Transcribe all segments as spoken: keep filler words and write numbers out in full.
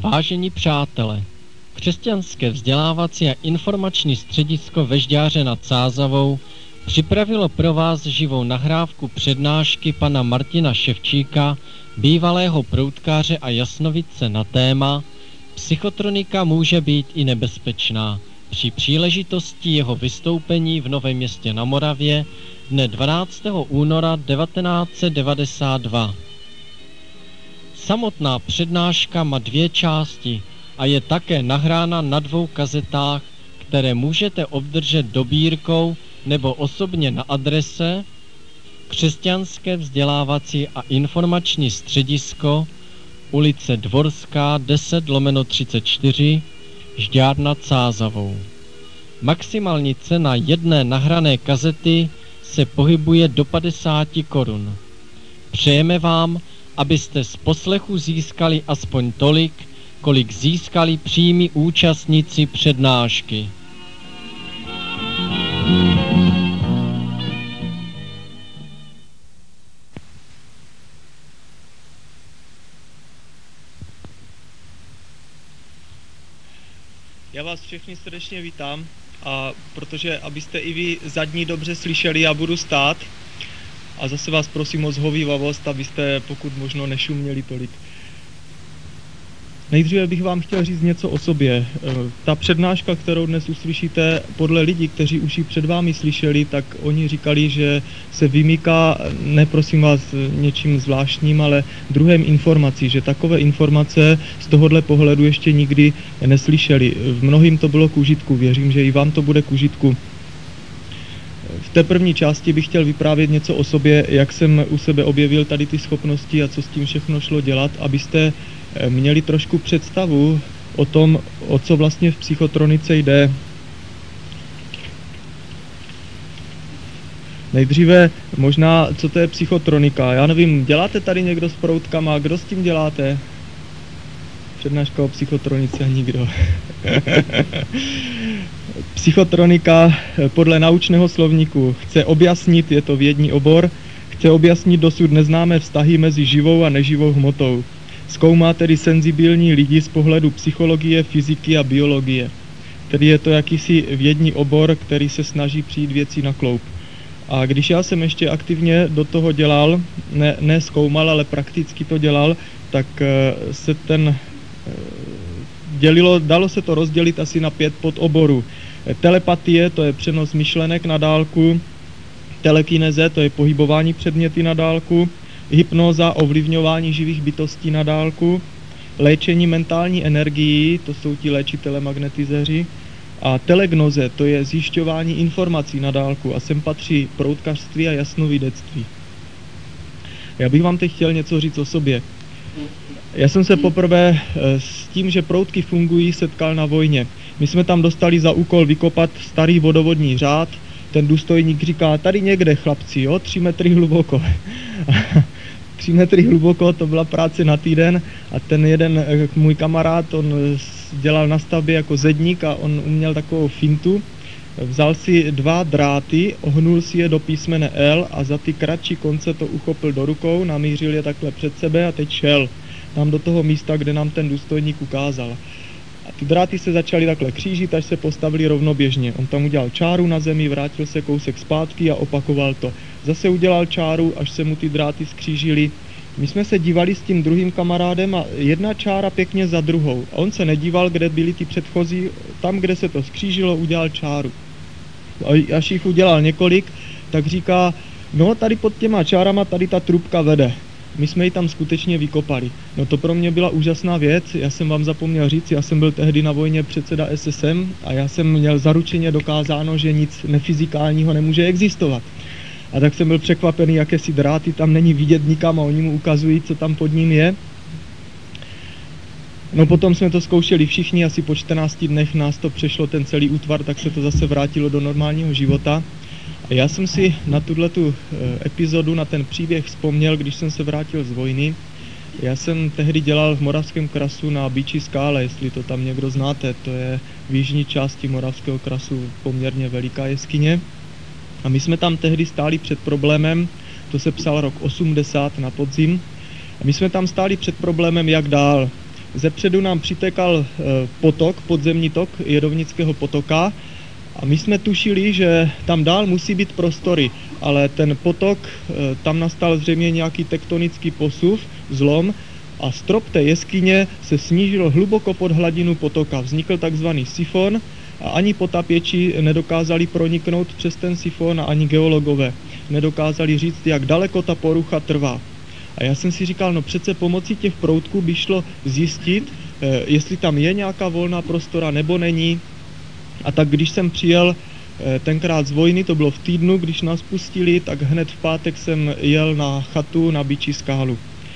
Vážení přátelé, křesťanské vzdělávací a informační středisko Vežďáře nad Sázavou připravilo pro vás živou nahrávku přednášky pana Martina Ševčíka, bývalého proutkáře a jasnovidce na téma Psychotronika může být i nebezpečná, při příležitosti jeho vystoupení v Novém Městě na Moravě dne dvanáctého února devatenáct set devadesát dva. Samotná přednáška má dvě části a je také nahrána na dvou kazetách, které můžete obdržet dobírkou nebo osobně na adrese Křesťanské vzdělávací a informační středisko, ulice Dvorská deset lomeno třicet čtyři, Žďár nad Sázavou. Maximální cena jedné nahrané kazety se pohybuje do padesáti korun. Přejeme vám, abyste z poslechu získali aspoň tolik, kolik získali přímí účastníci přednášky. Já vás všechny srdečně vítám, a protože abyste i vy zadní dobře slyšeli, já budu stát a zase vás prosím o zhovívavost, abyste pokud možno nešuměli tolik. Nejdříve bych vám chtěl říct něco o sobě. Ta přednáška, kterou dnes uslyšíte, podle lidí, kteří už ji před vámi slyšeli, tak oni říkali, že se vymýká, ne prosím vás něčím zvláštním, ale druhem informací, že takové informace z tohohle pohledu ještě nikdy neslyšeli. V mnohým to bylo k užitku, věřím, že i vám to bude k užitku. V té první části bych chtěl vyprávět něco o sobě, jak jsem u sebe objevil tady ty schopnosti a co s tím všechno šlo dělat, abyste měli trošku představu o tom, o co vlastně v psychotronice jde. Nejdříve možná, co to je psychotronika. Já nevím, děláte tady někdo s proutkama? Kdo s tím děláte? Přednáška o psychotronice, nikdo. Psychotronika podle naučného slovníku chce objasnit, je to vědní obor, chce objasnit dosud neznámé vztahy mezi živou a neživou hmotou. Zkoumá tedy senzibilní lidi z pohledu psychologie, fyziky a biologie. Tedy je to jakýsi vědní obor, který se snaží přijít věcí na kloup. A když já jsem ještě aktivně do toho dělal, ne, ne zkoumal, ale prakticky to dělal, tak se ten dělilo, dalo se to rozdělit asi na pět podoborů. Telepatie, to je přenos myšlenek na dálku, telekineze, to je pohybování předměty na dálku, hypnóza, ovlivňování živých bytostí na dálku, léčení mentální energií, to jsou ti léčitele magnetizeři, a telegnoze, to je zjišťování informací na dálku, a sem patří proutkařství a jasnovidectví. Já bych vám teď chtěl něco říct o sobě. Já jsem se poprvé s tím, že proutky fungují, setkal na vojně. My jsme tam dostali za úkol vykopat starý vodovodní řád. Ten důstojník říká, tady někde chlapci, jo, tři metry hluboko. Tři metry hluboko, to byla práce na týden, a ten jeden můj kamarád, on dělal na stavbě jako zedník a on uměl takovou fintu. Vzal si dva dráty, ohnul si je do písmene L a za ty kratší konce to uchopil do rukou, namířil je takhle před sebe a teď šel tam do toho místa, kde nám ten důstojník ukázal. A ty dráty se začaly takhle křížit, až se postavili rovnoběžně. On tam udělal čáru na zemi, vrátil se kousek zpátky a opakoval to. Zase udělal čáru, až se mu ty dráty skřížily. My jsme se dívali s tím druhým kamarádem a jedna čára pěkně za druhou. A on se nedíval, kde byly ty předchozí, tam, kde se to skřížilo, udělal čáru. A až jich udělal několik, tak říká, no tady pod těma čárama tady ta trubka vede. My jsme ji tam skutečně vykopali. No to pro mě byla úžasná věc, já jsem vám zapomněl říct, já jsem byl tehdy na vojně předseda S S M a já jsem měl zaručeně dokázáno, že nic nefyzikálního nemůže existovat. A tak jsem byl překvapený, jakési dráty tam není vidět nikam a oni mu ukazují, co tam pod ním je. No potom jsme to zkoušeli všichni, asi po čtrnácti dnech nás to přešlo ten celý útvar, tak se to zase vrátilo do normálního života. A já jsem si na tuhletu epizodu, na ten příběh vzpomněl, když jsem se vrátil z vojny. Já jsem tehdy dělal v Moravském krasu na Býčí skále, jestli to tam někdo znáte, to je v jižní části Moravského krasu poměrně veliká jeskyně. A my jsme tam tehdy stáli před problémem, to se psal rok osmdesát na podzim, a my jsme tam stáli před problémem, jak dál. Zepředu nám přitekal potok, podzemní tok Jedovnického potoka a my jsme tušili, že tam dál musí být prostory, ale ten potok, tam nastal zřejmě nějaký tektonický posuv, zlom a strop té jeskyně se snížil hluboko pod hladinu potoka. Vznikl takzvaný sifon a ani potapěči nedokázali proniknout přes ten sifon a ani geologové nedokázali říct, jak daleko ta porucha trvá. A já jsem si říkal, no přece pomocí těch proutků by šlo zjistit, jestli tam je nějaká volná prostora nebo není. A tak když jsem přijel tenkrát z vojny, to bylo v týdnu, když nás pustili, tak hned v pátek jsem jel na chatu na Byčí skálu.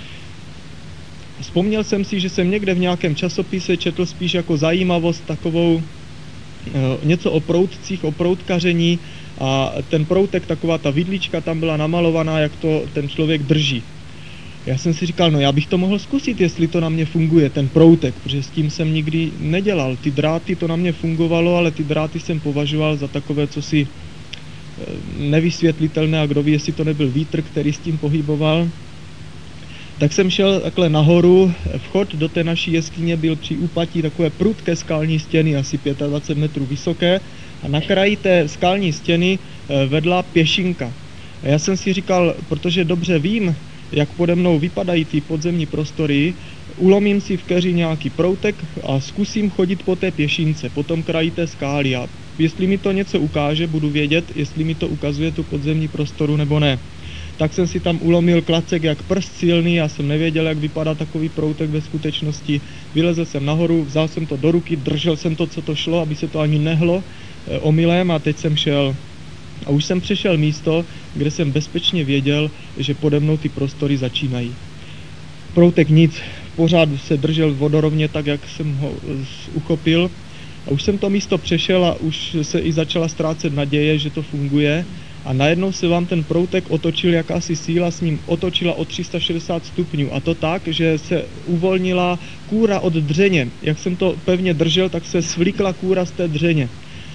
Vzpomněl jsem si, že jsem někde v nějakém časopise četl spíš jako zajímavost takovou něco o proutcích, o proutkaření a ten proutek, taková ta vidlička tam byla namalovaná, jak to ten člověk drží. Já jsem si říkal, no já bych to mohl zkusit, jestli to na mě funguje, ten proutek, protože s tím jsem nikdy nedělal. Ty dráty, to na mě fungovalo, ale ty dráty jsem považoval za takové, co si nevysvětlitelné a kdo ví, jestli to nebyl vítr, který s tím pohyboval. Tak jsem šel takhle nahoru, vchod do té naší jeskyně byl při úpatí takové prudké skalní stěny, asi dvacet pět metrů vysoké a na kraji té skalní stěny vedla pěšinka. A já jsem si říkal, protože dobře vím, jak pode mnou vypadají ty podzemní prostory, ulomím si v keři nějaký proutek a zkusím chodit po té pěšince, po tom kraji té skály a jestli mi to něco ukáže, budu vědět, jestli mi to ukazuje tu podzemní prostoru nebo ne. Tak jsem si tam ulomil klacek jak prst silný, já jsem nevěděl, jak vypadá takový proutek ve skutečnosti. Vylezl jsem nahoru, vzal jsem to do ruky, držel jsem to, co to šlo, aby se to ani nehlo e, omylem a teď jsem šel. A už jsem přešel místo, kde jsem bezpečně věděl, že pode mnou ty prostory začínají. Proutek nic, pořád se držel vodorovně tak, jak jsem ho uchopil. A už jsem to místo přešel a už se i začala ztrácet naděje, že to funguje. A najednou se vám ten proutek otočil, jakási síla s ním otočila o tři sta šedesát stupňů. A to tak, že se uvolnila kůra od dřeně. Jak jsem to pevně držel, tak se svlíkla kůra z té dřeně.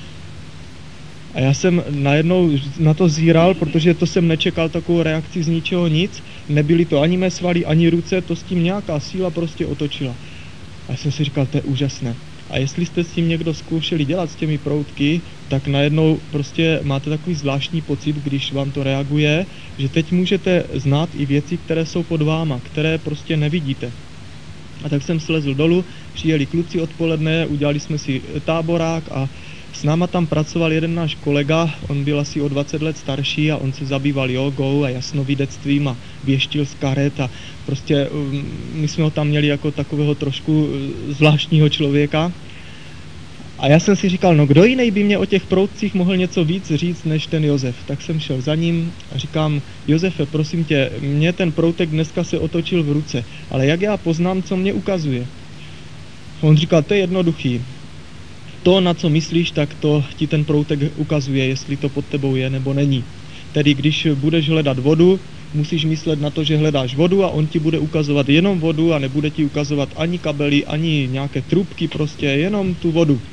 A já jsem najednou na to zíral, protože to jsem nečekal takovou reakci z ničeho nic. Nebyly to ani mé svaly, ani ruce, to s tím nějaká síla prostě otočila. A já jsem si říkal, to je úžasné. A jestli jste s tím někdo zkoušeli dělat s těmi proutky, tak najednou prostě máte takový zvláštní pocit, když vám to reaguje, že teď můžete znát i věci, které jsou pod váma, které prostě nevidíte. A tak jsem slezl dolů, přijeli kluci odpoledne, udělali jsme si táborák a s náma tam pracoval jeden náš kolega, on byl asi o dvacet let starší a on se zabýval jogou a jasnovidectvím a věštil z karet a prostě my jsme ho tam měli jako takového trošku zvláštního člověka. A já jsem si říkal, no kdo jiný by mě o těch proutcích mohl něco víc říct než ten Josef. Tak jsem šel za ním a říkám, Josefe, prosím tě, mě ten proutek dneska se otočil v ruce, ale jak já poznám, co mě ukazuje? On říkal, to je jednoduchý. To, na co myslíš, tak to ti ten proutek ukazuje, jestli to pod tebou je nebo není. Tedy když budeš hledat vodu, musíš myslet na to, že hledáš vodu a on ti bude ukazovat jenom vodu a nebude ti ukazovat ani kabely, ani nějaké trubky, prostě jenom tu vodu.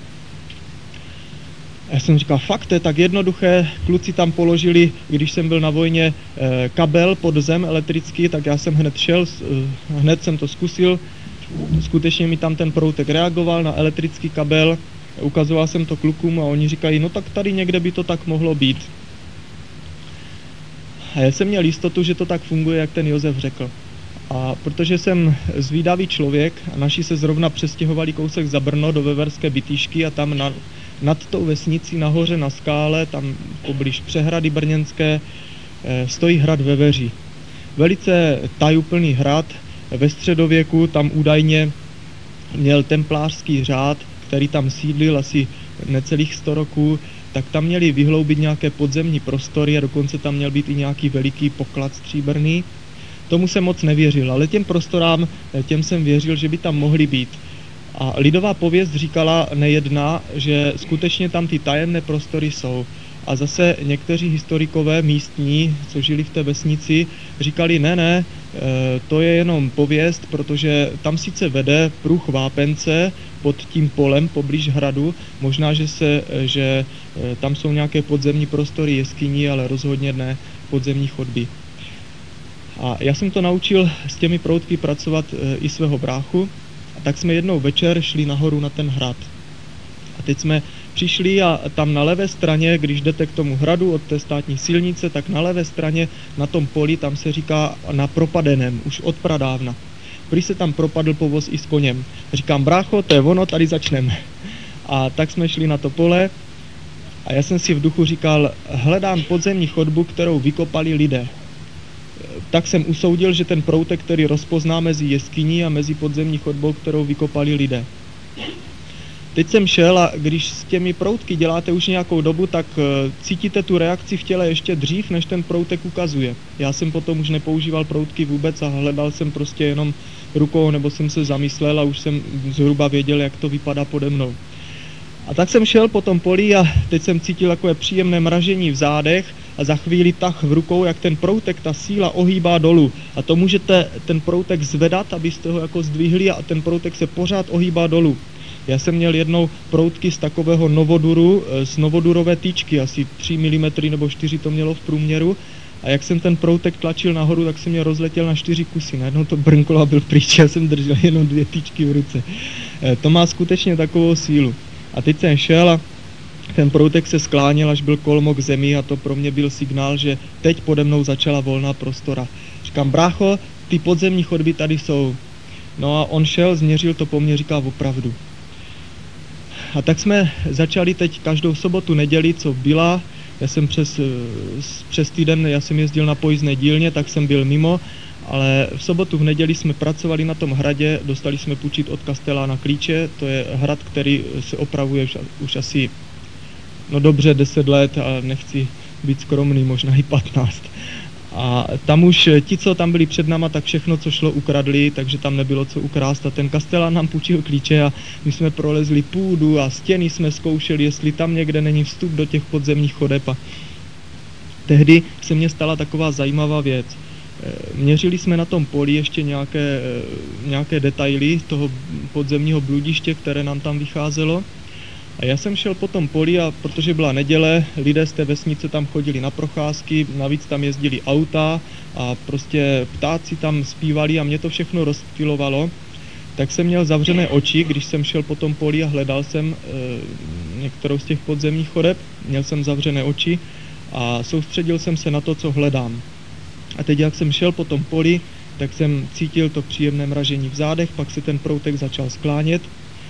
Já jsem říkal, fakt, to je tak jednoduché, kluci tam položili, když jsem byl na vojně, kabel pod zem elektrický, tak já jsem hned šel, hned jsem to zkusil, skutečně mi tam ten proutek reagoval na elektrický kabel, ukazoval jsem to klukům a oni říkají, no tak tady někde by to tak mohlo být. A já jsem měl jistotu, že to tak funguje, jak ten Josef řekl. A protože jsem zvídavý člověk a naši se zrovna přestěhovali kousek za Brno do Veverské Bytyšky a tam na, nad tou vesnicí nahoře na skále, tam poblíž přehrady brněnské, stojí hrad Veveří. Velice tajuplný hrad, ve středověku tam údajně měl templářský řád, který tam sídlil asi necelých sto roků, tak tam měli vyhloubit nějaké podzemní prostory a dokonce tam měl být i nějaký veliký poklad stříbrný. Tomu jsem moc nevěřil, ale těm prostorám, těm jsem věřil, že by tam mohly být. A lidová pověst říkala nejedna, že skutečně tam ty tajemné prostory jsou. A zase někteří historikové místní, co žili v té vesnici, říkali, ne, ne, to je jenom pověst, protože tam sice vede pruh vápence pod tím polem poblíž hradu, možná, že, se, že tam jsou nějaké podzemní prostory jeskyní, ale rozhodně ne podzemní chodby. A já jsem to naučil s těmi proutky pracovat i svého bráchu, tak jsme jednou večer šli nahoru na ten hrad. A teď jsme přišli a tam na levé straně, když jdete k tomu hradu od té státní silnice, tak na levé straně na tom poli, tam se říká na Propadeném, už od pradávna. Prý se tam propadl povoz i s koněm. Říkám, brácho, to je ono, tady začneme. A tak jsme šli na to pole a já jsem si v duchu říkal, hledám podzemní chodbu, kterou vykopali lidé. Tak jsem usoudil, že ten proutek, který rozpozná mezi jeskyní a mezi podzemní chodbou, kterou vykopali lidé. Teď jsem šel a když s těmi proutky děláte už nějakou dobu, tak cítíte tu reakci v těle ještě dřív, než ten proutek ukazuje. Já jsem potom už nepoužíval proutky vůbec a hledal jsem prostě jenom rukou, nebo jsem se zamyslel a už jsem zhruba věděl, jak to vypadá pode mnou. A tak jsem šel po tom poli a teď jsem cítil takové příjemné mražení v zádech a za chvíli tah v rukou, jak ten proutek, ta síla ohýbá dolů. A to můžete ten proutek zvedat, abyste ho jako zdvihli a ten proutek se pořád ohýbá dolů. Já jsem měl jednou proutky z takového novoduru, z novodurové tyčky, asi tři milimetry nebo čtyři to mělo v průměru. A jak jsem ten proutek tlačil nahoru, tak se mě rozletěl na čtyři kusy. Najednou to brnklo a byl pryč, já jsem držel jenom dvě tyčky v ruce. To má skutečně takovou sílu. A teď jsem šel a ten proutek se skláněl, až byl kolmo k zemi a to pro mě byl signál, že teď pode mnou začala volná prostora. Říkám, brácho, ty podzemní chodby tady jsou. No a on šel, změřil to po mně, říká opravdu. A tak jsme začali teď každou sobotu, neděli, co byla. Já jsem přes, přes týden, já jsem jezdil na pojízdné dílně, tak jsem byl mimo, ale v sobotu, v neděli jsme pracovali na tom hradě, dostali jsme půjčit od kastelána klíče, to je hrad, který se opravuje už, už asi, no dobře, deset let a nechci být skromný, možná i patnáct. A tam už ti, co tam byli před náma, tak všechno, co šlo, ukradli, takže tam nebylo co ukrást. A ten kastelán nám půjčil klíče a my jsme prolezli půdu a stěny jsme zkoušeli, jestli tam někde není vstup do těch podzemních chodeb. A tehdy se mně stala taková zajímavá věc. Měřili jsme na tom poli ještě nějaké, nějaké detaily toho podzemního bludiště, které nám tam vycházelo. A já jsem šel po tom poli a protože byla neděle, lidé z té vesnice tam chodili na procházky, navíc tam jezdili auta a prostě ptáci tam zpívali a mě to všechno rozptylovalo. Tak jsem měl zavřené oči, když jsem šel po tom poli a hledal jsem e, některou z těch podzemních chodeb, měl jsem zavřené oči a soustředil jsem se na to, co hledám. A teď, jak jsem šel po tom poli, tak jsem cítil to příjemné mražení v zádech, pak se ten proutek začal sklánět.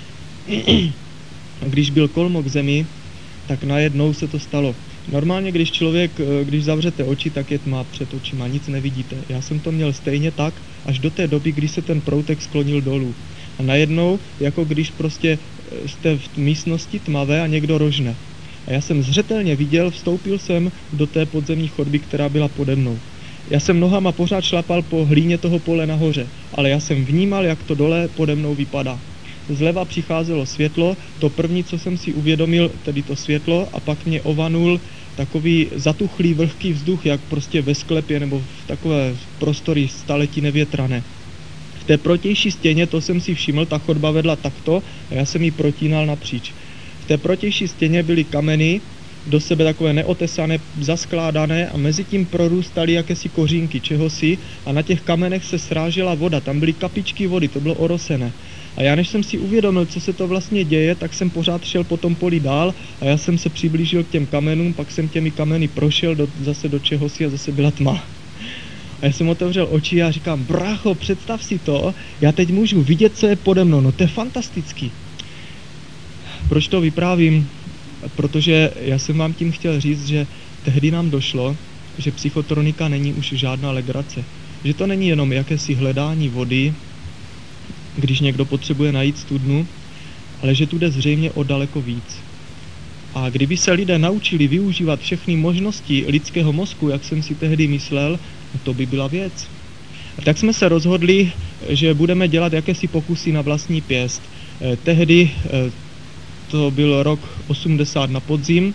A když byl kolmo k zemi, tak najednou se to stalo. Normálně, když člověk, když zavřete oči, tak je tma před očima, nic nevidíte. Já jsem to měl stejně tak, až do té doby, kdy se ten proutek sklonil dolů. A najednou, jako když prostě jste v místnosti tmavé a někdo rožne. A já jsem zřetelně viděl, vstoupil jsem do té podzemní chodby, která byla pode mnou. Já jsem nohama pořád šlapal po hlíně toho pole nahoře, ale já jsem vnímal, jak to dole pode mnou vypadá. Zleva přicházelo světlo, to první, co jsem si uvědomil, tedy to světlo, a pak mě ovanul takový zatuchlý vlhký vzduch, jak prostě ve sklepě nebo v takové prostory staletí nevětrané. V té protější stěně, to jsem si všiml, ta chodba vedla takto a já jsem ji protínal napříč. V té protější stěně byly kameny, do sebe takové neotesané, zaskládané a mezi tím prorůstaly jakési kořínky čehosi a na těch kamenech se srážela voda, tam byly kapičky vody, to bylo orosené. A já než jsem si uvědomil, co se to vlastně děje, tak jsem pořád šel po tom poli dál a já jsem se přiblížil k těm kamenům, pak jsem těmi kameny prošel do, zase do čehosi a zase byla tma. A já jsem otevřel oči a říkám, brácho, představ si to, já teď můžu vidět, co je pode mnou, no to je fantastický. Proč to vyprávím? Protože já jsem vám tím chtěl říct, že tehdy nám došlo, že psychotronika není už žádná legrace. Že to není jenom jakési hledání vody, když někdo potřebuje najít studnu, ale že tu jde zřejmě o daleko víc. A kdyby se lidé naučili využívat všechny možnosti lidského mozku, jak jsem si tehdy myslel, to by byla věc. A tak jsme se rozhodli, že budeme dělat jakési pokusy na vlastní pěst. Tehdy to byl rok osmdesát na podzim.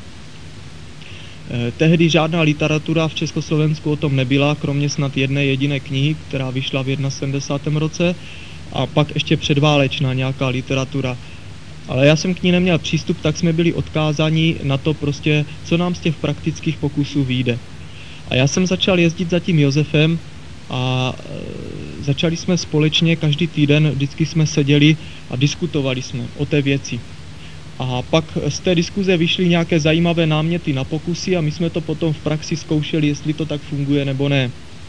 Tehdy žádná literatura v Československu o tom nebyla, kromě snad jedné jediné knihy, která vyšla v sedmdesátém prvním roce, a pak ještě předválečná nějaká literatura. Ale já jsem k ní neměl přístup, tak jsme byli odkázáni na to prostě, co nám z těch praktických pokusů vyjde. A já jsem začal jezdit za tím Josefem a začali jsme společně každý týden, vždycky jsme seděli a diskutovali jsme o té věci. A pak z té diskuze vyšly nějaké zajímavé náměty na pokusy a my jsme to potom v praxi zkoušeli, jestli to tak funguje nebo ne.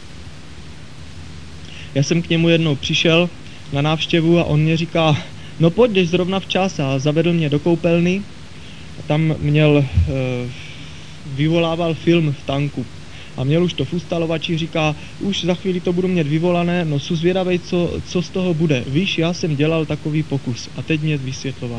Já jsem k němu jednou přišel na návštěvu a on mě říká, no pojď, jdeš zrovna včas, a zavedl mě do koupelny. Tam měl, e, vyvolával film v tanku a měl už to v ustalovači, říká, už za chvíli to budu mít vyvolané, no jsou zvědavej, co, co z toho bude. Víš, já jsem dělal takový pokus a teď mě vysvětloval.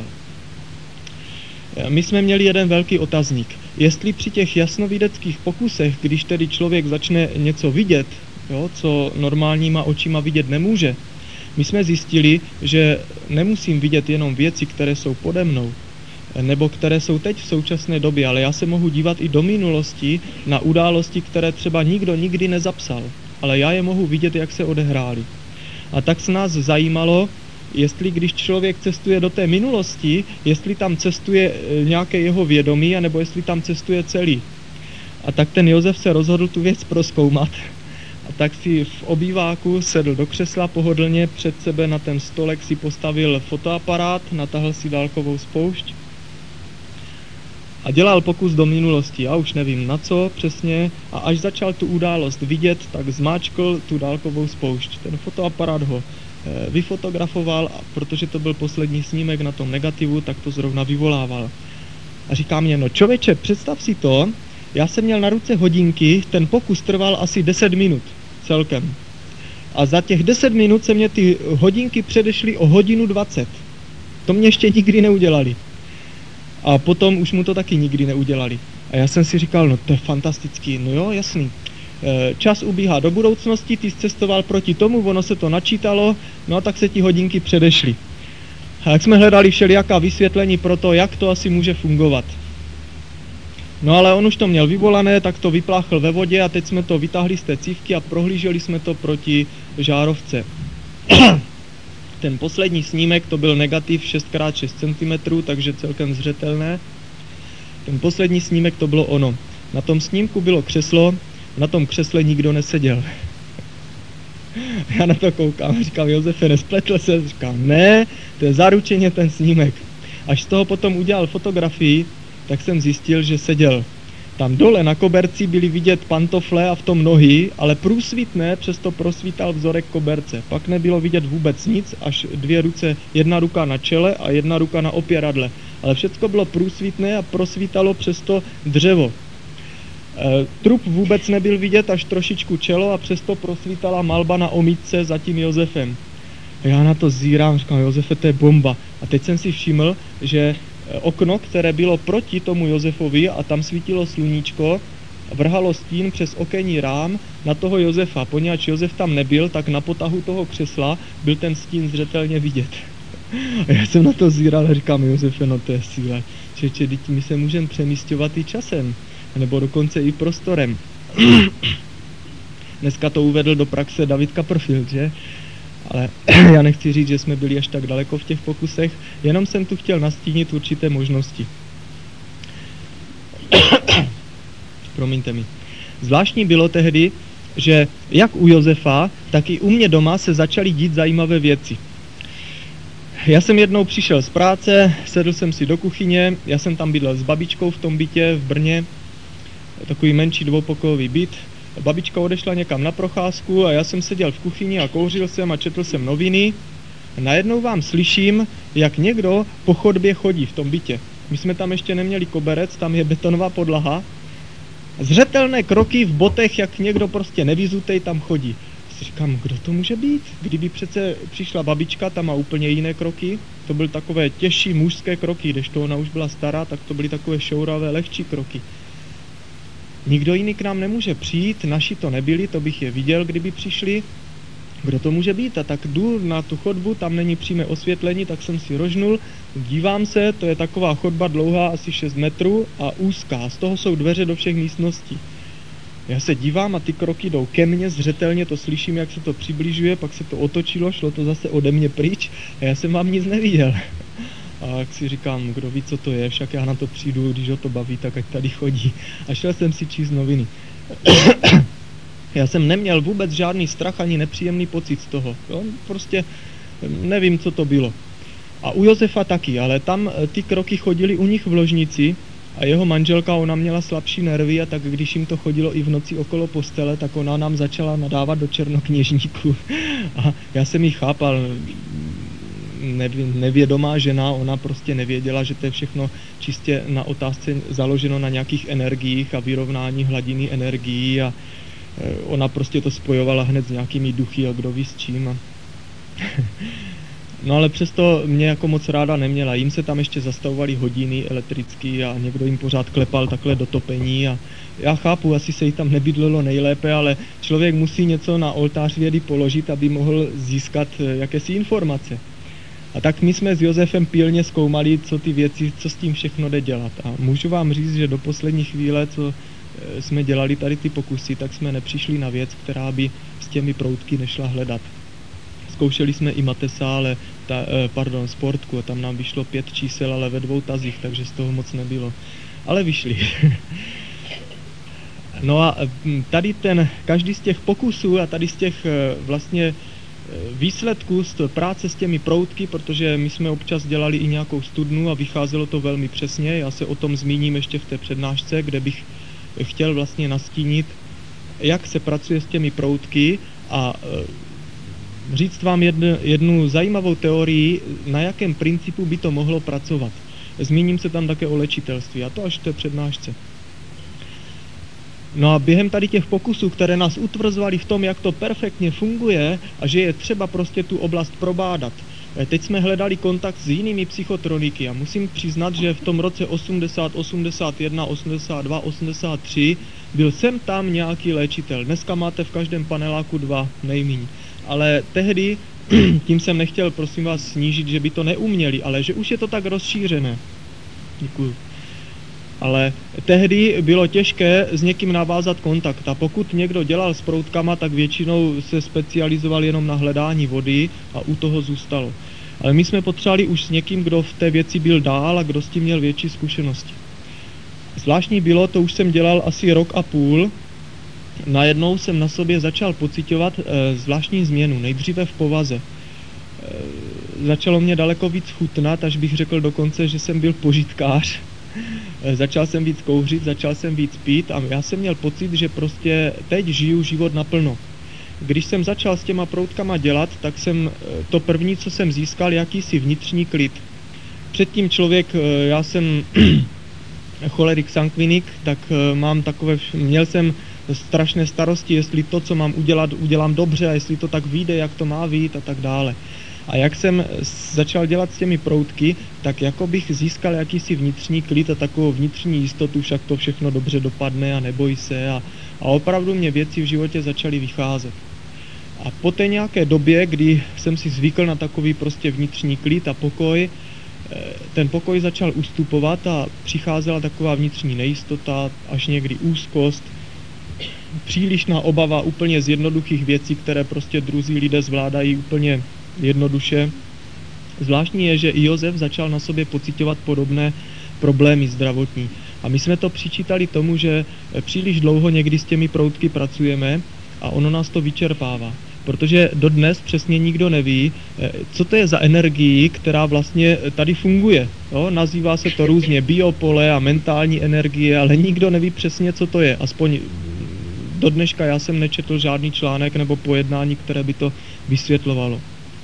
My jsme měli jeden velký otazník. Jestli při těch jasnovideckých pokusech, když tedy člověk začne něco vidět, jo, co normálníma očima vidět nemůže, my jsme zjistili, že nemusím vidět jenom věci, které jsou pode mnou, nebo které jsou teď v současné době, ale já se mohu dívat i do minulosti na události, které třeba nikdo nikdy nezapsal, ale já je mohu vidět, jak se odehrály. A tak se nás zajímalo, jestli když člověk cestuje do té minulosti, jestli tam cestuje nějaké jeho vědomí, anebo jestli tam cestuje celý. A tak ten Josef se rozhodl tu věc prozkoumat. A tak si v obýváku sedl do křesla pohodlně, před sebe na ten stolek si postavil fotoaparát, natáhl si dálkovou spoušť a dělal pokus do minulosti. Já už nevím na co přesně, a až začal tu událost vidět, tak zmáčkl tu dálkovou spoušť. Ten fotoaparát ho vyfotografoval, a protože to byl poslední snímek na tom negativu, tak to zrovna vyvolával. A říká mě, no člověče, představ si to, já jsem měl na ruce hodinky, ten pokus trval asi deset minut celkem. A za těch deset minut se mě ty hodinky předešly o hodinu dvacet. To mě ještě nikdy neudělali. A potom už mu to taky nikdy neudělali. A já jsem si říkal, no to je fantastický, no jo, jasný. Čas ubíhá do budoucnosti, ty jsi cestoval proti tomu, ono se to načítalo, no a tak se ti hodinky předešly. A jak jsme hledali všelijaká vysvětlení pro to, jak to asi může fungovat. No ale on už to měl vyvolané, tak to vypláchl ve vodě a teď jsme to vytáhli z té cívky a prohlíželi jsme to proti žárovce. Ten poslední snímek, to byl negativ šest krát šest centimetrů, takže celkem zřetelné. Ten poslední snímek, to bylo ono. Na tom snímku bylo křeslo, na tom křesle nikdo neseděl. Já na to koukám, říkám, Josefe, nespletl se? Říkám, ne, to je zaručeně ten snímek. Až z toho potom udělal fotografii, tak jsem zjistil, že seděl. Tam dole na koberci byly vidět pantofle a v tom nohy, ale průsvitné, přesto prosvítal vzorek koberce. Pak nebylo vidět vůbec nic, až dvě ruce, jedna ruka na čele a jedna ruka na opěradle. Ale všecko bylo průsvitné a prosvítalo přesto dřevo. E, trup vůbec nebyl vidět, až trošičku čelo, a přesto prosvítala malba na omítce za tím Josefem. Já na to zírám, říkám, Josefe, to je bomba. A teď jsem si všiml, že okno, které bylo proti tomu Josefovi a tam svítilo sluníčko, vrhalo stín přes okenní rám na toho Josefa. Poněvadž Josef tam nebyl, tak na potahu toho křesla byl ten stín zřetelně vidět. A já jsem na to zíral a říkám, Josefe, no to je síla. Čeče, teď my se můžeme přemísťovat i časem, nebo dokonce i prostorem. Dneska to uvedl do praxe David Copperfield, že? Ale já nechci říct, že jsme byli až tak daleko v těch pokusech, jenom jsem tu chtěl nastínit určité možnosti. Promiňte mi. Zvláštní bylo tehdy, že jak u Josefa, tak i u mě doma se začaly dít zajímavé věci. Já jsem jednou přišel z práce, sedl jsem si do kuchyně, já jsem tam bydlel s babičkou v tom bytě v Brně, takový menší dvoupokojový byt. Babička odešla někam na procházku a já jsem seděl v kuchyni a kouřil jsem a četl jsem noviny. Najednou vám slyším, jak někdo po chodbě chodí v tom bytě. My jsme tam ještě neměli koberec, tam je betonová podlaha. Zřetelné kroky v botech, jak někdo prostě nevyzutej tam chodí. Si říkám, kdo to může být? Kdyby přece přišla babička, tam má úplně jiné kroky. To byly takové těžší mužské kroky, kdežto ona už byla stará, tak to byly takové šouravé, lehčí kroky. Nikdo jiný k nám nemůže přijít, naši to nebyli, to bych je viděl, kdyby přišli. Kdo to může být? A tak jdu na tu chodbu, tam není přímé osvětlení, tak jsem si rožnul, dívám se, to je taková chodba dlouhá asi šest metrů a úzká, z toho jsou dveře do všech místností. Já se dívám a ty kroky jdou ke mně, zřetelně to slyším, jak se to přibližuje, pak se to otočilo, šlo to zase ode mě pryč a já jsem vám nic neviděl. A jak si říkám, kdo ví, co to je, však já na to přijdu, když ho to baví, tak ať tady chodí. A šel jsem si číst noviny. Já jsem neměl vůbec žádný strach ani nepříjemný pocit z toho. Jo? Prostě nevím, co to bylo. A u Josefa taky, ale tam ty kroky chodily u nich v ložnici a jeho manželka, ona měla slabší nervy a tak když jim to chodilo i v noci okolo postele, tak ona nám začala nadávat do černokněžníku. A já jsem ji chápal, nevědomá žena, ona prostě nevěděla, že to je všechno čistě na otázce založeno na nějakých energiích a vyrovnání hladiny energií a ona prostě to spojovala hned s nějakými duchy a kdo ví s čím. A no ale přesto mě jako moc ráda neměla. Jim se tam ještě zastavovaly hodiny elektrický a někdo jim pořád klepal takhle do topení a já chápu, asi se jí tam nebydlelo nejlépe, ale člověk musí něco na oltář vědy položit, aby mohl získat jakési informace. A tak my jsme s Josefem pilně zkoumali, co ty věci, co s tím všechno jde dělat. A můžu vám říct, že do poslední chvíle, co jsme dělali tady ty pokusy, tak jsme nepřišli na věc, která by s těmi proutky nešla hledat. Zkoušeli jsme i Matesa, ale ta, pardon, sportku, a tam nám vyšlo pět čísel, ale ve dvou tazích, takže z toho moc nebylo. Ale vyšli. No a tady ten, každý z těch pokusů a tady z těch vlastně výsledků z práce s těmi proutky, protože my jsme občas dělali i nějakou studnu a vycházelo to velmi přesně. Já se o tom zmíním ještě v té přednášce, kde bych chtěl vlastně nastínit, jak se pracuje s těmi proutky a říct vám jednu, jednu zajímavou teorii, na jakém principu by to mohlo pracovat. Zmíním se tam také o léčitelství a to až v té přednášce. No a během tady těch pokusů, které nás utvrzovaly v tom, jak to perfektně funguje a že je třeba prostě tu oblast probádat. Teď jsme hledali kontakt s jinými psychotroniky a musím přiznat, že v tom roce osmdesát, osmdesát jedna, osmdesát dva, osmdesát tři byl sem tam nějaký léčitel. Dneska máte v každém paneláku dva, nejmíň. Ale tehdy, tím jsem nechtěl, prosím vás, snížit, že by to neuměli, ale že už je to tak rozšířené. Děkuju. Ale tehdy bylo těžké s někým navázat kontakt a pokud někdo dělal s proutkama, tak většinou se specializoval jenom na hledání vody a u toho zůstalo. Ale my jsme potřebovali už s někým, kdo v té věci byl dál a kdo s tím měl větší zkušenosti. Zvláštní bylo, to už jsem dělal asi rok a půl, najednou jsem na sobě začal pociťovat e, zvláštní změnu, nejdříve v povaze. E, začalo mě daleko víc chutnat, až bych řekl dokonce, že jsem byl požitkář. Začal jsem víc kouřit, začal jsem víc pít a já jsem měl pocit, že prostě teď žiju život naplno. Když jsem začal s těma proutkama dělat, tak jsem to první, co jsem získal, jakýsi vnitřní klid. Předtím člověk, já jsem cholerik sangvinik, tak mám takové, měl jsem strašné starosti, jestli to, co mám udělat, udělám dobře a jestli to tak vyjde, jak to má vyjít a tak dále. A jak jsem začal dělat s těmi proutky, tak jako bych získal jakýsi vnitřní klid a takovou vnitřní jistotu, však to všechno dobře dopadne a neboj se a, a opravdu mě věci v životě začaly vycházet. A po té nějaké době, kdy jsem si zvykl na takový prostě vnitřní klid a pokoj, ten pokoj začal ustupovat a přicházela taková vnitřní nejistota, až někdy úzkost, přílišná obava úplně z jednoduchých věcí, které prostě druzí lidé zvládají úplně jednoduše. Zvláštní je, že i Josef začal na sobě pociťovat podobné problémy zdravotní. A my jsme to přičítali tomu, že příliš dlouho někdy s těmi proutky pracujeme a ono nás to vyčerpává. Protože dodnes přesně nikdo neví, co to je za energii, která vlastně tady funguje. Jo? Nazývá se to různě biopole a mentální energie, ale nikdo neví přesně, co to je. Aspoň do dneška já jsem nečetl žádný článek nebo pojednání, které by to vysvětlovalo.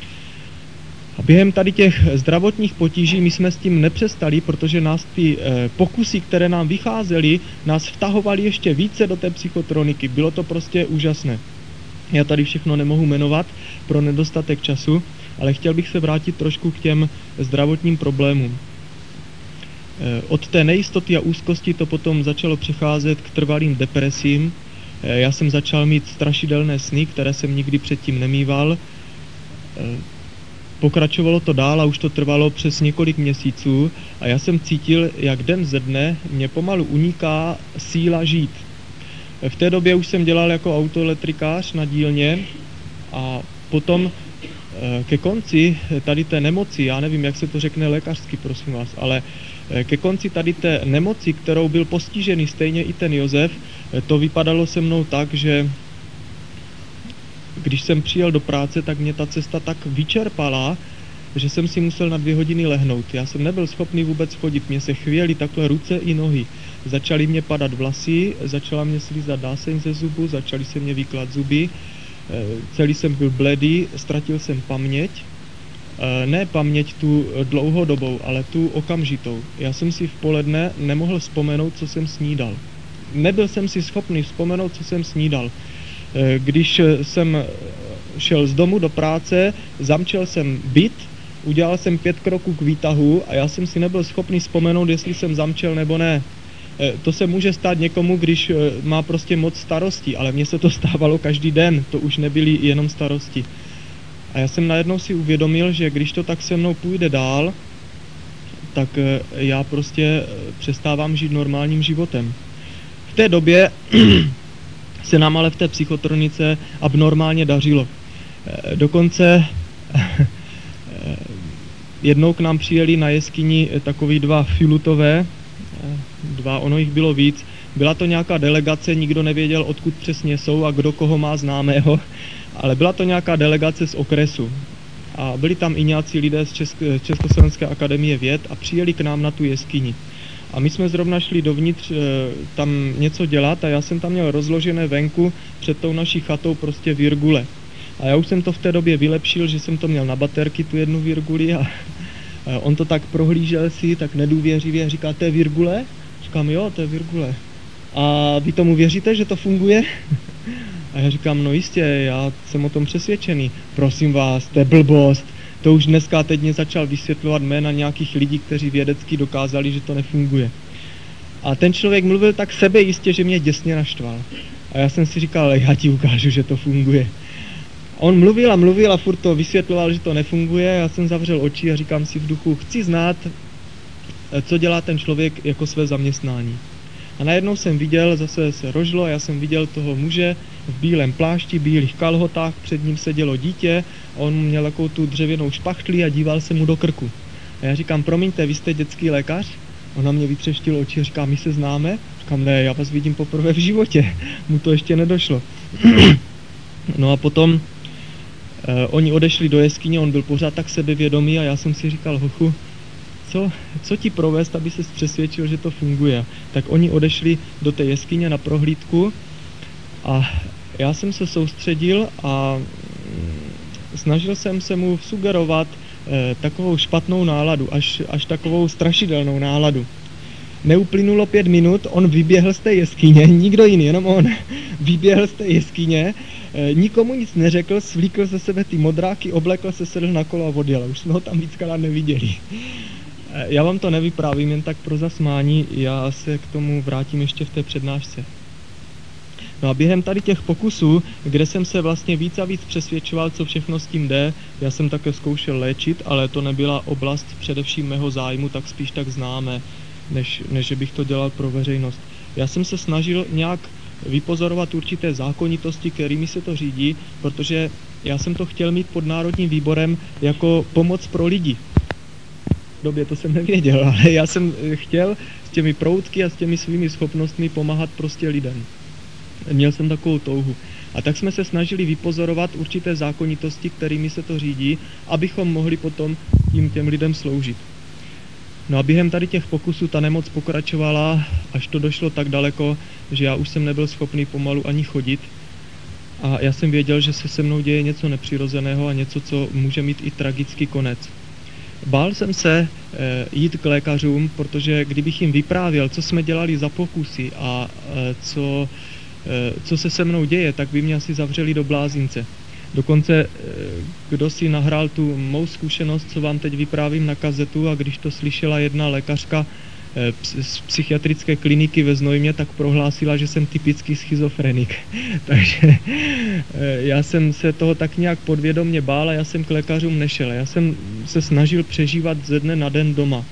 A během tady těch zdravotních potíží my jsme s tím nepřestali, protože nás ty pokusy, které nám vycházely, nás vtahovaly ještě více do té psychotroniky. Bylo to prostě úžasné. Já tady všechno nemohu jmenovat pro nedostatek času, ale chtěl bych se vrátit trošku k těm zdravotním problémům. Od té nejistoty a úzkosti to potom začalo přecházet k trvalým depresím. Já jsem začal mít strašidelné sny, které jsem nikdy předtím nemýval. Pokračovalo to dál a už to trvalo přes několik měsíců a já jsem cítil, jak den ze dne mě pomalu uniká síla žít. V té době už jsem dělal jako autoelektrikář na dílně a potom ke konci tady té nemoci, já nevím, jak se to řekne lékařsky, prosím vás, ale ke konci tady té nemoci, kterou byl postižený stejně i ten Josef, to vypadalo se mnou tak, že když jsem přijel do práce, tak mě ta cesta tak vyčerpala, že jsem si musel na dvě hodiny lehnout. Já jsem nebyl schopný vůbec chodit, mě se chvěly takhle ruce i nohy. Začaly mě padat vlasy, začala mě slízat dáseň ze zubu, začaly se mě vyklat zuby, celý jsem byl bledý, ztratil jsem paměť. Ne paměť tu dlouhodobou, ale tu okamžitou. Já jsem si v poledne nemohl vzpomenout, co jsem snídal. Nebyl jsem si schopný vzpomenout, co jsem snídal. Když jsem šel z domu do práce, zamčel jsem byt, udělal jsem pět kroků k výtahu a já jsem si nebyl schopný vzpomenout, jestli jsem zamčel nebo ne. To se může stát někomu, když má prostě moc starostí, ale mně se to stávalo každý den, to už nebyly jenom starosti. A já jsem najednou si uvědomil, že když to tak se mnou půjde dál, tak já prostě přestávám žít normálním životem. V té době se nám ale v té psychotronice abnormálně dařilo. Dokonce jednou k nám přijeli na jeskyni takový dva filutové, dva, ono jich bylo víc. Byla to nějaká delegace, nikdo nevěděl, odkud přesně jsou a kdo koho má známého, ale byla to nějaká delegace z okresu. A byli tam i nějací lidé z Česk- Československé akademie věd a přijeli k nám na tu jeskyni. A my jsme zrovna šli dovnitř tam něco dělat a já jsem tam měl rozložené venku před tou naší chatou prostě virgule. A já už jsem to v té době vylepšil, že jsem to měl na baterky, tu jednu virguli a on to tak prohlížel si, tak nedůvěřivě říká, to je virgule? Říkám, jo, to je virgule. A vy tomu věříte, že to funguje? A já říkám, no jistě, já jsem o tom přesvědčený. Prosím vás, to je blbost. To už dneska teď mě začal vysvětlovat jména nějakých lidí, kteří vědecky dokázali, že to nefunguje. A ten člověk mluvil tak sebejistě, že mě děsně naštval. A já jsem si říkal, já ti ukážu, že to funguje. A on mluvil a mluvil a furt to vysvětloval, že to nefunguje. Já jsem zavřel oči a říkám si v duchu, chci znát, co dělá ten člověk jako své zaměstnání. A najednou jsem viděl, zase se rožlo, já jsem viděl toho muže v bílém plášti, bílých kalhotách, před ním sedělo dítě, a on měl takovou tu dřevěnou špachtli a díval se mu do krku. A já říkám, promiňte, vy jste dětský lékař? On na mě vytřeštil oči a říká, my se známe? Říkám, ne, já vás vidím poprvé v životě, mu to ještě nedošlo. No a potom eh, oni odešli do jeskyně, on byl pořád tak sebevědomý a já jsem si říkal, hochu, Co, co ti provést, aby ses přesvědčil, že to funguje. Tak oni odešli do té jeskyně na prohlídku a já jsem se soustředil a snažil jsem se mu sugerovat eh, takovou špatnou náladu, až, až takovou strašidelnou náladu. Neuplynulo pět minut, on vyběhl z té jeskyně, nikdo jiný, jenom on vyběhl z té jeskyně, eh, nikomu nic neřekl, svlíkl ze sebe ty modráky, oblekl se, sedl na kolo a odjel. Už jsme ho tam víckrát neviděli. Já vám to nevyprávím jen tak pro zasmání, já se k tomu vrátím ještě v té přednášce. No a během tady těch pokusů, kde jsem se vlastně víc a víc přesvědčoval, co všechno s tím jde, já jsem také zkoušel léčit, ale to nebyla oblast především mého zájmu, tak spíš tak známé, než, než že bych to dělal pro veřejnost. Já jsem se snažil nějak vypozorovat určité zákonitosti, kterými se to řídí, protože já jsem to chtěl mít pod Národním výborem jako pomoc pro lidi. V době to jsem nevěděl, ale já jsem chtěl s těmi proutky a s těmi svými schopnostmi pomáhat prostě lidem. Měl jsem takovou touhu. A tak jsme se snažili vypozorovat určité zákonitosti, kterými se to řídí, abychom mohli potom tím těm lidem sloužit. No a během tady těch pokusů ta nemoc pokračovala, až to došlo tak daleko, že já už jsem nebyl schopný pomalu ani chodit. A já jsem věděl, že se se mnou děje něco nepřirozeného a něco, co může mít i tragický konec. Bál jsem se e, jít k lékařům, protože kdybych jim vyprávěl, co jsme dělali za pokusy a e, co, e, co se se mnou děje, tak by mě asi zavřeli do blázince. Dokonce, e, kdo si nahrál tu mou zkušenost, co vám teď vyprávím na kazetu, a když to slyšela jedna lékařka e, z psychiatrické kliniky ve Znojmě, tak prohlásila, že jsem typický schizofrenik. Takže e, já jsem se toho tak nějak podvědomě bál a já jsem k lékařům nešel. Já jsem se snažil přežívat ze dne na den doma.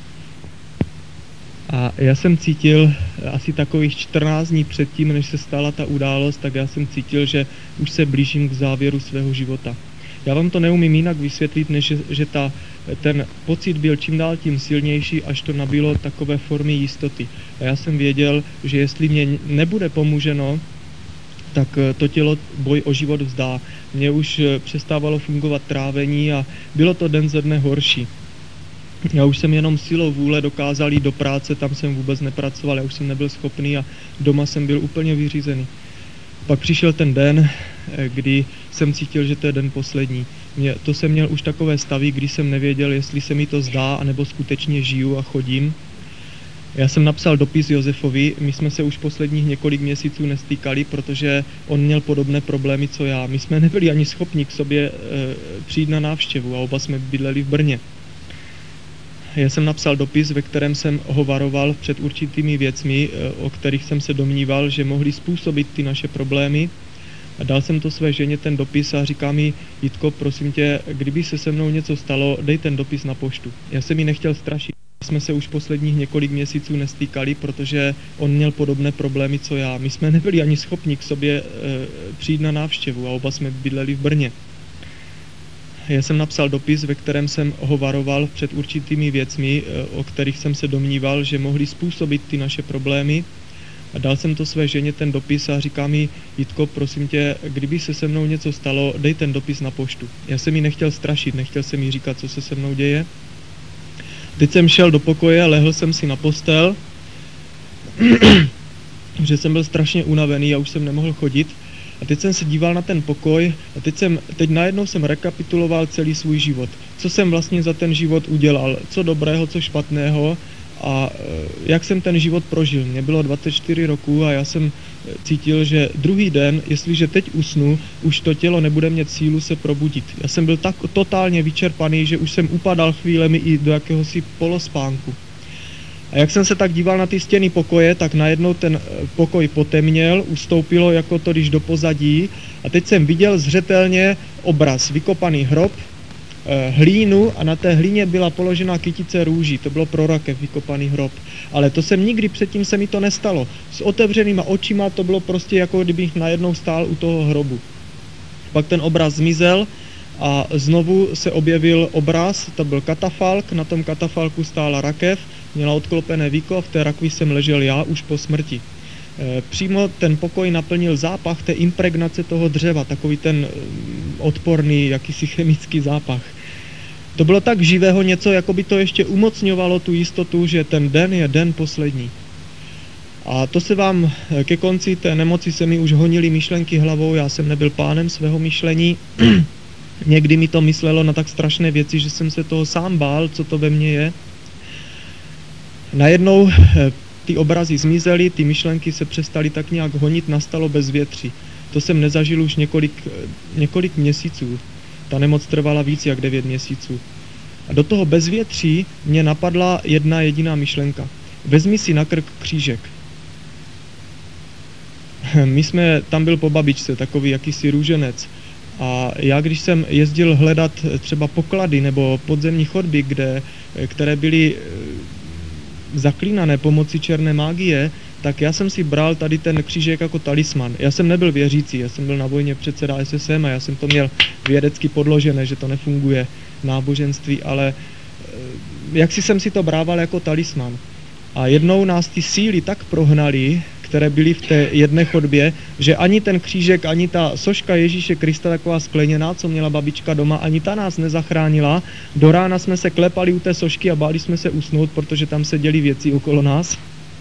A já jsem cítil asi takových čtrnáct dní předtím, než se stala ta událost, tak já jsem cítil, že už se blížím k závěru svého života. Já vám to neumím jinak vysvětlit, než že ta, ten pocit byl čím dál tím silnější, až to nabilo takové formy jistoty. A já jsem věděl, že jestli mě nebude pomůženo, tak to tělo boj o život vzdá. Mně už přestávalo fungovat trávení a bylo to den ze dne horší. Já už jsem jenom silou vůle dokázal jít do práce, tam jsem vůbec nepracoval, já už jsem nebyl schopný a doma jsem byl úplně vyřízený. Pak přišel ten den, kdy jsem cítil, že to je den poslední. Mě, to jsem měl už takové stavy, kdy jsem nevěděl, jestli se mi to zdá, anebo skutečně žiju a chodím. Já jsem napsal dopis Josefovi, my jsme se už posledních několik měsíců nestýkali, protože on měl podobné problémy, co já. My jsme nebyli ani schopni k sobě e, přijít na návštěvu a oba jsme bydleli v Brně. Já jsem napsal dopis, ve kterém jsem ho varoval před určitými věcmi, o kterých jsem se domníval, že mohly způsobit ty naše problémy. A dal jsem to své ženě ten dopis a říká mi: Jitko, prosím tě, kdyby se se mnou něco stalo, dej ten dopis na poštu. Já jsem ji nechtěl strašit. Jsme se už posledních několik měsíců nestýkali, protože on měl podobné problémy, co já. My jsme nebyli ani schopni k sobě e, přijít na návštěvu a oba jsme bydleli v Brně. Já jsem napsal dopis, ve kterém jsem ho varoval před určitými věcmi, o kterých jsem se domníval, že mohly způsobit ty naše problémy. A dal jsem to své ženě ten dopis a říká mi: Jitko, prosím tě, kdyby se se mnou něco stalo, dej ten dopis na poštu. Já jsem ji nechtěl strašit, nechtěl jsem jí říkat, co se se mnou děje. Teď jsem šel do pokoje, lehl jsem si na postel, že jsem byl strašně unavený a už jsem nemohl chodit. A teď jsem se díval na ten pokoj a teď, jsem, teď najednou jsem rekapituloval celý svůj život. Co jsem vlastně za ten život udělal, co dobrého, co špatného a jak jsem ten život prožil. Mně bylo dvacet čtyři roků a já jsem cítil, že druhý den, jestliže teď usnu, už to tělo nebude mít sílu se probudit. Já jsem byl tak totálně vyčerpaný, že už jsem upadal chvílemi i do jakéhosi polospánku. A jak jsem se tak díval na ty stěny pokoje, tak najednou ten pokoj potemněl, ustoupilo jako to, když do pozadí. A teď jsem viděl zřetelně obraz, vykopaný hrob, hlínu a na té hlíně byla položena kytice růží. To bylo pro rakev vykopaný hrob. Ale to jsem nikdy předtím se mi to nestalo. S otevřenýma očima to bylo prostě jako kdybych najednou stál u toho hrobu. Pak ten obraz zmizel a znovu se objevil obraz, to byl katafalk, na tom katafalku stála rakev, měla odklopené víko a v té rakvi jsem ležel já už po smrti. E, přímo ten pokoj naplnil zápach té impregnace toho dřeva, takový ten odporný, jakýsi chemický zápach. To bylo tak živého něco, jako by to ještě umocňovalo tu jistotu, že ten den je den poslední. A to se vám ke konci té nemoci se mi už honily myšlenky hlavou, já jsem nebyl pánem svého myšlení. Někdy mi to myslelo na tak strašné věci, že jsem se toho sám bál, co to ve mně je. Najednou ty obrazy zmizely, ty myšlenky se přestaly tak nějak honit, nastalo bezvětří. To jsem nezažil už několik, několik měsíců. Ta nemoc trvala víc jak devět měsíců. A do toho bezvětří mě napadla jedna jediná myšlenka. Vezmi si na krk křížek. My jsme, tam byl po babičce, takový jakýsi růženec. A já, když jsem jezdil hledat třeba poklady nebo podzemní chodby, kde, které byly zaklínané pomocí černé mágie, tak já jsem si bral tady ten křížek jako talisman. Já jsem nebyl věřící, já jsem byl na vojně předseda S S M a já jsem to měl vědecky podložené, že to nefunguje náboženství, ale jak si jsem si to brával jako talisman. A jednou nás ty síly tak prohnaly, které byly v té jedné chodbě, že ani ten křížek, ani ta soška Ježíše Krista, taková skleněná, co měla babička doma, ani ta nás nezachránila. Do rána jsme se klepali u té sošky a báli jsme se usnout, protože tam se děly věci okolo nás.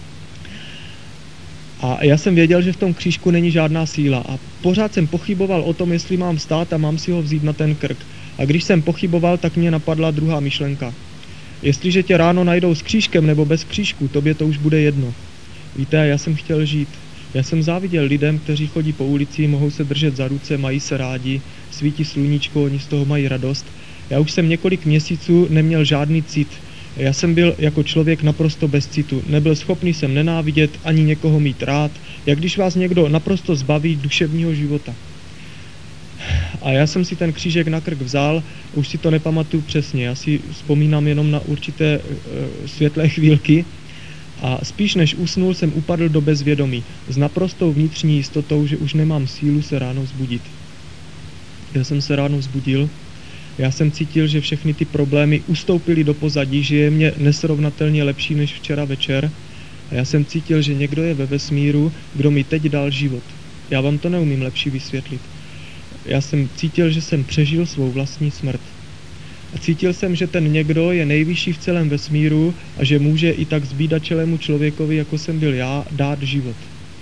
A já jsem věděl, že v tom křížku není žádná síla a pořád jsem pochyboval o tom, jestli mám vstát a mám si ho vzít na ten krk. A když jsem pochyboval, tak mě napadla druhá myšlenka. Jestliže tě ráno najdou s křížkem nebo bez křížku, tobě to už bude jedno. Víte, já jsem chtěl žít. Já jsem záviděl lidem, kteří chodí po ulici, mohou se držet za ruce, mají se rádi, svítí sluníčko, oni z toho mají radost. Já už jsem několik měsíců neměl žádný cit. Já jsem byl jako člověk naprosto bez citu. Nebyl schopný jsem nenávidět ani někoho mít rád, jak když vás někdo naprosto zbaví duševního života. A já jsem si ten křížek na krk vzal, už si to nepamatuju přesně, já si vzpomínám jenom na určité uh, světlé chvílky a spíš než usnul jsem upadl do bezvědomí s naprostou vnitřní jistotou, že už nemám sílu se ráno vzbudit. Já jsem se ráno vzbudil, já jsem cítil, že všechny ty problémy ustoupily do pozadí, že je mě nesrovnatelně lepší než včera večer a já jsem cítil, že někdo je ve vesmíru, kdo mi teď dal život. Já vám to neumím lepší vysvětlit. Já jsem cítil, že jsem přežil svou vlastní smrt. A cítil jsem, že ten někdo je nejvyšší v celém vesmíru a že může i tak zbídačelému člověkovi, jako jsem byl já, dát život.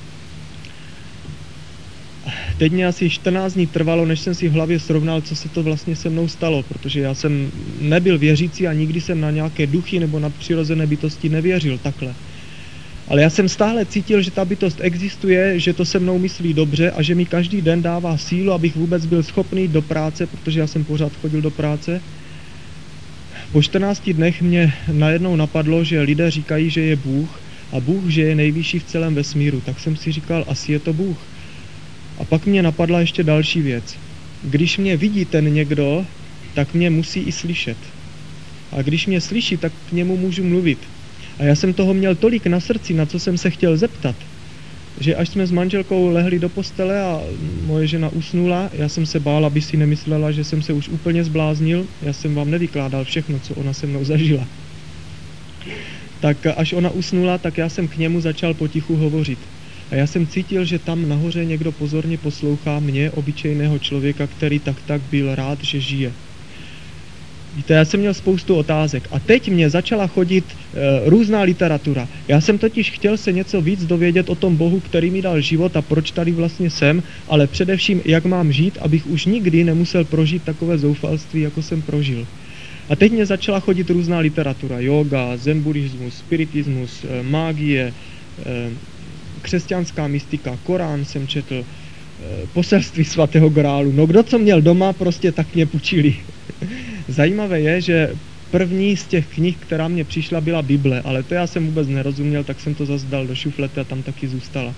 Teď mě asi čtrnáct dní trvalo, než jsem si v hlavě srovnal, co se to vlastně se mnou stalo, protože já jsem nebyl věřící a nikdy jsem na nějaké duchy nebo nadpřirozené bytosti nevěřil takhle. Ale já jsem stále cítil, že ta bytost existuje, že to se mnou myslí dobře a že mi každý den dává sílu, abych vůbec byl schopný jít do práce, protože já jsem pořád chodil do práce. Po čtrnácti dnech mě najednou napadlo, že lidé říkají, že je Bůh a Bůh, že je nejvyšší v celém vesmíru. Tak jsem si říkal, asi je to Bůh. A pak mě napadla ještě další věc. Když mě vidí ten někdo, tak mě musí i slyšet. A když mě slyší, tak k němu můžu mluvit. A já jsem toho měl tolik na srdci, na co jsem se chtěl zeptat, že až jsme s manželkou lehli do postele a moje žena usnula, já jsem se bál, aby si nemyslela, že jsem se už úplně zbláznil. Já jsem vám nevykládal všechno, co ona se mnou zažila. Tak až ona usnula, tak já jsem k němu začal potichu hovořit. A já jsem cítil, že tam nahoře někdo pozorně poslouchá mě, obyčejného člověka, který tak tak byl rád, že žije. Víte, já jsem měl spoustu otázek a teď mě začala chodit e, různá literatura. Já jsem totiž chtěl se něco víc dovědět o tom Bohu, který mi dal život a proč tady vlastně jsem, ale především, jak mám žít, abych už nikdy nemusel prožít takové zoufalství, jako jsem prožil. A teď mě začala chodit různá literatura. Yoga, zen buddhismus, spiritismus, e, mágie, e, křesťanská mystika, Korán jsem četl, e, poselství svatého grálu. No kdo co měl doma, prostě tak mě půjčili. Zajímavé je, že první z těch knih, která mě přišla, byla Bible, ale to já jsem vůbec nerozuměl, tak jsem to zase dal do šuflety a tam taky zůstala.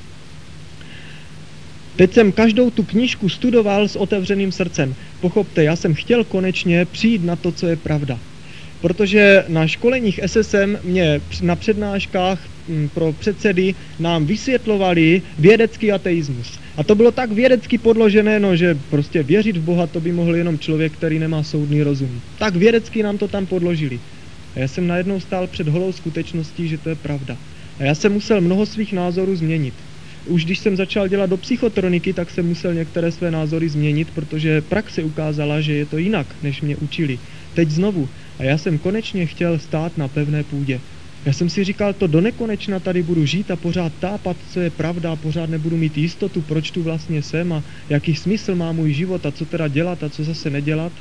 Teď jsem každou tu knížku studoval s otevřeným srdcem. Pochopte, já jsem chtěl konečně přijít na to, co je pravda. Protože na školeních S S M mě na přednáškách pro předsedy nám vysvětlovali vědecký ateismus. A to bylo tak vědecky podložené, no, že prostě věřit v Boha to by mohl jenom člověk, který nemá soudný rozum. Tak vědecky nám to tam podložili. A já jsem najednou stál před holou skutečností, že to je pravda. A já jsem musel mnoho svých názorů změnit. Už když jsem začal dělat do psychotroniky, tak jsem musel některé své názory změnit, protože praxe ukázala, že je to jinak, než mě učili. Teď znovu. A já jsem konečně chtěl stát na pevné půdě. Já jsem si říkal, to do nekonečna tady budu žít a pořád tápat, co je pravda, a pořád nebudu mít jistotu, proč tu vlastně jsem a jaký smysl má můj život a co teda dělat a co zase nedělat.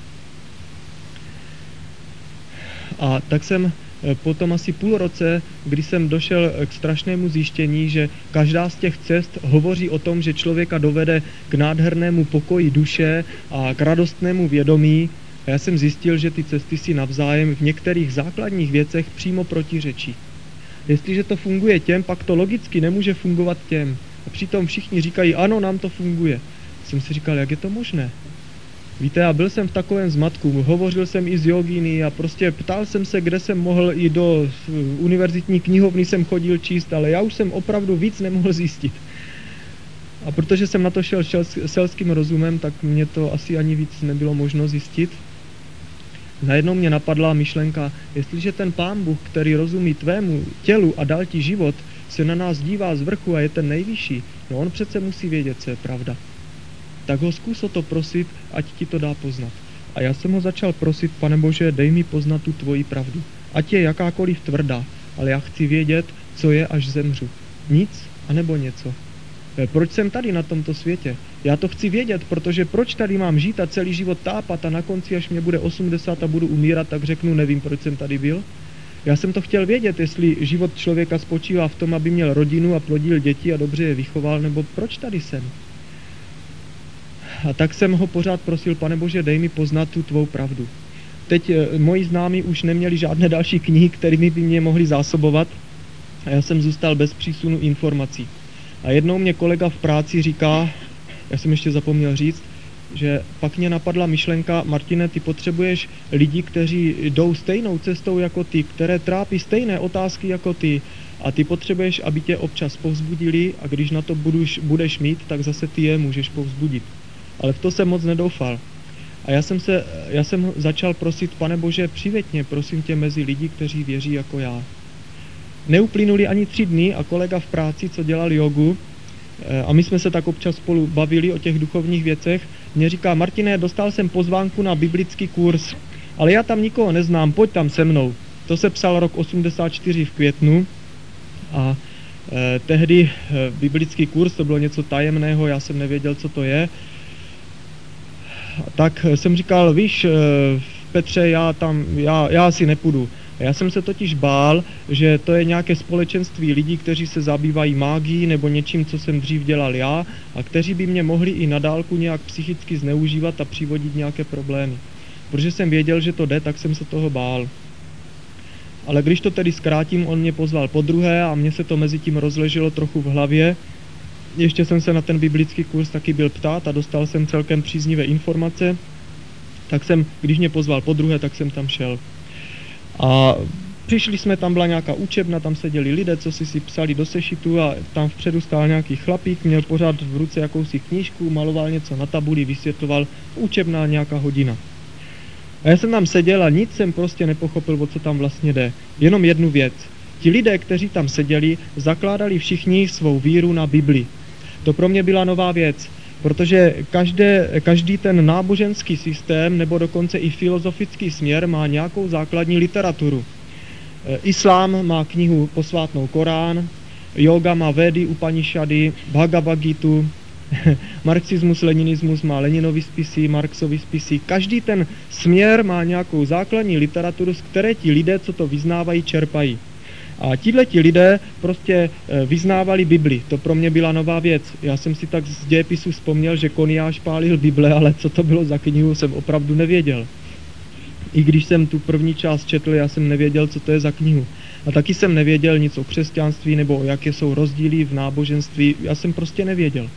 A tak jsem potom asi půl roce, kdy jsem došel k strašnému zjištění, že každá z těch cest hovoří o tom, že člověka dovede k nádhernému pokoji duše a k radostnému vědomí. A já jsem zjistil, že ty cesty si navzájem v některých základních věcech přímo protiřečí. Jestliže to funguje těm, pak to logicky nemůže fungovat těm. A přitom všichni říkají, ano, nám to funguje. Jsem si říkal, jak je to možné? Víte, já byl jsem v takovém zmatku, hovořil jsem i s jogíny a prostě ptal jsem se, kde jsem mohl, i do univerzitní knihovny jsem chodil číst, ale já už jsem opravdu víc nemohl zjistit. A protože jsem na to šel selským rozumem, tak mě to asi ani víc nebylo možno zjistit. Najednou mě napadla myšlenka, jestliže ten Pán Bůh, který rozumí tvému tělu a dal ti život, se na nás dívá z vrchu a je ten nejvyšší, no on přece musí vědět, co je pravda. Tak ho zkus o to prosit, ať ti to dá poznat. A já jsem ho začal prosit, Pane Bože, dej mi poznat tu tvoji pravdu. Ať je jakákoliv tvrdá, ale já chci vědět, co je, až zemřu. Nic, anebo něco. Proč jsem tady na tomto světě? Já to chci vědět, protože proč tady mám žít a celý život tápat a na konci, až mě bude osmdesát a budu umírat, tak řeknu, nevím, proč jsem tady byl. Já jsem to chtěl vědět, jestli život člověka spočívá v tom, aby měl rodinu a plodil děti a dobře je vychoval, nebo proč tady jsem. A tak jsem ho pořád prosil, Pane Bože, dej mi poznat tu tvou pravdu. Teď e, moji známí už neměli žádné další knihy, kterými by mě mohli zásobovat a já jsem zůstal bez přísunu informací. A jednou mě kolega v práci říká, já jsem ještě zapomněl říct, že pak mě napadla myšlenka, Martine, ty potřebuješ lidi, kteří jdou stejnou cestou jako ty, které trápí stejné otázky jako ty a ty potřebuješ, aby tě občas povzbudili a když na to budeš, budeš mít, tak zase ty je můžeš povzbudit. Ale v to jsem moc nedoufal. A já jsem, se, já jsem začal prosit, Pane Bože, přiveď mě, prosím tě, mezi lidi, kteří věří jako já. Neuplynuli ani tři dny a kolega v práci, co dělal jogu, a my jsme se tak občas spolu bavili o těch duchovních věcech, mě říká: Martine, dostal jsem pozvánku na biblický kurz, ale já tam nikoho neznám, pojď tam se mnou. To se psal rok osmdesát čtyři v květnu a e, tehdy e, biblický kurz, to bylo něco tajemného, já jsem nevěděl, co to je. Tak jsem říkal: víš, e, Petře, já tam, já, já asi nepůjdu. Já jsem se totiž bál, že to je nějaké společenství lidí, kteří se zabývají mágií nebo něčím, co jsem dřív dělal já, a kteří by mě mohli i na dálku nějak psychicky zneužívat a přivodit nějaké problémy. Protože jsem věděl, že to jde, tak jsem se toho bál. Ale když to tedy zkrátím, on mě pozval podruhé a mně se to mezi tím rozleželo trochu v hlavě. Ještě jsem se na ten biblický kurz taky byl ptát a dostal jsem celkem příznivé informace. Tak jsem, když mě pozval podruhé, tak jsem tam šel. A přišli jsme, tam byla nějaká učebna, tam seděli lidé, co si si psali do sešitu, a tam vpředu stál nějaký chlapík, měl pořád v ruce jakousi knížku, maloval něco na tabuli, vysvětloval, učebna nějaká hodina. A já jsem tam seděl a nic jsem prostě nepochopil, o co tam vlastně jde. Jenom jednu věc. Ti lidé, kteří tam seděli, zakládali všichni svou víru na Bibli. To pro mě byla nová věc, protože každé, každý ten náboženský systém nebo dokonce i filozofický směr má nějakou základní literaturu. Islám má knihu posvátnou Korán, yoga má Védy, Upanišady, Bhagavad Gitu, marxismus, leninismus má Leninovy spisy, Marxovy spisy. Každý ten směr má nějakou základní literaturu, z které ti lidé, co to vyznávají, čerpají. A tihleti lidé prostě vyznávali Bibli. To pro mě byla nová věc. Já jsem si tak z dějepisu vzpomněl, že Koniáš pálil Bible, ale co to bylo za knihu, jsem opravdu nevěděl. I když jsem tu první část četl, já jsem nevěděl, co to je za knihu. A taky jsem nevěděl nic o křesťanství nebo jaké jsou rozdíly v náboženství. Já jsem prostě nevěděl.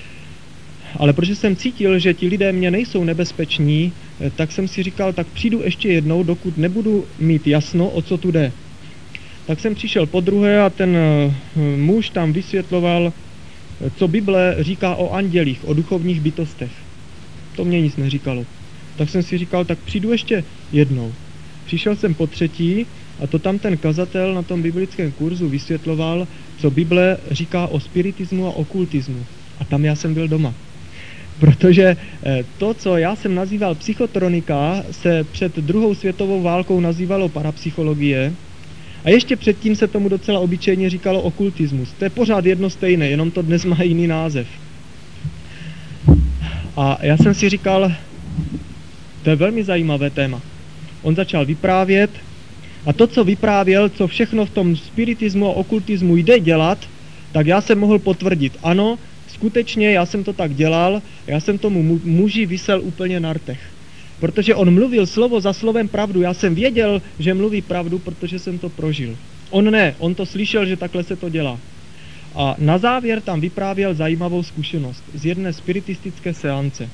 Ale protože jsem cítil, že ti lidé mě nejsou nebezpeční, tak jsem si říkal, tak přijdu ještě jednou, dokud nebudu mít jasno, o co tu jde. Tak jsem přišel podruhé a ten muž tam vysvětloval, co Bible říká o andělích, o duchovních bytostech. To mě nic neříkalo. Tak jsem si říkal, tak přijdu ještě jednou. Přišel jsem po třetí a to tam ten kazatel na tom biblickém kurzu vysvětloval, co Bible říká o spiritismu a okultismu. A tam já jsem byl doma. Protože to, co já jsem nazýval psychotronika, se před druhou světovou válkou nazývalo parapsychologie. A ještě předtím se tomu docela obyčejně říkalo okultismus. To je pořád jedno stejné, jenom to dnes má jiný název. A já jsem si říkal, to je velmi zajímavé téma. On začal vyprávět a to, co vyprávěl, co všechno v tom spiritismu a okultismu jde dělat, tak já jsem mohl potvrdit. Ano, skutečně já jsem to tak dělal, já jsem tomu muži visel úplně na rtech. Protože on mluvil slovo za slovem pravdu. Já jsem věděl, že mluví pravdu, protože jsem to prožil. On ne, on to slyšel, že takhle se to dělá. A na závěr tam vyprávěl zajímavou zkušenost z jedné spiritistické seance.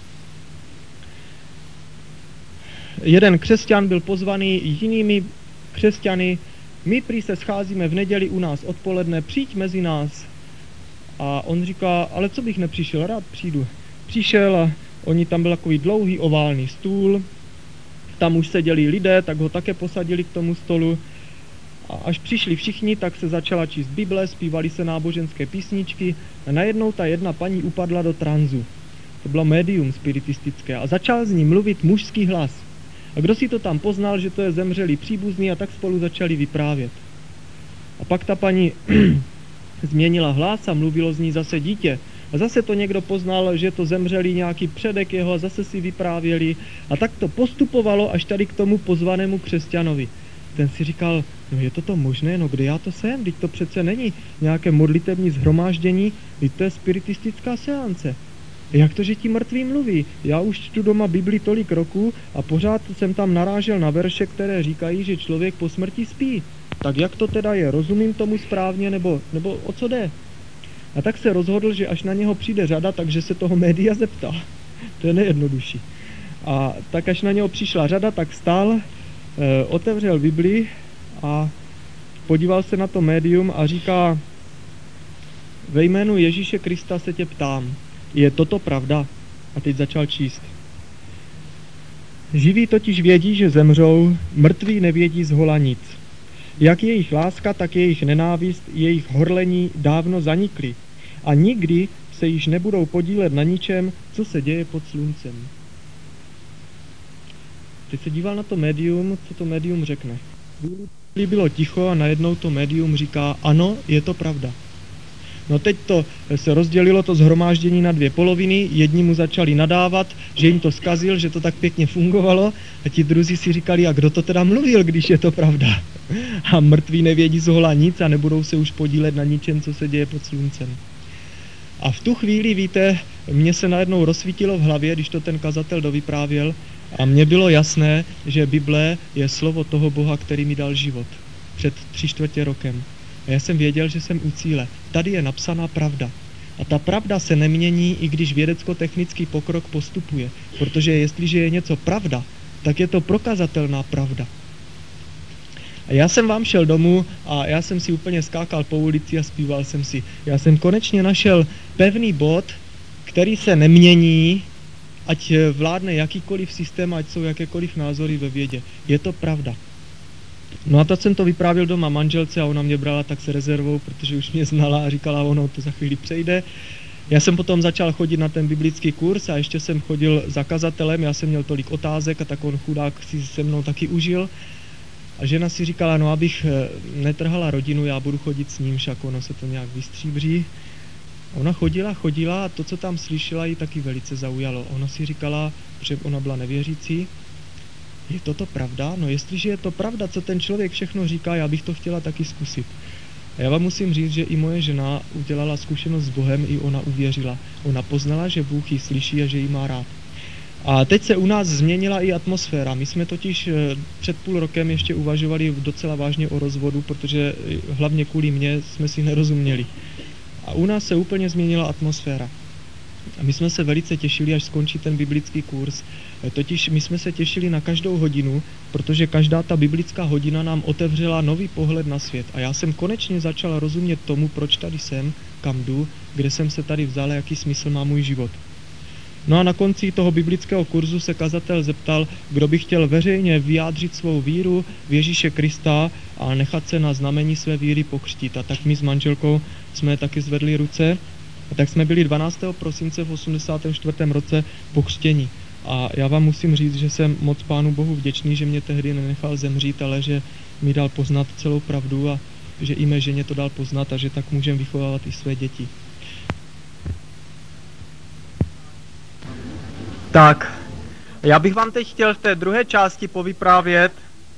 Jeden křesťan byl pozvaný jinými křesťany. My prý se scházíme v neděli u nás odpoledne, přijď mezi nás. A on říká, ale co bych nepřišel, rád přijdu. Přišel a oni, tam byl takový dlouhý oválný stůl, tam už seděli lidé, tak ho také posadili k tomu stolu. A až přišli všichni, tak se začala číst Bible, zpívali se náboženské písničky a najednou ta jedna paní upadla do tranzu. To bylo médium spiritistické a začal z ní mluvit mužský hlas. A kdo si to tam poznal, že to je zemřelý příbuzný, a tak spolu začali vyprávět. A pak ta paní změnila hlas a mluvilo z ní zase dítě. A zase to někdo poznal, že to zemřelý nějaký předek jeho, a zase si vyprávěli. A tak to postupovalo až tady k tomu pozvanému křesťanovi. Ten si říkal, no je toto možné, no kde já to jsem, teď to přece není nějaké modlitevní shromáždění, teď to je spiritistická seance. Jak to, že ti mrtví mluví? Já už čtu doma Bibli tolik roků a pořád jsem tam narážel na verše, které říkají, že člověk po smrti spí. Tak jak to teda je? Rozumím tomu správně, nebo, nebo o co jde? A tak se rozhodl, že až na něho přijde řada, takže se toho média zeptá. To je nejjednodušší. A tak až na něho přišla řada, tak stál, e, otevřel Bibli a podíval se na to médium a říká, ve jménu Ježíše Krista se tě ptám, je toto pravda? A teď začal číst. Živí totiž vědí, že zemřou, mrtví nevědí zhola nic. Jak jejich láska, tak jejich nenávist, jejich horlení dávno zanikly. a nikdy se již nebudou podílet na ničem, co se děje pod sluncem. Teď se díval na to médium, co to médium řekne. Chvíli bylo ticho a najednou to médium říká, ano, je to pravda. No teď to se rozdělilo to shromáždění na dvě poloviny, jedni mu začali nadávat, že jim to zkazil, že to tak pěkně fungovalo a ti druzí si říkali, a kdo to teda mluvil, když je to pravda. A mrtví nevědí z hola nic a nebudou se už podílet na ničem, co se děje pod sluncem. A v tu chvíli, víte, mně se najednou rozsvítilo v hlavě, když to ten kazatel dovyprávěl, a mně bylo jasné, že Bible je slovo toho Boha, který mi dal život před tři čtvrtě rokem. A já jsem věděl, že jsem u cíle. Tady je napsaná pravda. A ta pravda se nemění, i když vědecko-technický pokrok postupuje. Protože jestliže je něco pravda, tak je to prokazatelná pravda. A já jsem vám šel domů a já jsem si úplně skákal po ulici a zpíval jsem si. Já jsem konečně našel pevný bod, který se nemění, ať vládne jakýkoliv systém, ať jsou jakékoliv názory ve vědě. Je to pravda. No a tak jsem to vyprávěl doma manželce a ona mě brala tak s rezervou, protože už mě znala a říkala, ono to za chvíli přejde. Já jsem potom začal chodit na ten biblický kurz a ještě jsem chodil za kazatelem, já jsem měl tolik otázek a tak on chudák si se mnou taky užil. A žena si říkala, no abych netrhala rodinu, já budu chodit s ním, však ono se to nějak vystříbří. Ona chodila, chodila a to, co tam slyšela, ji taky velice zaujalo. Ona si říkala, že ona byla nevěřící, je toto pravda? No jestliže je to pravda, co ten člověk všechno říká, já bych to chtěla taky zkusit. A já vám musím říct, že i moje žena udělala zkušenost s Bohem, i ona uvěřila. Ona poznala, že Bůh ji slyší a že ji má rád. A teď se u nás změnila i atmosféra. My jsme totiž před půl rokem ještě uvažovali docela vážně o rozvodu, protože hlavně kvůli mně jsme si nerozuměli. A u nás se úplně změnila atmosféra. A my jsme se velice těšili, až skončí ten biblický kurz. Totiž my jsme se těšili na každou hodinu, protože každá ta biblická hodina nám otevřela nový pohled na svět. A já jsem konečně začal rozumět tomu, proč tady jsem, kam jdu, kde jsem se tady vzal, jaký smysl má můj život. No a na konci toho biblického kurzu se kazatel zeptal, kdo by chtěl veřejně vyjádřit svou víru v Ježíše Krista a nechat se na znamení své víry pokřtít. A tak my s manželkou jsme taky zvedli ruce. A tak jsme byli dvanáctého prosince v osmdesátém čtvrtém roce pokřtěni. A já vám musím říct, že jsem moc Pánu Bohu vděčný, že mě tehdy nenechal zemřít, ale že mi dal poznat celou pravdu a že i mé ženě to dal poznat a že tak můžeme vychovávat i své děti. Tak, já bych vám teď chtěl v té druhé části povyprávět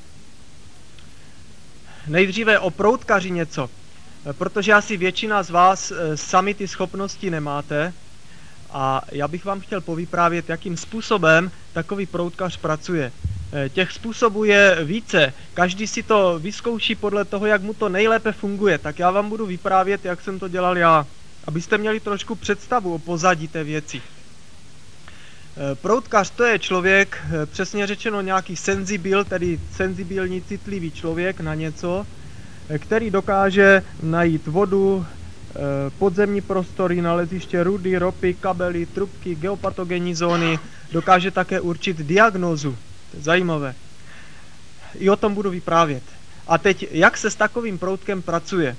nejdříve o proutkaři něco, protože asi většina z vás sami ty schopnosti nemáte a já bych vám chtěl povyprávět, jakým způsobem takový proutkař pracuje. Těch způsobů je více, každý si to vyzkouší podle toho, jak mu to nejlépe funguje, tak já vám budu vyprávět, jak jsem to dělal já, abyste měli trošku představu o pozadí té věci. Proutkař to je člověk, přesně řečeno nějaký senzibil, tedy senzibilní, citlivý člověk na něco, který dokáže najít vodu, podzemní prostory, naleziště rudy, ropy, kabely, trubky, geopatogenní zóny, dokáže také určit diagnózu. To je zajímavé. I o tom budu vyprávět. A teď, jak se s takovým proutkem pracuje?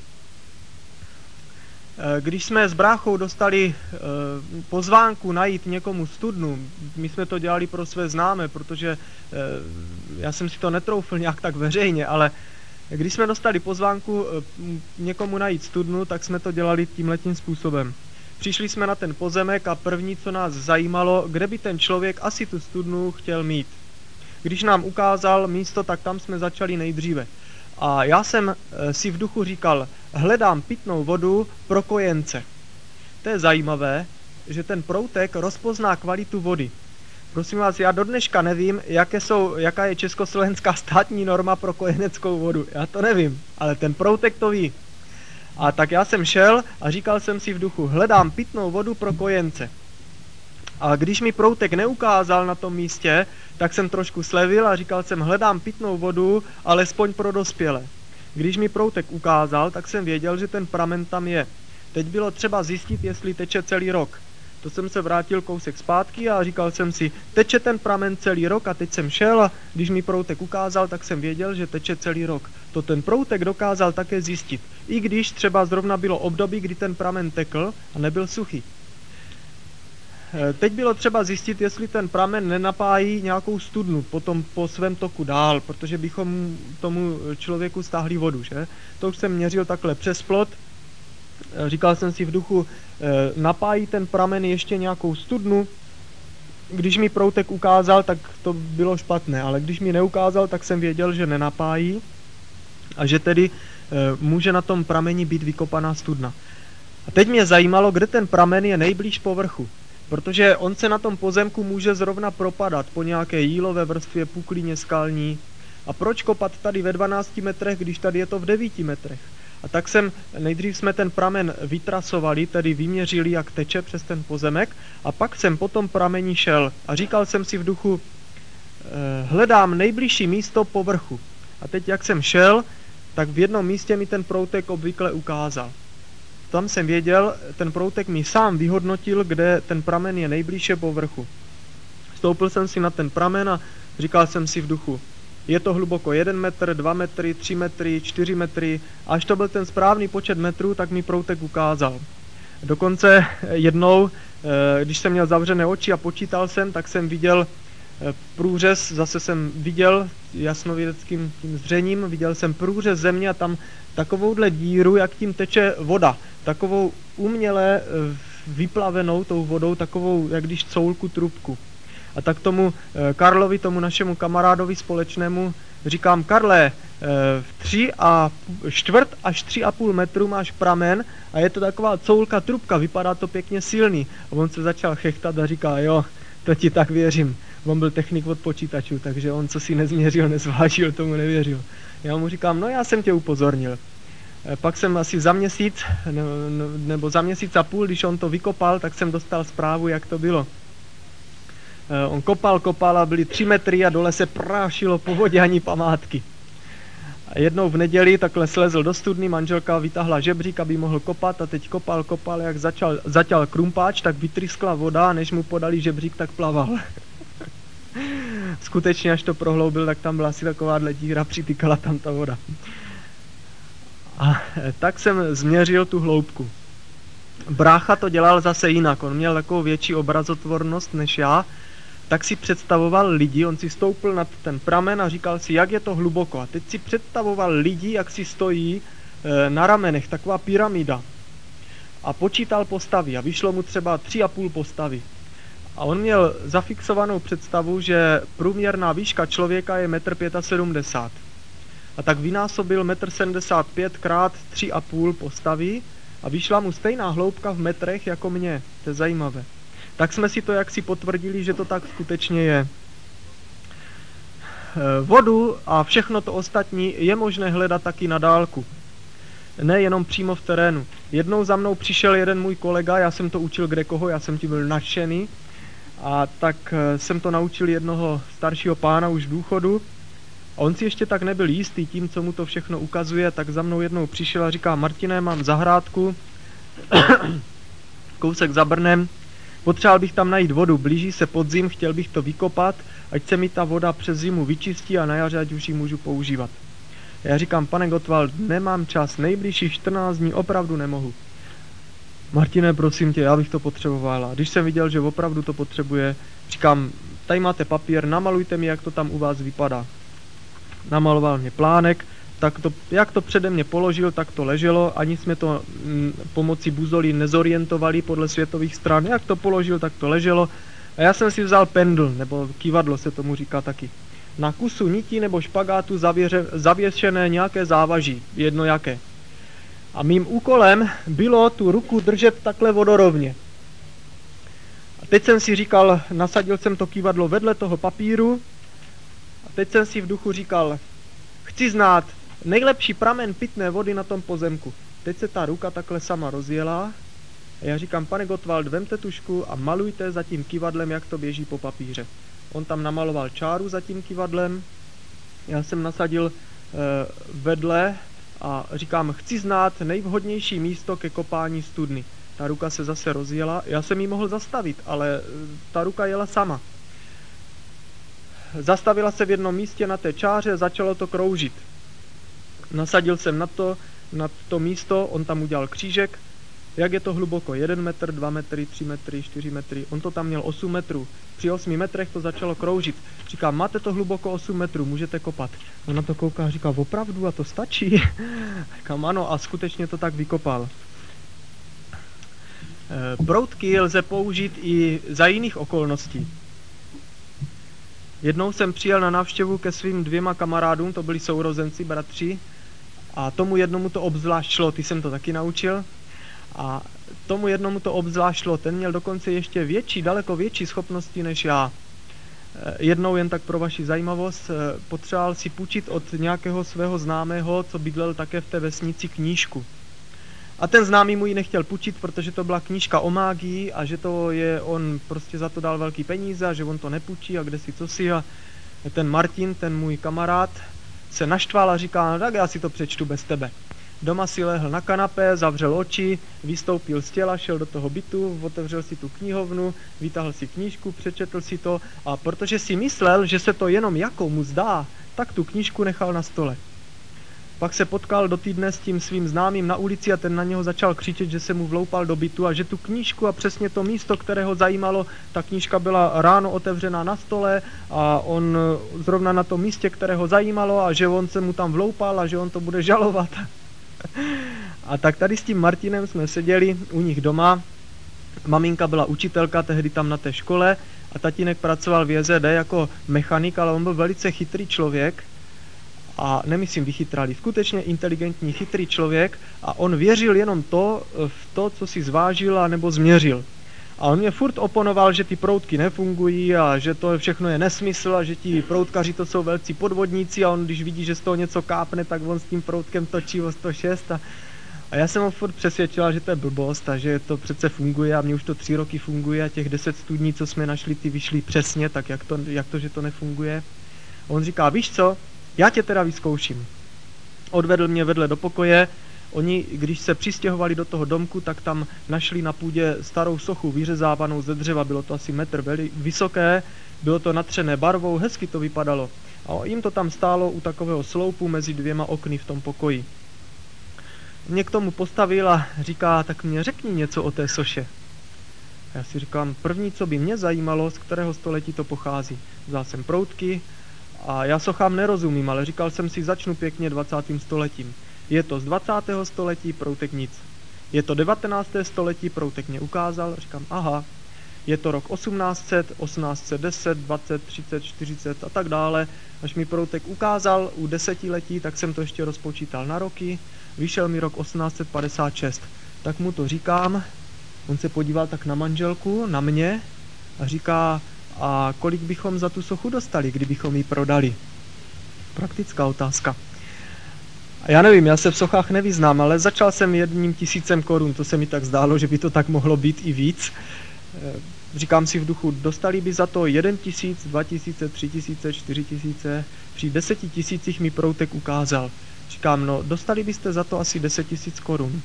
Když jsme s bráchou dostali pozvánku najít někomu studnu, my jsme to dělali pro své známé, protože já jsem si to netroufl nějak tak veřejně, ale když jsme dostali pozvánku někomu najít studnu, tak jsme to dělali tímhletím způsobem. Přišli jsme na ten pozemek a první, co nás zajímalo, kde by ten člověk asi tu studnu chtěl mít. Když nám ukázal místo, tak tam jsme začali nejdříve. A já jsem si v duchu říkal, hledám pitnou vodu pro kojence. To je zajímavé, že ten proutek rozpozná kvalitu vody. Prosím vás, já do dneška nevím, jaké jsou, jaká je československá státní norma pro kojeneckou vodu. Já to nevím, ale ten proutek to ví. A tak já jsem šel a říkal jsem si v duchu, hledám pitnou vodu pro kojence. A když mi proutek neukázal na tom místě, tak jsem trošku slevil a říkal jsem, hledám pitnou vodu, alespoň pro dospělé. Když mi proutek ukázal, tak jsem věděl, že ten pramen tam je. Teď bylo třeba zjistit, jestli teče celý rok. To jsem se vrátil kousek zpátky a říkal jsem si, teče ten pramen celý rok a teď jsem šel a když mi proutek ukázal, tak jsem věděl, že teče celý rok. To ten proutek dokázal také zjistit, i když třeba zrovna bylo období, kdy ten pramen tekl a nebyl suchý. Teď bylo třeba zjistit, jestli ten pramen nenapájí nějakou studnu potom po svém toku dál, protože bychom tomu člověku stáhli vodu, že? To už jsem měřil takhle přes plot. Říkal jsem si v duchu, napájí ten pramen ještě nějakou studnu. Když mi proutek ukázal, tak to bylo špatné, ale když mi neukázal, tak jsem věděl, že nenapájí a že tedy může na tom prameni být vykopaná studna. A teď mě zajímalo, kde ten pramen je nejblíž povrchu. Protože on se na tom pozemku může zrovna propadat po nějaké jílové vrstvě, puklině skalní. A proč kopat tady ve dvanácti metrech, když tady je to v devíti metrech? A tak jsem, nejdřív jsme ten pramen vytrasovali, tedy vyměřili, jak teče přes ten pozemek, a pak jsem po tom prameni šel a říkal jsem si v duchu, hledám nejbližší místo povrchu. A teď, jak jsem šel, tak v jednom místě mi ten proutek obvykle ukázal. Tam jsem věděl, ten proutek mi sám vyhodnotil, kde ten pramen je nejblíže povrchu. Stoupil jsem si na ten pramen a říkal jsem si v duchu, je to hluboko jeden metr, dva metry, tři metry, čtyři metry, a až to byl ten správný počet metrů, tak mi proutek ukázal. Dokonce jednou, když jsem měl zavřené oči a počítal jsem, tak jsem viděl průřez, zase jsem viděl jasnovideckým tím zřením, viděl jsem průřez země a tam takovouhle díru, jak tím teče voda, takovou uměle vyplavenou tou vodou, takovou, jak když coulku trubku. A tak tomu Karlovi, tomu našemu kamarádovi společnému, říkám, Karle, v tři a čtvrt až tři a půl metru máš pramen a je to taková coulka trubka, vypadá to pěkně silný. A on se začal chechtat a říká, jo, to ti tak věřím. On byl technik od počítačů, takže on, co si nezměřil, nezvážil, tomu nevěřil. Já mu říkám, no já jsem tě upozornil. Pak jsem asi za měsíc, nebo za měsíc a půl, když on to vykopal, tak jsem dostal zprávu, jak to bylo. On kopal, kopal a byly tři metry a dole se prášilo po vodě, ani památky. A jednou v neděli takhle slezl do studny, manželka vytáhla žebřík, aby mohl kopat a teď kopal, kopal, jak začal, zaťal krumpáč, tak vytryskla voda a než mu podali žebřík, tak plaval. Skutečně, až to prohloubil, tak tam byla asi takováhle díra, přitýkala tam ta voda. A tak jsem změřil tu hloubku. Brácha to dělal zase jinak, on měl takovou větší obrazotvornost než já, tak si představoval lidi, on si stoupil nad ten pramen a říkal si, jak je to hluboko. A teď si představoval lidi, jak si stojí e, na ramenech, taková pyramida. A počítal postavy a vyšlo mu třeba tři a půl postavy. A on měl zafixovanou představu, že průměrná výška člověka je metr sedmdesát pět. A tak vynásobil metr sedmdesát pět krát tři a půl postavy a vyšla mu stejná hloubka v metrech jako mě. To je zajímavé. Tak jsme si to jaksi potvrdili, že to tak skutečně je. Vodu a všechno to ostatní je možné hledat taky na dálku. Nejenom přímo v terénu. Jednou za mnou přišel jeden můj kolega, já jsem to učil kdekoho, já jsem tím byl nadšený. A tak jsem to naučil jednoho staršího pána už v důchodu. A on si ještě tak nebyl jistý tím, co mu to všechno ukazuje, tak za mnou jednou přišel a říká, Martine, mám zahrádku, kousek za Brnem, potřeboval bych tam najít vodu, blíží se podzim, chtěl bych to vykopat, ať se mi ta voda přes zimu vyčistí a na jaře, ať už ji můžu používat. Já říkám, pane Gottwald, nemám čas, nejbližších čtrnáct dní opravdu nemohu. Martine, prosím tě, já bych to potřeboval. A když jsem viděl, že opravdu to potřebuje, říkám, tady máte papír, namalujte mi, jak to tam u vás vypadá. Namaloval mě plánek, tak to, jak to přede mě položil, tak to leželo, ani jsme to m, pomocí buzolí nezorientovali podle světových stran, jak to položil, tak to leželo. A já jsem si vzal pendl, nebo kývadlo se tomu říká taky. Na kusu nití nebo špagátu zavěře, zavěšené nějaké závaží, jedno jaké. A mým úkolem bylo tu ruku držet takhle vodorovně. A teď jsem si říkal, nasadil jsem to kývadlo vedle toho papíru, a teď jsem si v duchu říkal, chci znát nejlepší pramen pitné vody na tom pozemku. Teď se ta ruka takhle sama rozjela a já říkám, pane Gottwald, vemte tušku a malujte za tím kývadlem, jak to běží po papíře. On tam namaloval čáru za tím kývadlem, já jsem nasadil e, vedle a říkám, chci znát nejvhodnější místo ke kopání studny. Ta ruka se zase rozjela, já jsem ji mohl zastavit, ale ta ruka jela sama. Zastavila se v jednom místě na té čáře, začalo to kroužit. Nasadil jsem na to, na to místo, on tam udělal křížek. Jak je to hluboko? Jeden metr, dva metry, tři metry, čtyři metry. On to tam měl osm metrů. Při osmi metrech to začalo kroužit. Říká, máte to hluboko osm metrů, můžete kopat. On na to kouká a říká, opravdu a to stačí? Říkám, ano, a skutečně to tak vykopal. Proutky lze použít i za jiných okolností. Jednou jsem přijel na návštěvu ke svým dvěma kamarádům, to byli sourozenci, bratři, a tomu jednomu to obzvlášť šlo, ty jsem to taky naučil, a tomu jednomu to obzvlášť šlo, ten měl dokonce ještě větší, daleko větší schopnosti než já. Jednou, jen tak pro vaši zajímavost, potřeboval si půjčit od nějakého svého známého, co bydlel také v té vesnici, knížku. A ten známý mu ji nechtěl půjčit, protože to byla knížka o mágii a že to je, on prostě za to dal velký peníze a že on to nepůjčí a kde si co si. A ten Martin, ten můj kamarád, se naštval a říká, no tak já si to přečtu bez tebe. Doma si lehl na kanapé, zavřel oči, vystoupil z těla, šel do toho bytu, otevřel si tu knihovnu, vytáhl si knížku, přečetl si to a protože si myslel, že se to jenom jako mu zdá, tak tu knížku nechal na stole. Pak se potkal do týdne s tím svým známým na ulici a ten na něho začal křičet, že se mu vloupal do bytu a že tu knížku a přesně to místo, které ho zajímalo, ta knížka byla ráno otevřená na stole a on zrovna na tom místě, které ho zajímalo a že on se mu tam vloupal a že on to bude žalovat. A tak tady s tím Martinem jsme seděli u nich doma. Maminka byla učitelka tehdy tam na té škole a tatínek pracoval v J Z D jako mechanik, ale on byl velice chytrý člověk. A nemyslím vychytralý, skutečně inteligentní, chytrý člověk a on věřil jenom to, v to, co si zvážil a nebo změřil. A on mě furt oponoval, že ty proutky nefungují a že to všechno je nesmysl a že ti proutkaři to jsou velcí podvodníci a on když vidí, že z toho něco kápne, tak on s tím proutkem točí o sto šest a, a já jsem ho furt přesvědčila, že to je blbost a že to přece funguje a mě už to tři roky funguje a těch deset studní, co jsme našli, ty vyšly přesně, tak jak to, jak to, že to nefunguje. A on říká, víš co? Já tě teda vyzkouším. Odvedl mě vedle do pokoje. Oni, když se přistěhovali do toho domku, tak tam našli na půdě starou sochu vyřezávanou ze dřeva. Bylo to asi metr vysoké, bylo to natřené barvou, hezky to vypadalo. A jim to tam stálo u takového sloupu mezi dvěma okny v tom pokoji. Mě k tomu postavil a říká, tak mě řekni něco o té soše. A já si říkám, první, co by mě zajímalo, z kterého století to pochází. Vzal jsem proutky, a já sochám nerozumím, ale říkal jsem si, začnu pěkně dvacátým stoletím. Je to z dvacátého století, proutek nic. Je to devatenácté století, proutek mě ukázal, říkám, aha. Je to rok osmnáct set, osmnáct set deset, dvacet, třicet, čtyřicet a tak dále. Až mi proutek ukázal u desetiletí, tak jsem to ještě rozpočítal na roky. Vyšel mi rok osmnáct set padesát šest. Tak mu to říkám, on se podíval tak na manželku, na mě a říká, a kolik bychom za tu sochu dostali, kdybychom ji prodali? Praktická otázka. A já nevím, já se v sochách nevyznám, ale začal jsem jedním tisícem korun, to se mi tak zdálo, že by to tak mohlo být i víc. Říkám si v duchu, dostali by za to jeden tisíc, dva tisíce, tři tisíce, čtyři tisíce, při deseti tisících mi proutek ukázal. Říkám, no, dostali byste za to asi deset tisíc korun.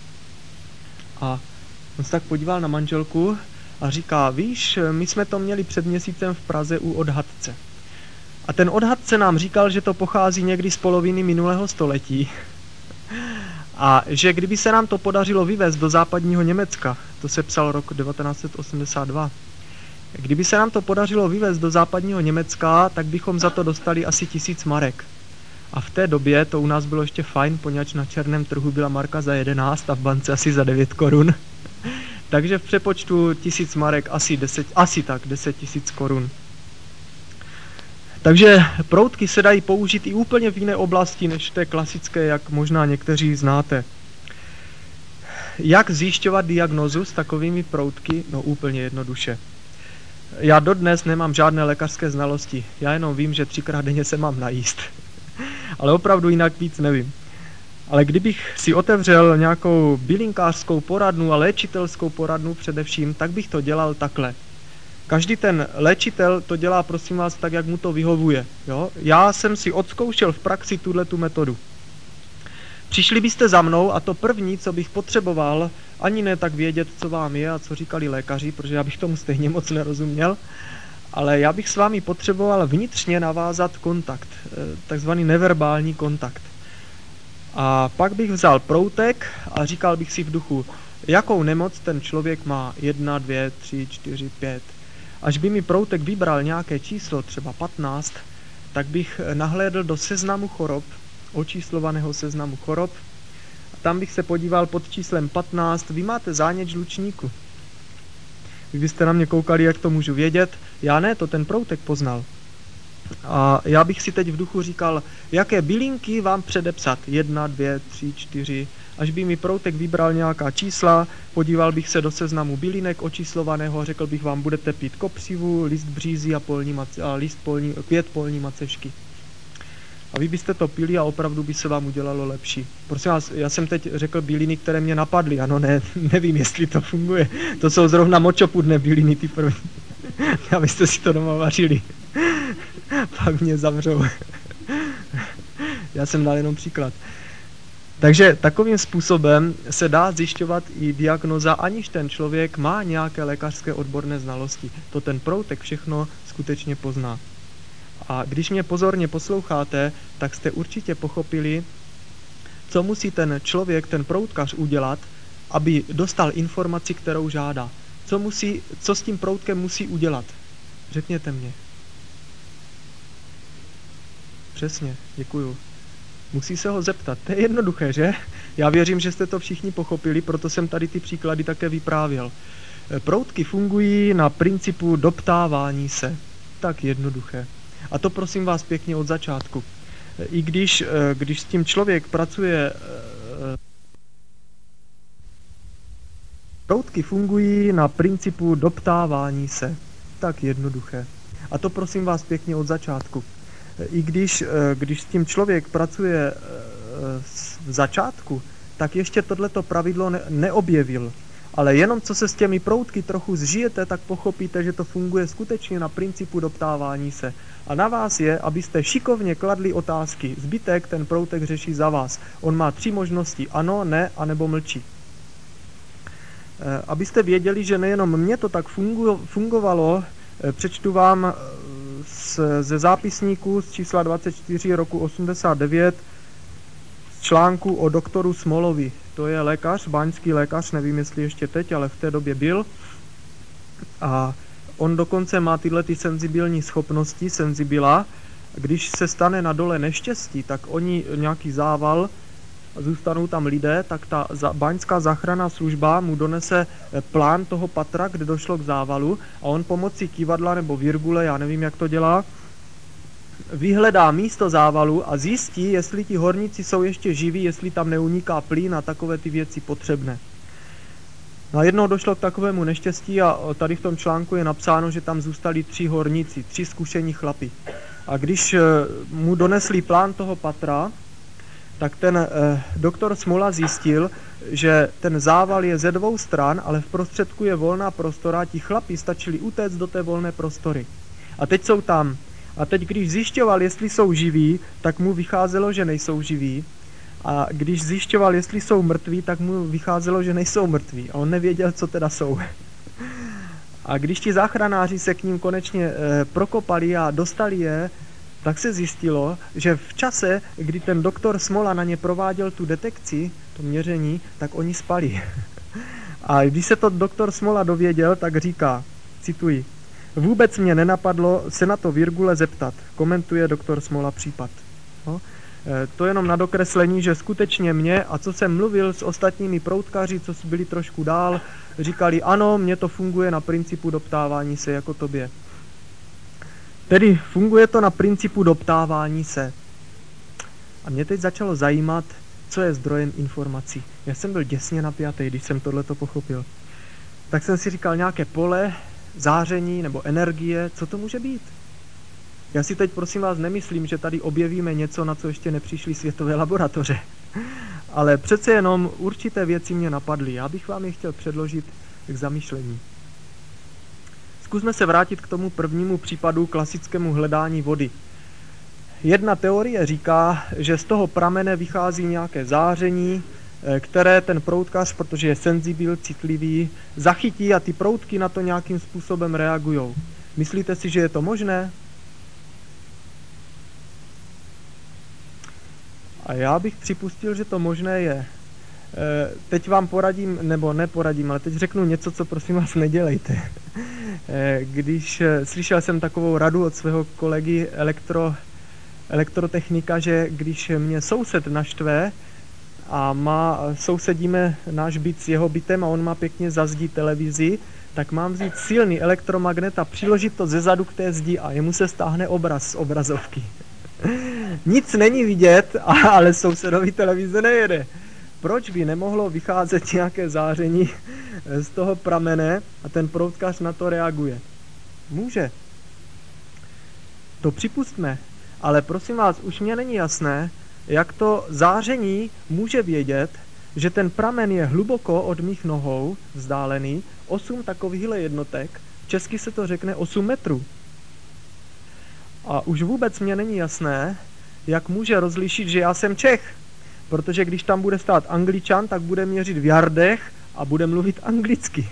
A on se tak podíval na manželku a říká, víš, my jsme to měli před měsícem v Praze u odhadce. A ten odhadce nám říkal, že to pochází někdy z poloviny minulého století. A že kdyby se nám to podařilo vyvést do západního Německa, to se psal rok devatenáct set osmdesát dva, kdyby se nám to podařilo vyvést do západního Německa, tak bychom za to dostali asi tisíc marek. A v té době to u nás bylo ještě fajn, poněvadž na černém trhu byla marka za jedenáct a v bance asi za devět korun. Takže v přepočtu tisíc marek asi, deset, asi tak deset tisíc korun. Takže proutky se dají použít i úplně v jiné oblasti, než té klasické, jak možná někteří znáte. Jak zjišťovat diagnózu s takovými proutky? No úplně jednoduše. Já dodnes nemám žádné lékařské znalosti. Já jenom vím, že třikrát denně se mám najíst. Ale opravdu jinak víc nevím. Ale kdybych si otevřel nějakou bylinkářskou poradnu a léčitelskou poradnu především, tak bych to dělal takhle. Každý ten léčitel to dělá, prosím vás, tak, jak mu to vyhovuje. Jo? Já jsem si odzkoušel v praxi tuhletu metodu. Přišli byste za mnou a to první, co bych potřeboval, ani ne tak vědět, co vám je a co říkali lékaři, protože já bych tomu stejně moc nerozuměl, ale já bych s vámi potřeboval vnitřně navázat kontakt, takzvaný neverbální kontakt. A pak bych vzal proutek a říkal bych si v duchu, jakou nemoc ten člověk má, jedna, dvě, tři, čtyři, pět. Až by mi proutek vybral nějaké číslo, třeba patnáct, tak bych nahlédl do seznamu chorob, očíslovaného seznamu chorob, a tam bych se podíval pod číslem patnáct, vy máte zánět žlučníku. Vy byste na mě koukali, jak to můžu vědět, já ne, to ten proutek poznal. A já bych si teď v duchu říkal, jaké bylinky vám předepsat, jedna, dvě, tři, čtyři, až by mi proutek vybral nějaká čísla, podíval bych se do seznamu bylinek očíslovaného a řekl bych vám, budete pít kopřivu, list břízy a, polní mace, a list polní, květ polní macešky. A vy byste to pili a opravdu by se vám udělalo lepší. Prosím vás, já jsem teď řekl byliny, které mě napadly, ano, ne, nevím, jestli to funguje. To jsou zrovna močopudné byliny, ty první. Abyste si to doma vařili. Pak mě zavřou. Já jsem dal jenom příklad. Takže takovým způsobem se dá zjišťovat i diagnoza, aniž ten člověk má nějaké lékařské odborné znalosti. To ten proutek všechno skutečně pozná. A když mě pozorně posloucháte, tak jste určitě pochopili, co musí ten člověk, ten proutkař udělat, aby dostal informaci, kterou žádá. Co, musí, co s tím proutkem musí udělat? Řekněte mě. Přesně, děkuju. Musí se ho zeptat. To je jednoduché, že? Já věřím, že jste to všichni pochopili, proto jsem tady ty příklady také vyprávěl. Proutky fungují na principu doptávání se. Tak jednoduché. A to prosím vás pěkně od začátku. I když, když s tím člověk pracuje... Proutky fungují na principu doptávání se. Tak jednoduché. A to prosím vás pěkně od začátku. I když, když s tím člověk pracuje v začátku, tak ještě tohleto pravidlo ne, neobjevil. Ale jenom co se s těmi proutky trochu zžijete, tak pochopíte, že to funguje skutečně na principu doptávání se. A na vás je, abyste šikovně kladli otázky. Zbytek ten proutek řeší za vás. On má tři možnosti. Ano, ne, anebo mlčí. Abyste věděli, že nejenom mně to tak fungovalo, přečtu vám ze zápisníku z čísla dvacet čtyři roku osmdesát devět z článku o doktoru Smolovi. To je lékař, báňský lékař, nevím, jestli ještě teď, ale v té době byl. A on dokonce má tyhle ty senzibilní schopnosti, senzibila. Když se stane na dole neštěstí, tak oni nějaký zával, zůstanou tam lidé, tak ta báňská záchranná služba mu donese plán toho patra, kde došlo k závalu a on pomocí kývadla nebo virgule, já nevím, jak to dělá, vyhledá místo závalu a zjistí, jestli ti horníci jsou ještě živí, jestli tam neuniká plyn a takové ty věci potřebné. No a jednou došlo k takovému neštěstí a tady v tom článku je napsáno, že tam zůstali tři horníci, tři zkušení chlapi. A když mu donesli plán toho patra, tak ten eh, doktor Smola zjistil, že ten zával je ze dvou stran, ale v prostředku je volná prostora a ti chlapi stačili utéct do té volné prostory. A teď jsou tam. A teď, když zjišťoval, jestli jsou živí, tak mu vycházelo, že nejsou živí. A když zjišťoval, jestli jsou mrtví, tak mu vycházelo, že nejsou mrtví. A on nevěděl, co teda jsou. A když ti záchranáři se k ním konečně eh, prokopali a dostali je, tak se zjistilo, že v čase, kdy ten doktor Smola na ně prováděl tu detekci, to měření, tak oni spali. A když se to doktor Smola dověděl, tak říká, cituji, vůbec mě nenapadlo se na to virgule zeptat, komentuje doktor Smola případ. No, to jenom na dokreslení, že skutečně mě, a co jsem mluvil s ostatními proutkaři, co byli trošku dál, říkali, ano, mně to funguje na principu doptávání se jako tobě. Tedy funguje to na principu doptávání se. A mě teď začalo zajímat, co je zdrojem informací. Já jsem byl děsně napjatý, když jsem tohleto pochopil. Tak jsem si říkal nějaké pole, záření nebo energie, co to může být? Já si teď prosím vás nemyslím, že tady objevíme něco, na co ještě nepřišly světové laboratoře. Ale přece jenom určité věci mě napadly. Já bych vám je chtěl předložit k zamýšlení. Zkusme se vrátit k tomu prvnímu případu klasickému hledání vody. Jedna teorie říká, že z toho pramene vychází nějaké záření které ten proutkař, protože je senzibil, citlivý, zachytí a ty proutky na to nějakým způsobem reagují. Myslíte si, že je to možné? A já bych připustil, že to možné je. Teď vám poradím, nebo neporadím, ale teď řeknu něco, co prosím vás nedělejte. Když slyšel jsem takovou radu od svého kolegy elektro, elektrotechnika, že když mě soused naštve a má, sousedíme náš byt s jeho bytem a on má pěkně za zdí televizi, tak mám vzít silný elektromagnet a přiložit to ze zadu k té zdi a jemu se stáhne obraz z obrazovky. Nic není vidět, ale sousedovi televize nejede. Proč by nemohlo vycházet nějaké záření z toho pramene a ten proutkař na to reaguje? Může. To připustme, ale prosím vás, už mě není jasné, jak to záření může vědět, že ten pramen je hluboko od mých nohou vzdálený osm takovýchhle jednotek, česky se to řekne osm metrů. A už vůbec mě není jasné, jak může rozlišit, že já jsem Čech. Protože když tam bude stát Angličan, tak bude měřit v jardech a bude mluvit anglicky.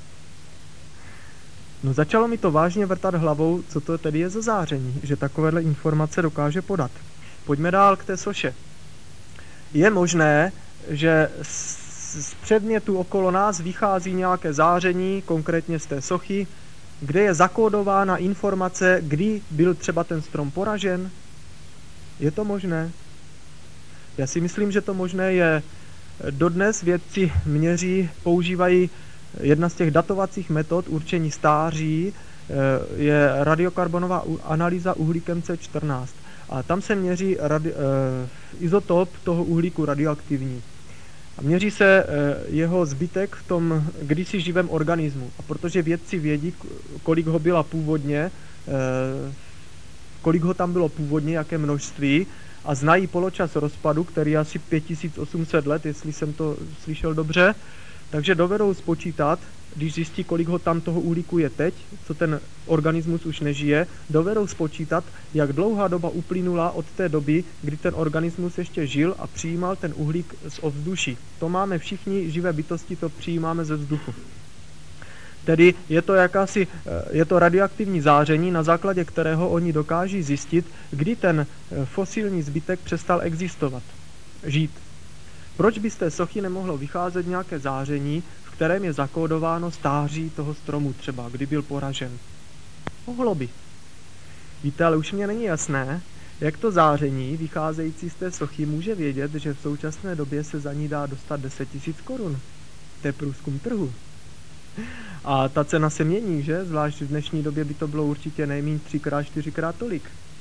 No začalo mi to vážně vrtat hlavou, co to tedy je za záření, že takovéhle informace dokáže podat. Pojďme dál k té soše. Je možné, že z předmětu okolo nás vychází nějaké záření, konkrétně z té sochy, kde je zakódována informace, kdy byl třeba ten strom poražen? Je to možné? Já si myslím, že to možné je. Dodnes vědci měří, používají jedna z těch datovacích metod určení stáří, je radiokarbonová analýza uhlíkem C čtrnáct. A tam se měří radi, eh, izotop toho uhlíku radioaktivní. A měří se eh, jeho zbytek v tom kdysi živém organismu. A protože vědci vědí, kolik ho byla původně, eh, kolik ho tam bylo původně, jaké množství, a znají poločas rozpadu, který je asi pět tisíc osm set let, jestli jsem to slyšel dobře, takže dovedou spočítat, když zjistí, kolik ho tam toho uhlíku je teď, co ten organismus už nežije, dovedou spočítat, jak dlouhá doba uplynula od té doby, kdy ten organismus ještě žil a přijímal ten uhlík z ovzduší. To máme všichni živé bytosti, to přijímáme ze vzduchu. Tedy je to jakási, je to radioaktivní záření, na základě kterého oni dokáží zjistit, kdy ten fosilní zbytek přestal existovat, žít. Proč by z té sochy nemohlo vycházet nějaké záření, v kterém je zakódováno stáří toho stromu třeba, kdy byl poražen? Mohlo by. Víte, ale už mě není jasné, jak to záření vycházející z té sochy může vědět, že v současné době se za ní dá dostat deset tisíc korun. To je průzkum trhu. A ta cena se mění, že? Zvlášť v dnešní době by to bylo určitě nejméně třikrát, čtyřikrát tolik.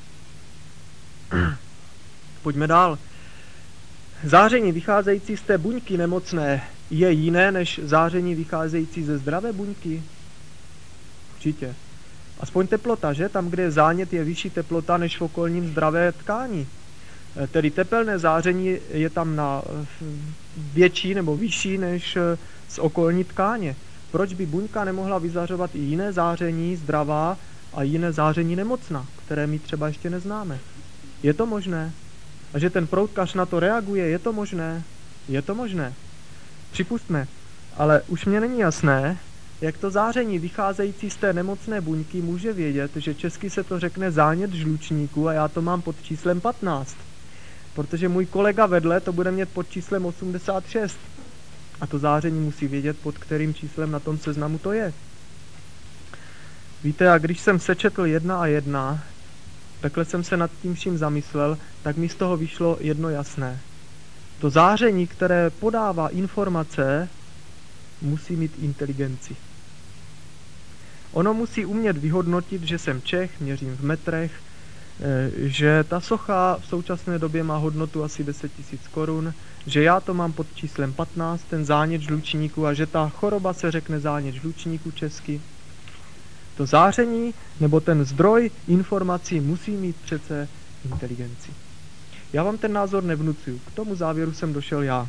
Pojďme dál. Záření vycházející z té buňky nemocné je jiné než záření vycházející ze zdravé buňky? Určitě. Aspoň teplota, že? Tam, kde je zánět, je vyšší teplota než v okolním zdravé tkání. Tedy tepelné záření je tam na větší nebo vyšší než z okolní tkáně. Proč by buňka nemohla vyzařovat i jiné záření zdravá a jiné záření nemocná, které my třeba ještě neznáme? Je to možné? A že ten proutkař na to reaguje, je to možné? Je to možné. Připustme, ale už mě není jasné, jak to záření vycházející z té nemocné buňky může vědět, že česky se to řekne zánět žlučníku a já to mám pod číslem patnáct. Protože můj kolega vedle to bude mít pod číslem osmdesát šest. A to záření musí vědět, pod kterým číslem na tom seznamu to je. Víte, a když jsem sečetl jedna a jedna, takhle jsem se nad tím vším zamyslel, tak mi z toho vyšlo jedno jasné. To záření, které podává informace, musí mít inteligenci. Ono musí umět vyhodnotit, že jsem Čech, měřím v metrech, že ta socha v současné době má hodnotu asi deset tisíc korun, že já to mám pod číslem patnáct, ten zánět žlučníku, a že ta choroba se řekne zánět žlučníku česky. To záření nebo ten zdroj informací musí mít přece inteligenci. Já vám ten názor nevnucuju, k tomu závěru jsem došel já.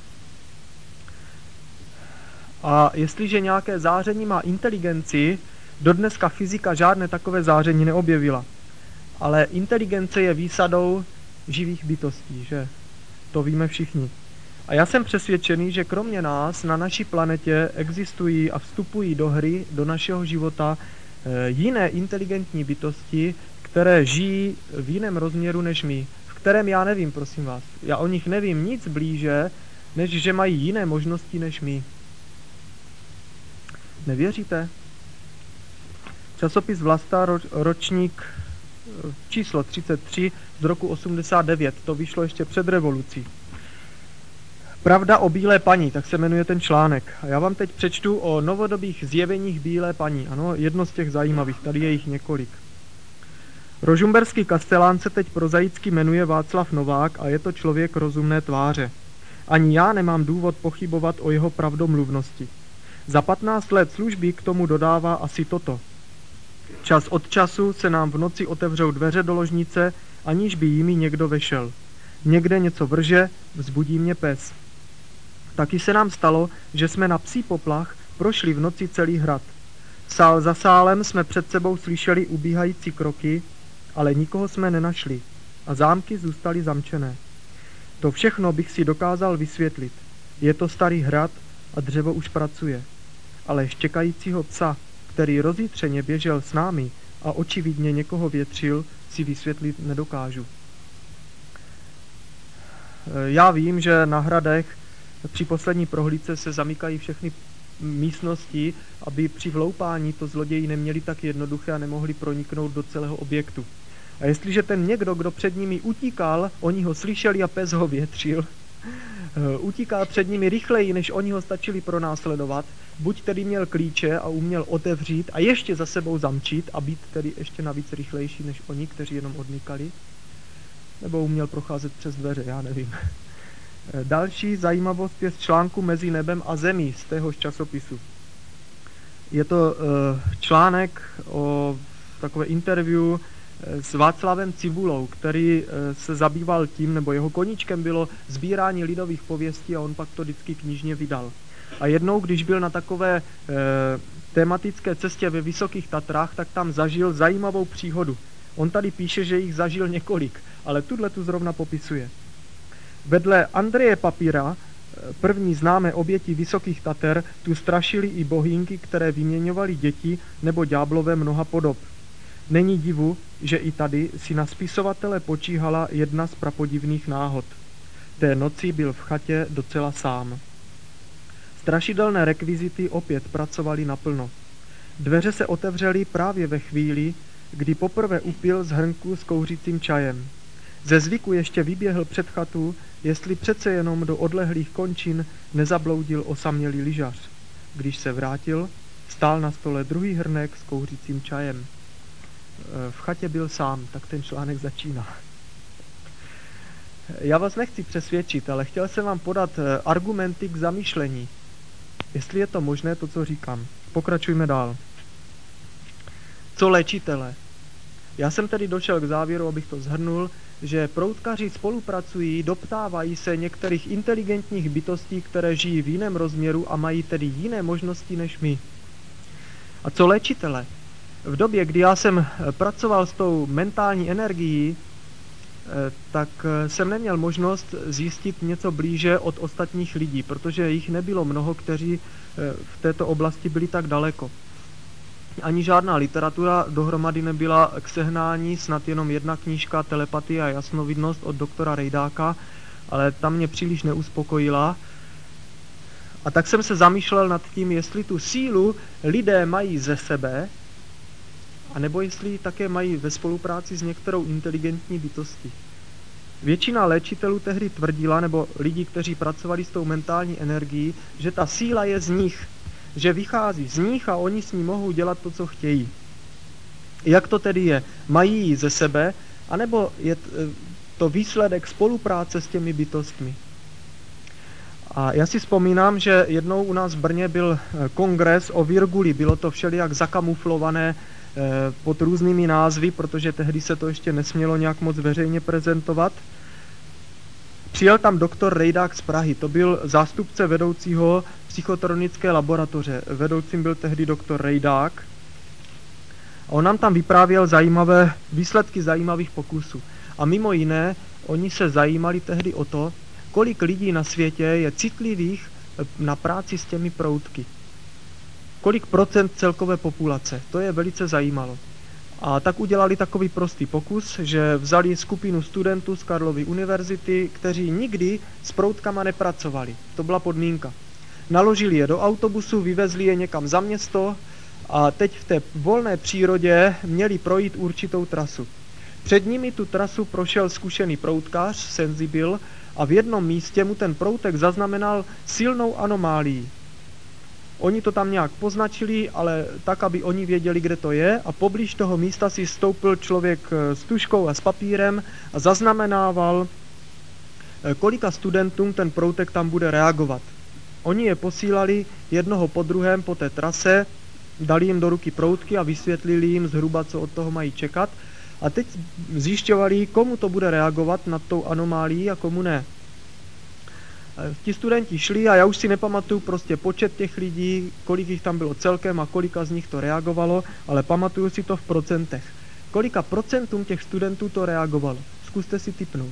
A jestliže nějaké záření má inteligenci, dodneska fyzika žádné takové záření neobjevila. Ale inteligence je výsadou živých bytostí, že? To víme všichni. A já jsem přesvědčený, že kromě nás na naší planetě existují a vstupují do hry, do našeho života jiné inteligentní bytosti, které žijí v jiném rozměru než my, v kterém já nevím, prosím vás. Já o nich nevím nic blíže, než že mají jiné možnosti než my. Nevěříte? Časopis Vlasta, ročník číslo třicet tři z roku osmdesát devět, to vyšlo ještě před revolucí. Pravda o bílé paní, tak se jmenuje ten článek. A já vám teď přečtu o novodobých zjeveních bílé paní. Ano, jedno z těch zajímavých, tady je jich několik. Rožumberský kastelán se teď prozaicky jmenuje Václav Novák a je to člověk rozumné tváře. Ani já nemám důvod pochybovat o jeho pravdomluvnosti. Za patnáct let služby k tomu dodává asi toto. Čas od času se nám v noci otevřou dveře do ložnice, aniž by jimi někdo vešel. Někde něco vrže, vzbudí mě pes. Taky se nám stalo, že jsme na psí poplach prošli v noci celý hrad. Sál za sálem jsme před sebou slyšeli ubíhající kroky, ale nikoho jsme nenašli a zámky zůstaly zamčené. To všechno bych si dokázal vysvětlit. Je to starý hrad a dřevo už pracuje. Ale štěkajícího psa, který rozjitřeně běžel s námi a očividně někoho větřil, si vysvětlit nedokážu. Já vím, že na hradech při poslední prohlídce se zamykají všechny místnosti, aby při vloupání to zloději neměli tak jednoduché a nemohli proniknout do celého objektu. A jestliže ten někdo, kdo před nimi utíkal, oni ho slyšeli a pes ho větřil, utíkal před nimi rychleji, než oni ho stačili pronásledovat, buď tedy měl klíče a uměl otevřít a ještě za sebou zamčit a být tedy ještě navíc rychlejší než oni, kteří jenom odnikali, nebo uměl procházet přes dveře, já nevím. Další zajímavost je z článku Mezi nebem a zemí z téhož časopisu. Je to uh, článek o takové interview s Václavem Cibulou, který uh, se zabýval tím, nebo jeho koníčkem bylo sbírání lidových pověstí a on pak to vždycky knižně vydal. A jednou, když byl na takové uh, tematické cestě ve Vysokých Tatrách, tak tam zažil zajímavou příhodu. On tady píše, že jich zažil několik, ale tuhle tu zrovna popisuje. Vedle Andreje Papíra, první známé oběti Vysokých Tater, tu strašili i bohýnky, které vyměňovaly děti nebo ďáblové mnoha podob. Není divu, že i tady si na spisovatele počíhala jedna z prapodivných náhod. Té noci byl v chatě docela sám. Strašidelné rekvizity opět pracovaly naplno. Dveře se otevřely právě ve chvíli, kdy poprvé upil z hrnku s kouřícím čajem. Ze zvyku ještě vyběhl před chatu, jestli přece jenom do odlehlých končin nezabloudil osamělý lyžař. Když se vrátil, stál na stole druhý hrnek s kouřícím čajem. V chatě byl sám, tak ten článek začíná. Já vás nechci přesvědčit, ale chtěl jsem vám podat argumenty k zamýšlení. Jestli je to možné, to, co říkám. Pokračujme dál. Co léčitele? Já jsem tedy došel k závěru, abych to shrnul, že proutkaři spolupracují, doptávají se některých inteligentních bytostí, které žijí v jiném rozměru a mají tedy jiné možnosti než my. A co léčitele? V době, kdy já jsem pracoval s tou mentální energií, tak jsem neměl možnost zjistit něco blíže od ostatních lidí, protože jich nebylo mnoho, kteří v této oblasti byli tak daleko. Ani žádná literatura dohromady nebyla k sehnání, snad jenom jedna knížka Telepatie a jasnovidnost od doktora Rejdáka, ale ta mě příliš neuspokojila. A tak jsem se zamýšlel nad tím, jestli tu sílu lidé mají ze sebe, anebo jestli ji také mají ve spolupráci s některou inteligentní bytostí. Většina léčitelů tehdy tvrdila, nebo lidi, kteří pracovali s tou mentální energií, že ta síla je z nich, že vychází z nich a oni s ní mohou dělat to, co chtějí. Jak to tedy je? Mají ji ze sebe, anebo je to výsledek spolupráce s těmi bytostmi? A já si vzpomínám, že jednou u nás v Brně byl kongres o Virguli. Bylo to všelijak zakamuflované pod různými názvy, protože tehdy se to ještě nesmělo nějak moc veřejně prezentovat. Přijel tam doktor Rejdák z Prahy, to byl zástupce vedoucího psychotronické laboratoře. Vedoucím byl tehdy doktor Rejdák. A on nám tam vyprávěl zajímavé výsledky zajímavých pokusů. A mimo jiné, oni se zajímali tehdy o to, kolik lidí na světě je citlivých na práci s těmi proutky. Kolik procent celkové populace, to je velice zajímalo. A tak udělali takový prostý pokus, že vzali skupinu studentů z Karlovy univerzity, kteří nikdy s proutkama nepracovali. To byla podmínka. Naložili je do autobusu, vyvezli je někam za město a teď v té volné přírodě měli projít určitou trasu. Před nimi tu trasu prošel zkušený proutkář, senzibil, a v jednom místě mu ten proutek zaznamenal silnou anomálii. Oni to tam nějak poznačili, ale tak, aby oni věděli, kde to je, a poblíž toho místa si stoupil člověk s tužkou a s papírem a zaznamenával, kolika studentům ten proutek tam bude reagovat. Oni je posílali jednoho po druhém po té trase, dali jim do ruky proutky a vysvětlili jim zhruba, co od toho mají čekat. A teď zjišťovali, komu to bude reagovat nad tou anomálií a komu ne. Ti studenti šli a já už si nepamatuju prostě počet těch lidí, kolik jich tam bylo celkem a kolika z nich to reagovalo, ale pamatuju si to v procentech. Kolika procentům těch studentů to reagovalo? Zkuste si tipnout.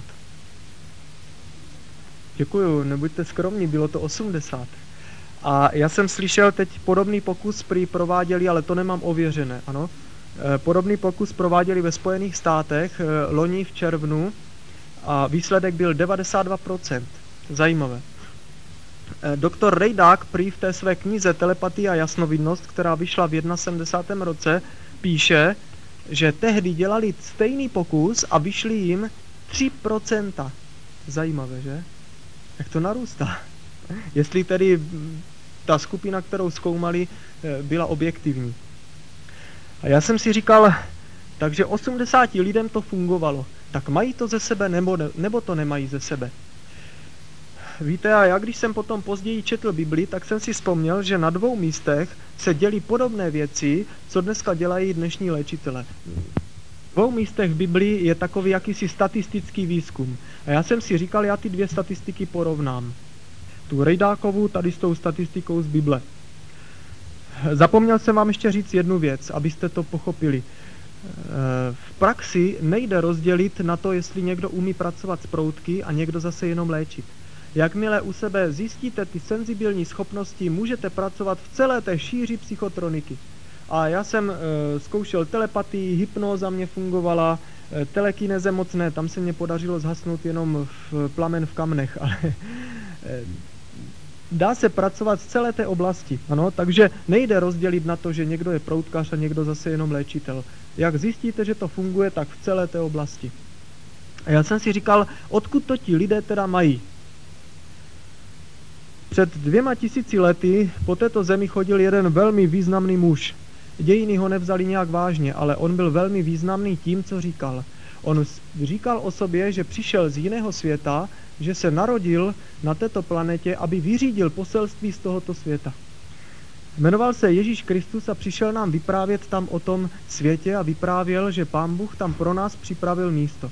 Děkuju, nebuďte skromní, bylo to osmdesát. A já jsem slyšel teď podobný pokus prý prováděli, ale to nemám ověřené, ano. Podobný pokus prováděli ve Spojených státech loni v červnu a výsledek byl devadesát dva procent. Zajímavé. Doktor Rejdák prý v té své knize Telepatie a jasnovidnost, která vyšla v sedmdesátém prvním roce, píše, že tehdy dělali stejný pokus a vyšli jim tři procenta. Zajímavé, že? Jak to narůstá? Jestli tedy ta skupina, kterou zkoumali, byla objektivní. A já jsem si říkal, takže osmdesáti lidem to fungovalo. Tak mají to ze sebe nebo, nebo to nemají ze sebe? Víte, a já když jsem potom později četl Bibli, tak jsem si vzpomněl, že na dvou místech se dělí podobné věci, co dneska dělají dnešní léčitele. V dvou místech v Biblii je takový jakýsi statistický výzkum. A já jsem si říkal, já ty dvě statistiky porovnám. Tu Rejdákovu tady s tou statistikou z Bible. Zapomněl jsem vám ještě říct jednu věc, abyste to pochopili. V praxi nejde rozdělit na to, jestli někdo umí pracovat s proutky a někdo zase jenom léčit. Jakmile u sebe zjistíte ty senzibilní schopnosti, můžete pracovat v celé té šíři psychotroniky. A já jsem e, zkoušel telepatii, hypnóza mě fungovala, e, telekineze mocné, tam se mě podařilo zhasnout jenom v plamen v kamnech, ale e, dá se pracovat z celé té oblasti, ano, takže nejde rozdělit na to, že někdo je proutkař a někdo zase jenom léčitel. Jak zjistíte, že to funguje, tak v celé té oblasti. A já jsem si říkal, odkud to ti lidé teda mají? Před dvěma tisíci lety po této zemi chodil jeden velmi významný muž. Dějiny ho nevzali nějak vážně, ale on byl velmi významný tím, co říkal. On říkal o sobě, že přišel z jiného světa, že se narodil na této planetě, aby vyřídil poselství z tohoto světa. Jmenoval se Ježíš Kristus a přišel nám vyprávět tam o tom světě a vyprávěl, že Pán Bůh tam pro nás připravil místo.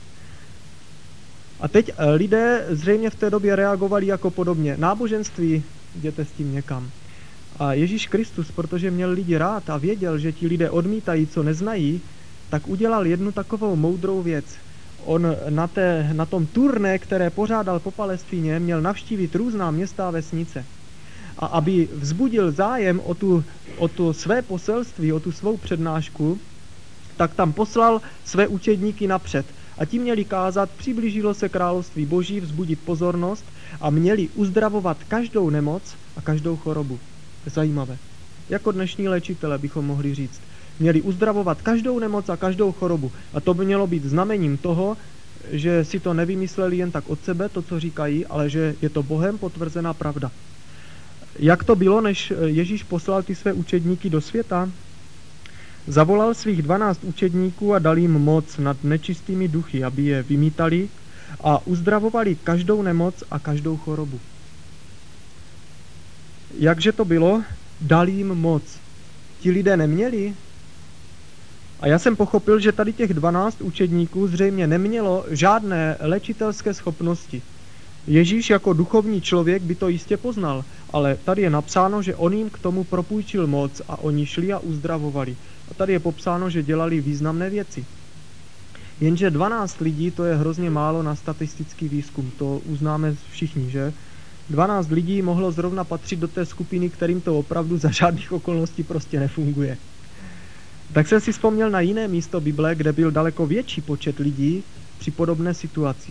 A teď lidé zřejmě v té době reagovali jako podobně. Náboženství, jděte s tím někam. A Ježíš Kristus, protože měl lidi rád a věděl, že ti lidé odmítají, co neznají, tak udělal jednu takovou moudrou věc. On na, té, na tom turné, které pořádal po Palestíně, měl navštívit různá města a vesnice. A aby vzbudil zájem o tu, o tu své poselství, o tu svou přednášku, tak tam poslal své učedníky napřed. A ti měli kázat, přiblížilo se království Boží, vzbudit pozornost a měli uzdravovat každou nemoc a každou chorobu. Zajímavé. Jako dnešní léčitele bychom mohli říct. Měli uzdravovat každou nemoc a každou chorobu. A to by mělo být znamením toho, že si to nevymysleli jen tak od sebe, to, co říkají, ale že je to Bohem potvrzená pravda. Jak to bylo, než Ježíš poslal ty své učedníky do světa? Zavolal svých dvanáct učedníků a dal jim moc nad nečistými duchy, aby je vymítali a uzdravovali každou nemoc a každou chorobu. Jakže to bylo? Dal jim moc. Ti lidé neměli? A já jsem pochopil, že tady těch dvanáct učedníků zřejmě nemělo žádné léčitelské schopnosti. Ježíš jako duchovní člověk by to jistě poznal, ale tady je napsáno, že on jim k tomu propůjčil moc a oni šli a uzdravovali. A tady je popsáno, že dělali významné věci. Jenže dvanáct lidí, to je hrozně málo na statistický výzkum, to uznáme všichni, že? dvanáct lidí mohlo zrovna patřit do té skupiny, kterým to opravdu za žádných okolností prostě nefunguje. Tak jsem si vzpomněl na jiné místo Bible, kde byl daleko větší počet lidí při podobné situaci.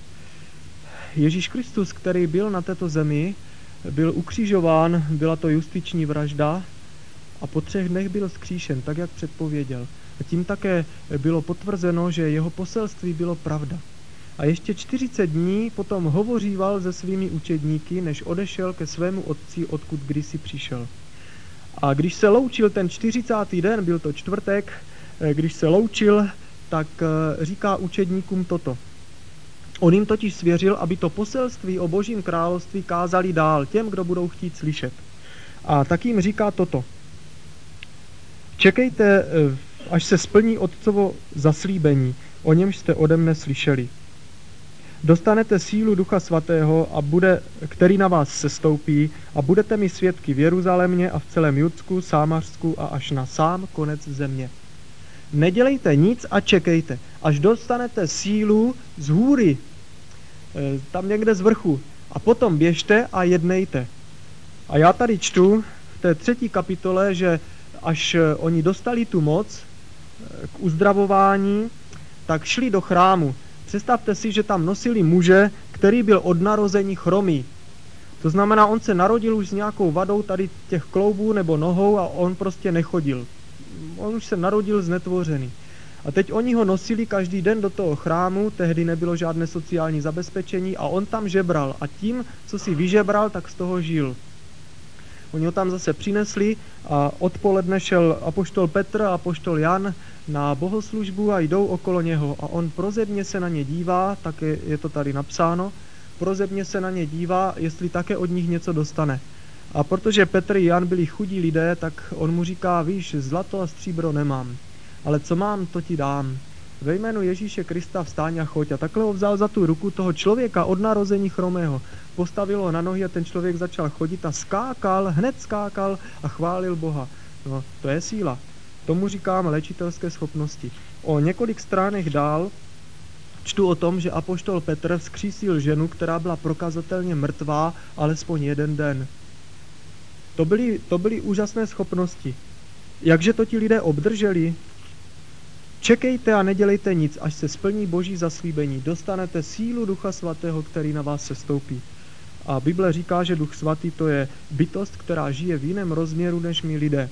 Ježíš Kristus, který byl na této zemi, byl ukřižován, byla to justiční vražda a po třech dnech byl vzkříšen, tak jak předpověděl. A tím také bylo potvrzeno, že jeho poselství bylo pravda. A ještě čtyřicet dní potom hovoříval se svými učedníky, než odešel ke svému otci, odkud kdysi přišel. A když se loučil ten čtyřicátý den, byl to čtvrtek, když se loučil, tak říká učedníkům toto. On jim totiž svěřil, aby to poselství o Božím království kázali dál těm, kdo budou chtít slyšet. A tak jim říká toto. Čekejte, až se splní Otcovo zaslíbení, o němž jste ode mne slyšeli. Dostanete sílu Ducha Svatého, a bude, který na vás sestoupí, a budete mi svědky v Jeruzalémě a v celém Judsku, Sámařsku a až na sám konec země. Nedělejte nic a čekejte, až dostanete sílu z hůry, tam někde z vrchu, a potom běžte a jednejte. A já tady čtu v té třetí kapitole, že až oni dostali tu moc k uzdravování, tak šli do chrámu. Představte si, že tam nosili muže, který byl od narození chromý. To znamená, on se narodil už s nějakou vadou tady těch kloubů nebo nohou a on prostě nechodil. On už se narodil znetvořený. A teď oni ho nosili každý den do toho chrámu, tehdy nebylo žádné sociální zabezpečení a on tam žebral. A tím, co si vyžebral, tak z toho žil. Oni ho tam zase přinesli a odpoledne šel apoštol Petr a apoštol Jan na bohoslužbu a jdou okolo něho. A on prozebně se na ně dívá, tak je, je to tady napsáno, prozebně se na ně dívá, jestli také od nich něco dostane. A protože Petr i Jan byli chudí lidé, tak on mu říká, víš, zlato a stříbro nemám, ale co mám, to ti dám. Ve jménu Ježíše Krista vstáň a choď. A takhle ho vzal za tu ruku toho člověka od narození chromého. Postavil ho na nohy a ten člověk začal chodit a skákal, hned skákal a chválil Boha. No, to je síla. Tomu říkám léčitelské schopnosti. O několik stránek dál čtu o tom, že apoštol Petr vzkřísil ženu, která byla prokazatelně mrtvá alespoň jeden den. To byly, to byly úžasné schopnosti. Jakže to ti lidé obdrželi? Čekejte a nedělejte nic, až se splní Boží zaslíbení. Dostanete sílu Ducha Svatého, který na vás sestoupí. A Bible říká, že Duch Svatý to je bytost, která žije v jiném rozměru než my lidé.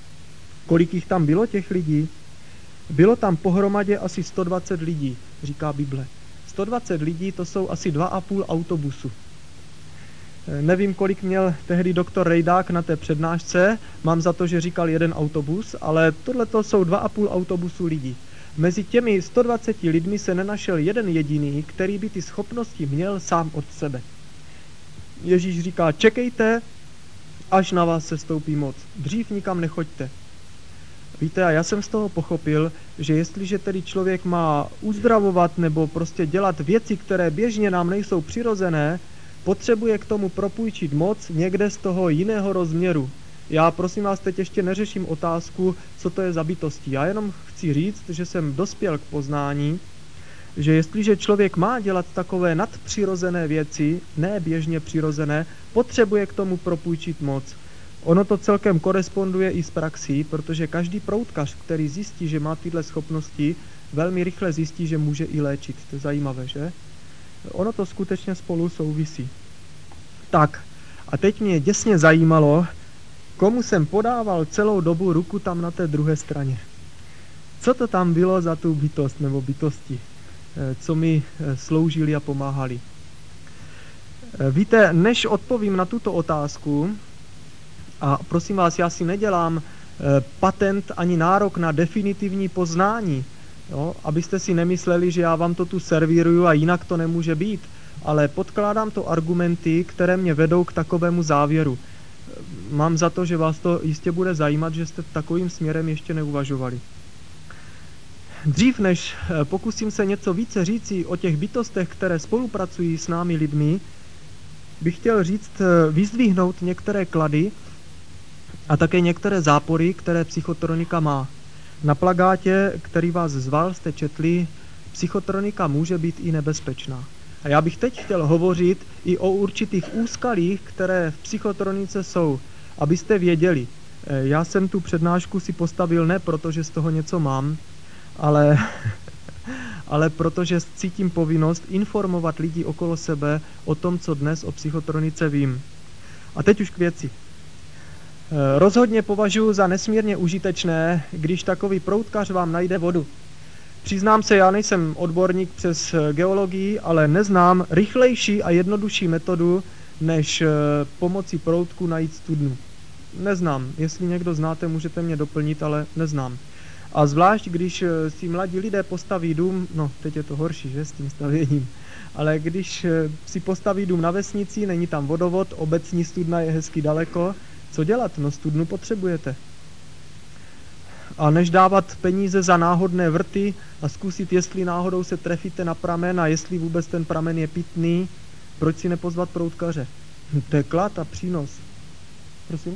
Kolik jich tam bylo těch lidí? Bylo tam pohromadě asi sto dvacet lidí, říká Bible. sto dvacet lidí, to jsou asi dva a půl autobusu. Nevím, kolik měl tehdy doktor Rejdák na té přednášce, mám za to, že říkal jeden autobus, ale tohleto jsou dva a půl autobusu lidí. Mezi těmi sto dvaceti lidmi se nenašel jeden jediný, který by ty schopnosti měl sám od sebe. Ježíš říká, čekejte, až na vás sestoupí moc. Dřív nikam nechoďte. Víte, a já jsem z toho pochopil, že jestliže tedy člověk má uzdravovat nebo prostě dělat věci, které běžně nám nejsou přirozené, potřebuje k tomu propůjčit moc někde z toho jiného rozměru. Já prosím vás teď ještě neřeším otázku, co to je za bytosti. Já jenom chci říct, že jsem dospěl k poznání, že jestliže člověk má dělat takové nadpřirozené věci, ne běžně přirozené, potřebuje k tomu propůjčit moc. Ono to celkem koresponduje i s praxí, protože každý proutkař, který zjistí, že má tyhle schopnosti, velmi rychle zjistí, že může i léčit. To je zajímavé, že? Ono to skutečně spolu souvisí. Tak, a teď mě děsně zajímalo, komu jsem podával celou dobu ruku tam na té druhé straně. Co to tam bylo za tu bytost nebo bytosti, co mi sloužili a pomáhali. Víte, než odpovím na tuto otázku, a prosím vás, já si nedělám patent ani nárok na definitivní poznání, jo, abyste si nemysleli, že já vám to tu servíruju a jinak to nemůže být, ale podkládám to argumenty, které mě vedou k takovému závěru. Mám za to, že vás to jistě bude zajímat, že jste takovým směrem ještě neuvažovali. Dřív než pokusím se něco více říci o těch bytostech, které spolupracují s námi lidmi, bych chtěl říct, vyzdvihnout některé klady a také některé zápory, které psychotronika má. Na plakátě, který vás zval, jste četli psychotronika může být i nebezpečná. A já bych teď chtěl hovořit i o určitých úskalích, které v psychotronice jsou, abyste věděli. Já jsem tu přednášku si postavil ne proto, že z toho něco mám, ale, ale protože cítím povinnost informovat lidi okolo sebe o tom, co dnes o psychotronice vím. A teď už k věci. Rozhodně považuji za nesmírně užitečné, když takový proutkař vám najde vodu. Přiznám se, já nejsem odborník přes geologii, ale neznám rychlejší a jednodušší metodu, než pomocí proutku najít studnu. Neznám. Jestli někdo znáte, můžete mě doplnit, ale neznám. A zvlášť, když si mladí lidé postaví dům, no teď je to horší, že, s tím stavěním, ale když si postaví dům na vesnici, není tam vodovod, obecní studna je hezky daleko, co dělat? No studnu potřebujete. A než dávat peníze za náhodné vrty a zkusit, jestli náhodou se trefíte na pramen a jestli vůbec ten pramen je pitný, proč si nepozvat proutkaře? To je klad a přínos. Prosím?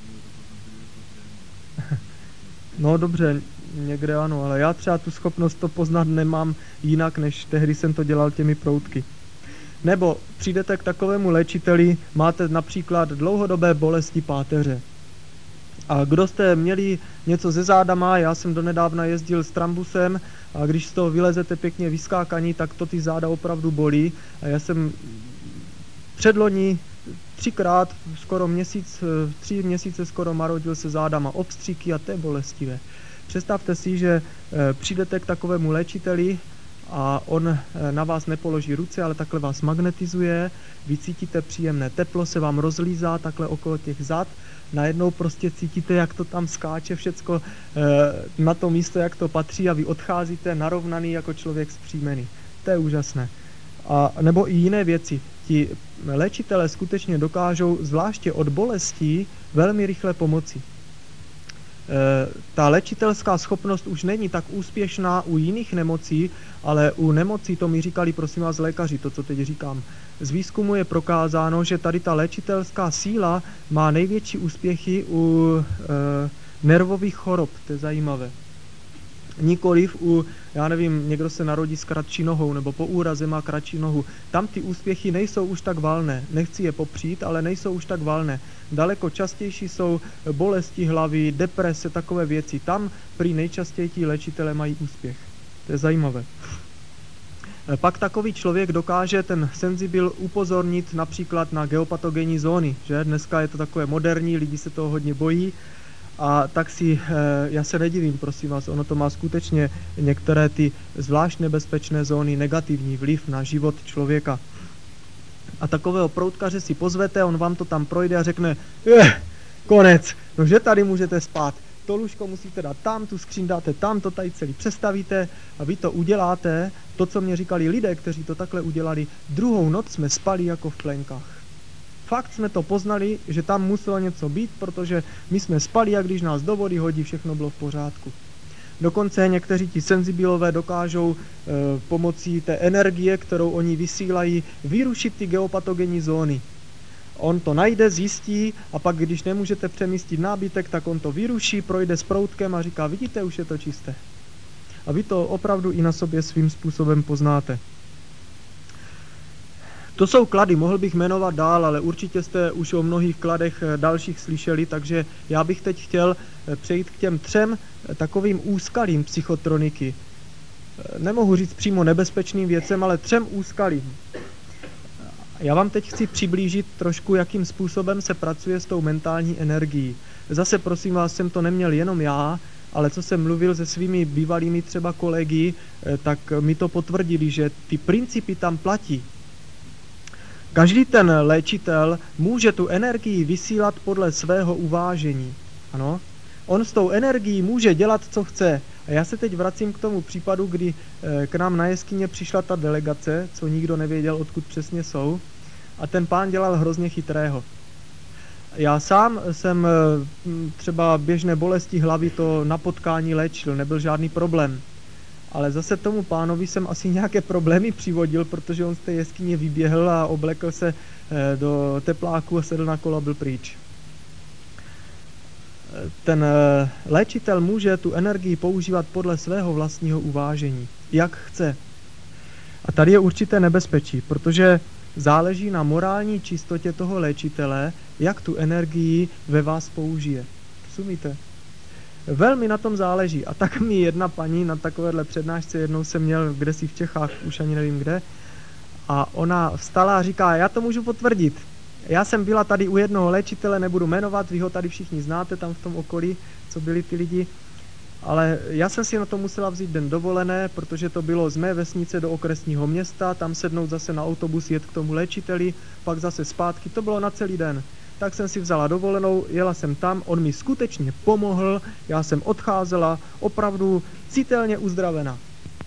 No dobře, někde ano, ale já třeba tu schopnost to poznat nemám jinak, než tehdy jsem to dělal těmi proutky. Nebo přijdete k takovému léčiteli, máte například dlouhodobé bolesti páteře. A kdo jste měli něco ze zádama, já jsem donedávna jezdil s trambusem a když z toho vylezete pěkně vyskákaní, tak to ty záda opravdu bolí. A já jsem předloni třikrát, skoro měsíc, tři měsíce skoro marodil se zádama, obstříky a to je bolestivé. Představte si, že přijdete k takovému léčiteli a on na vás nepoloží ruce, ale takhle vás magnetizuje, vy cítíte příjemné teplo, se vám rozlízá takhle okolo těch zad, najednou prostě cítíte, jak to tam skáče všecko na to místo, jak to patří a vy odcházíte narovnaný jako člověk zpříjmený. To je úžasné. A nebo i jiné věci. Ti léčitelé skutečně dokážou, zvláště od bolestí, velmi rychle pomoci. E, ta léčitelská schopnost už není tak úspěšná u jiných nemocí, ale u nemocí, to mi říkali prosím vás lékaři, to, co teď říkám. Z výzkumu je prokázáno, že tady ta léčitelská síla má největší úspěchy u e, nervových chorob, to je zajímavé. Nikoliv u, já nevím, někdo se narodí s kratší nohou, nebo po úraze má kratší nohu. Tam ty úspěchy nejsou už tak valné. Nechci je popřít, ale nejsou už tak valné. Daleko častější jsou bolesti hlavy, deprese, takové věci. Tam prý nejčastěji ti léčitelé mají úspěch. To je zajímavé. Pak takový člověk dokáže ten senzibil upozornit například na geopatogenní zóny. Že? Dneska je to takové moderní, lidi se toho hodně bojí. A tak si, já se nedivím, prosím vás, ono to má skutečně některé ty zvlášť nebezpečné zóny negativní vliv na život člověka. A takového proutkaře si pozvete, on vám to tam projde a řekne, je, konec, no že tady můžete spát, to lůžko musíte dát tam, tu skříň dáte tam, to tady celý přestavíte a vy to uděláte, to, co mě říkali lidé, kteří to takhle udělali, druhou noc jsme spali jako v plenkách. Fakt jsme to poznali, že tam muselo něco být, protože my jsme spali a když nás do vody hodí, všechno bylo v pořádku. Dokonce někteří ti senzibilové dokážou e, pomocí té energie, kterou oni vysílají, vyrušit ty geopatogenní zóny. On to najde, zjistí a pak, když nemůžete přemístit nábytek, tak on to vyruší, projde s proutkem a říká, vidíte, už je to čisté. A vy to opravdu i na sobě svým způsobem poznáte. To jsou klady, mohl bych jmenovat dál, ale určitě jste už o mnohých kladech dalších slyšeli, takže já bych teď chtěl přejít k těm třem takovým úskalím psychotroniky. Nemohu říct přímo nebezpečným věcem, ale třem úskalím. Já vám teď chci přiblížit trošku, jakým způsobem se pracuje s tou mentální energií. Zase prosím vás, jsem to neměl jenom já, ale co jsem mluvil se svými bývalými třeba kolegy, tak mi to potvrdili, že ty principy tam platí. Každý ten léčitel může tu energii vysílat podle svého uvážení. Ano? On s tou energií může dělat, co chce. A já se teď vracím k tomu případu, kdy k nám na jeskyně přišla ta delegace, co nikdo nevěděl, odkud přesně jsou, a ten pán dělal hrozně chytrého. Já sám jsem třeba běžné bolesti hlavy to na potkání léčil, nebyl žádný problém. Ale zase tomu pánovi jsem asi nějaké problémy přivodil, protože on z té jeskyně vyběhl a oblekl se do tepláku a sedl na kolo a byl pryč. ten léčitel může tu energii používat podle svého vlastního uvážení, jak chce. A tady je určité nebezpečí, protože záleží na morální čistotě toho léčitele, jak tu energii ve vás použije. Rozumíte? Velmi na tom záleží. A tak mi jedna paní na takovéhle přednášce, jednou jsem měl kdesi v Čechách, už ani nevím kde, a ona vstala a říká, já to můžu potvrdit. Já jsem byla tady u jednoho léčitele, nebudu jmenovat, vy ho tady všichni znáte tam v tom okolí, co byli ty lidi, ale já jsem si na to musela vzít den dovolené, protože to bylo z mé vesnice do okresního města, tam sednout zase na autobus, jet k tomu léčiteli, pak zase zpátky, to bylo na celý den. Tak jsem si vzala dovolenou, jela jsem tam, on mi skutečně pomohl, já jsem odcházela opravdu citelně uzdravená.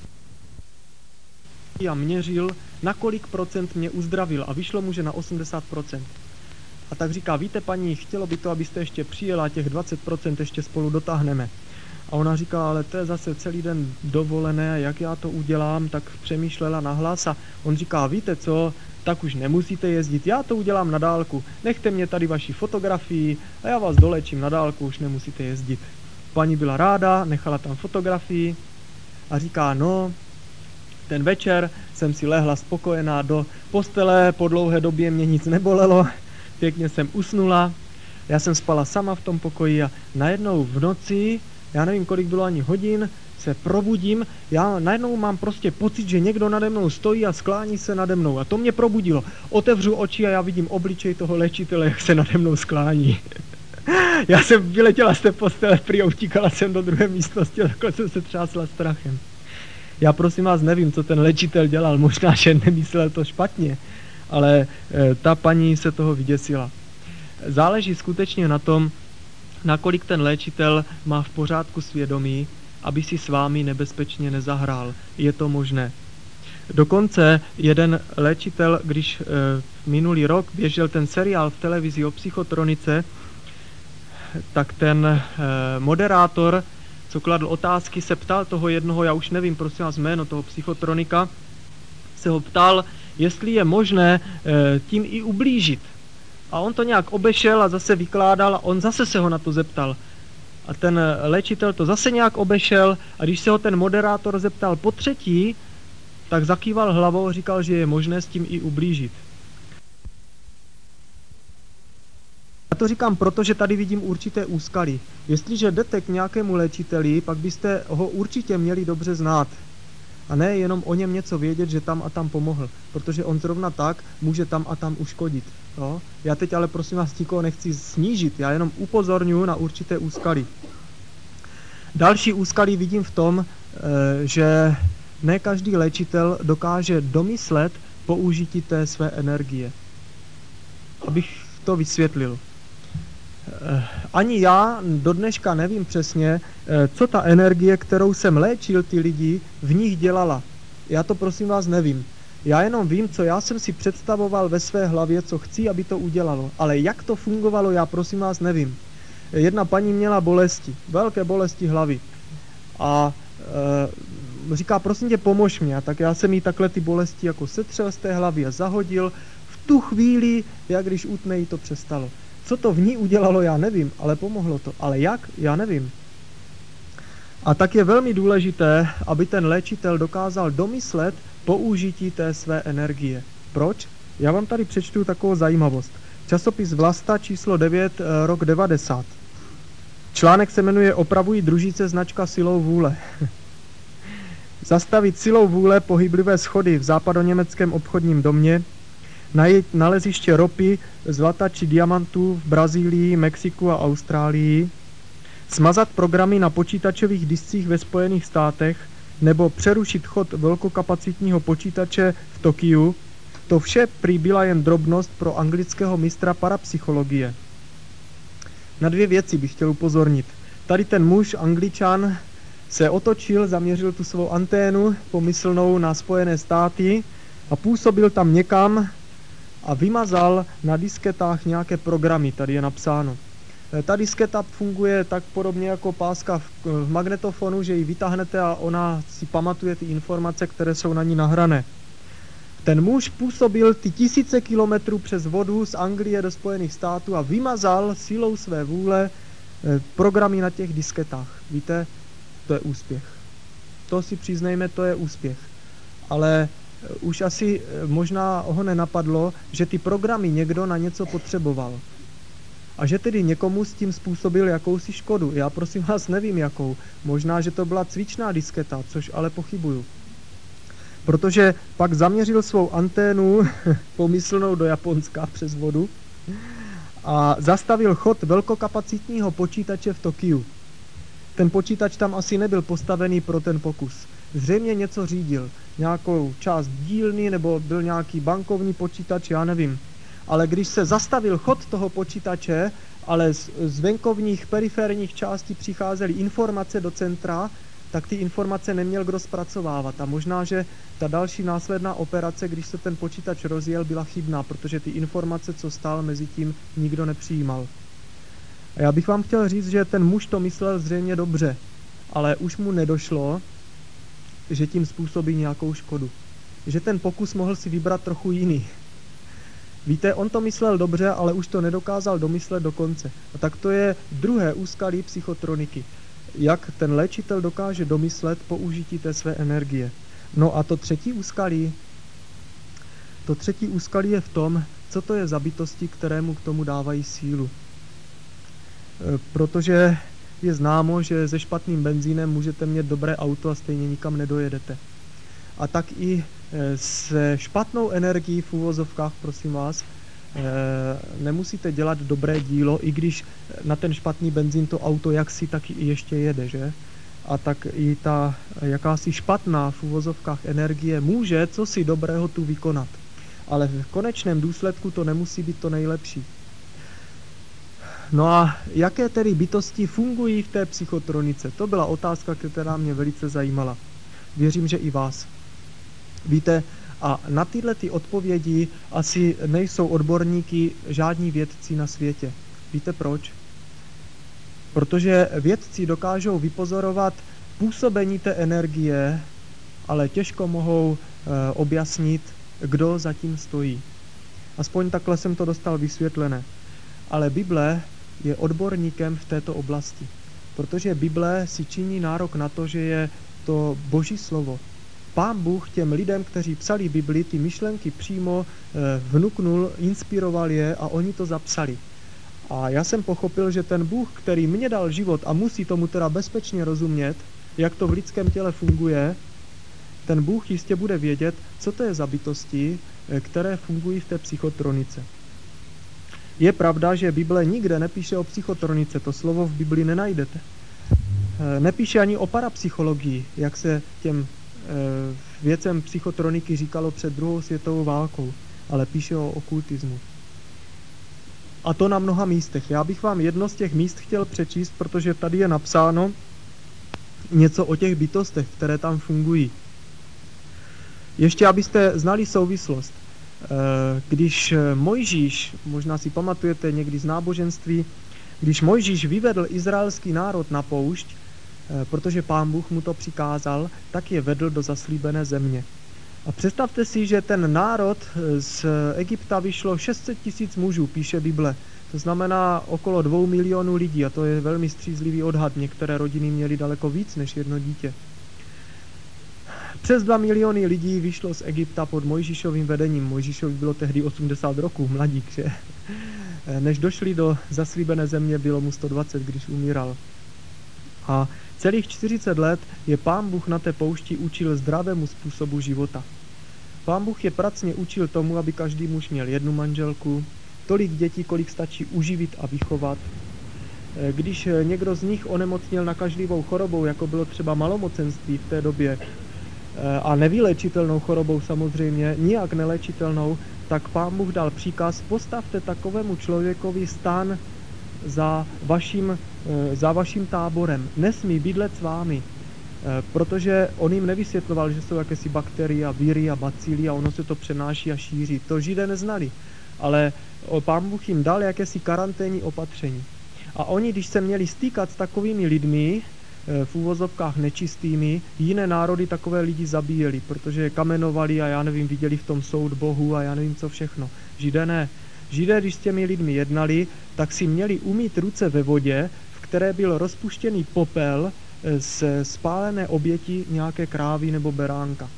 Já měřil, na kolik procent mě uzdravil a vyšlo mu, že na osmdesát procent. A tak říká, víte paní, chtělo by to, abyste ještě přijela, těch dvacet procent ještě spolu dotáhneme. A ona říká, ale to je zase celý den dovolené, jak já to udělám, tak přemýšlela nahlas a on říká, víte co, tak už nemusíte jezdit, já to udělám na dálku, nechte mě tady vaši fotografii a já vás dolečím na dálku, už nemusíte jezdit. Paní byla ráda, nechala tam fotografii a říká, no, ten večer jsem si lehla spokojená do postele, po dlouhé době mě nic nebolelo, pěkně jsem usnula, já jsem spala sama v tom pokoji a najednou v noci, já nevím, kolik bylo ani hodin, se probudím, já najednou mám prostě pocit, že někdo nade mnou stojí a sklání se nade mnou a to mě probudilo. Otevřu oči a já vidím obličej toho léčitele, jak se nade mnou sklání. Já jsem vyletěla z té postele, prý utíkala jsem do druhé místnosti a takhle jsem se třásla strachem. Já prosím vás nevím, co ten léčitel dělal, možná, že nemyslel to špatně, ale e, ta paní se toho vyděsila. Záleží skutečně na tom, nakolik ten léčitel má v pořádku svědomí, aby si s vámi nebezpečně nezahrál. Je to možné. Dokonce jeden léčitel, když e, minulý rok běžel ten seriál v televizi o psychotronice, tak ten e, moderátor, co kladl otázky, se ptal toho jednoho, já už nevím, prosím vás, jméno toho psychotronika, se ho ptal, jestli je možné e, tím i ublížit. A on to nějak obešel a zase vykládal a on zase se ho na to zeptal. A ten léčitel to zase nějak obešel a když se ho ten moderátor zeptal po třetí, tak zakýval hlavou a říkal, že je možné s tím i ublížit. Já to říkám proto, že tady vidím určité úskalí. Jestliže jdete k nějakému léčiteli, pak byste ho určitě měli dobře znát. A ne jenom o něm něco vědět, že tam a tam pomohl. Protože on zrovna tak může tam a tam uškodit. Jo? Já teď ale prosím vás nikoho nechci snížit, já jenom upozorňuji na určité úskalí. Další úskalí vidím v tom, že ne každý léčitel dokáže domyslet použití té své energie. Abych to vysvětlil. Ani já do dneška nevím přesně, co ta energie, kterou jsem léčil ty lidi, v nich dělala. Já to prosím vás nevím. Já jenom vím, co já jsem si představoval ve své hlavě, co chci, aby to udělalo. Ale jak to fungovalo, já prosím vás nevím. Jedna paní měla bolesti, velké bolesti hlavy. A e, říká, prosím tě, pomož mě. A tak já jsem jí takhle ty bolesti jako setřel z té hlavy a zahodil. V tu chvíli, jak když utne, jí to přestalo. Co to v ní udělalo, já nevím, ale pomohlo to. Ale jak, já nevím. A tak je velmi důležité, aby ten léčitel dokázal domyslet použití té své energie. Proč? Já vám tady přečtu takovou zajímavost. Časopis Vlasta číslo devět, rok devadesát. Článek se jmenuje Opravují družice značka silou vůle. Zastavit silou vůle pohyblivé schody v západoněmeckém obchodním domě, najít naleziště ropy, zlata či diamantů v Brazílii, Mexiku a Austrálii, smazat programy na počítačových discích ve Spojených státech nebo přerušit chod velkokapacitního počítače v Tokiu, to vše prý byla jen drobnost pro anglického mistra parapsychologie. Na dvě věci bych chtěl upozornit. Tady ten muž, Angličan, se otočil, zaměřil tu svou anténu pomyslnou na Spojené státy a působil tam někam a vymazal na disketách nějaké programy, tady je napsáno. Ta disketa funguje tak podobně jako páska v magnetofonu, že ji vytáhnete a ona si pamatuje ty informace, které jsou na ní nahrané. Ten muž působil ty tisíce kilometrů přes vodu z Anglie do Spojených států a vymazal silou své vůle Programy na těch disketách, víte, to je úspěch. To si přiznejme, to je úspěch. Ale už asi možná ho nenapadlo, že ty programy někdo na něco potřeboval. A že tedy někomu s tím způsobil jakousi škodu. Já prosím vás nevím jakou. Možná, že to byla cvičná disketa, což ale pochybuju. Protože pak zaměřil svou anténu pomyslnou do Japonska přes vodu a zastavil chod velkokapacitního počítače v Tokiu. Ten počítač tam asi nebyl postavený pro ten pokus. Zřejmě něco řídil, nějakou část dílny nebo byl nějaký bankovní počítač, já nevím. Ale když se zastavil chod toho počítače, ale z, z venkovních periferních částí přicházely informace do centra, tak ty informace neměl kdo zpracovávat. A možná, že ta další následná operace, když se ten počítač rozjel, byla chybná, protože ty informace, co stál mezi tím, nikdo nepřijímal. A já bych vám chtěl říct, že ten muž to myslel zřejmě dobře, ale už mu nedošlo, že tím způsobí nějakou škodu. Že ten pokus mohl si vybrat trochu jiný. Víte, on to myslel dobře, ale už to nedokázal domyslet do konce. A tak to je druhé úskalí psychotroniky. Jak ten léčitel dokáže domyslet použití té své energie. No a to třetí úskalí, to třetí úskalí je v tom, co to je za bytosti, kterému k tomu dávají sílu. E, protože je známo, že se špatným benzínem můžete mít dobré auto a stejně nikam nedojedete. A tak i se špatnou energií v uvozovkách, prosím vás, nemusíte dělat dobré dílo, i když na ten špatný benzín to auto jaksi tak ještě jede, že? A tak i ta jakási špatná v uvozovkách energie může cosi dobrého tu vykonat. Ale v konečném důsledku to nemusí být to nejlepší. No a jaké tedy bytosti fungují v té psychotronice? To byla otázka, která mě velice zajímala. Věřím, že i vás. Víte, a na tyhle ty odpovědi asi nejsou odborníky žádní vědci na světě. Víte proč? Protože vědci dokážou vypozorovat působení té energie, ale těžko mohou e, objasnit, kdo za tím stojí. Aspoň takhle jsem to dostal vysvětlené. Ale Bible je odborníkem v této oblasti, protože Bible si činí nárok na to, že je to Boží slovo. Pán Bůh těm lidem, kteří psali Bibli, ty myšlenky přímo vnuknul, inspiroval je a oni to zapsali. A já jsem pochopil, že ten Bůh, který mě dal život a musí tomu teda bezpečně rozumět, jak to v lidském těle funguje, ten Bůh jistě bude vědět, co to je za bytosti, které fungují v té psychotronice. Je pravda, že Bible nikde nepíše o psychotronice, to slovo v Bibli nenajdete. Nepíše ani o parapsychologii, jak se těm věcem psychotroniky říkalo před druhou světovou válkou, ale píše o okultismu. A to na mnoha místech. Já bych vám jedno z těch míst chtěl přečíst, protože tady je napsáno něco o těch bytostech, které tam fungují. Ještě abyste znali souvislost. Když Mojžíš, možná si pamatujete někdy z náboženství, když Mojžíš vyvedl izraelský národ na poušť, protože Pán Bůh mu to přikázal, tak je vedl do zaslíbené země. A představte si, že ten národ z Egypta vyšlo šest set tisíc mužů, píše Bible. To znamená okolo dvou milionů lidí a to je velmi střízlivý odhad. Některé rodiny měly daleko víc než jedno dítě. Přes dva miliony lidí vyšlo z Egypta pod Mojžíšovým vedením. Mojžíšovi bylo tehdy osmdesát roků, mladík, že? Než došli do zaslíbené země, bylo mu sto dvacet, když umíral. A celých čtyřicet let je Pán Bůh na té poušti učil zdravému způsobu života. Pán Bůh je pracně učil tomu, aby každý muž měl jednu manželku, tolik dětí, kolik stačí uživit a vychovat. Když někdo z nich onemocněl nakažlivou chorobou, jako bylo třeba malomocenství v té době, a nevylečitelnou chorobou samozřejmě, nijak nelečitelnou, tak Pán Bůh dal příkaz, postavte takovému člověkovi stán za vaším, za vaším táborem. Nesmí bydlet s vámi, protože on jim nevysvětloval, že jsou jakési bakterie a víry a bacíly a ono se to přenáší a šíří. To Židé neznali, ale Pán Bůh jim dal jakési karanténní opatření. A oni, když se měli stýkat s takovými lidmi, v úvozovkách nečistými, jiné národy takové lidi zabíjeli, protože je kamenovali a já nevím, viděli v tom soud Bohu a já nevím co všechno. Židé ne. Židé, když s těmi lidmi jednali, tak si měli umýt ruce ve vodě, v které byl rozpuštěný popel z spálené oběti nějaké krávy nebo beránka.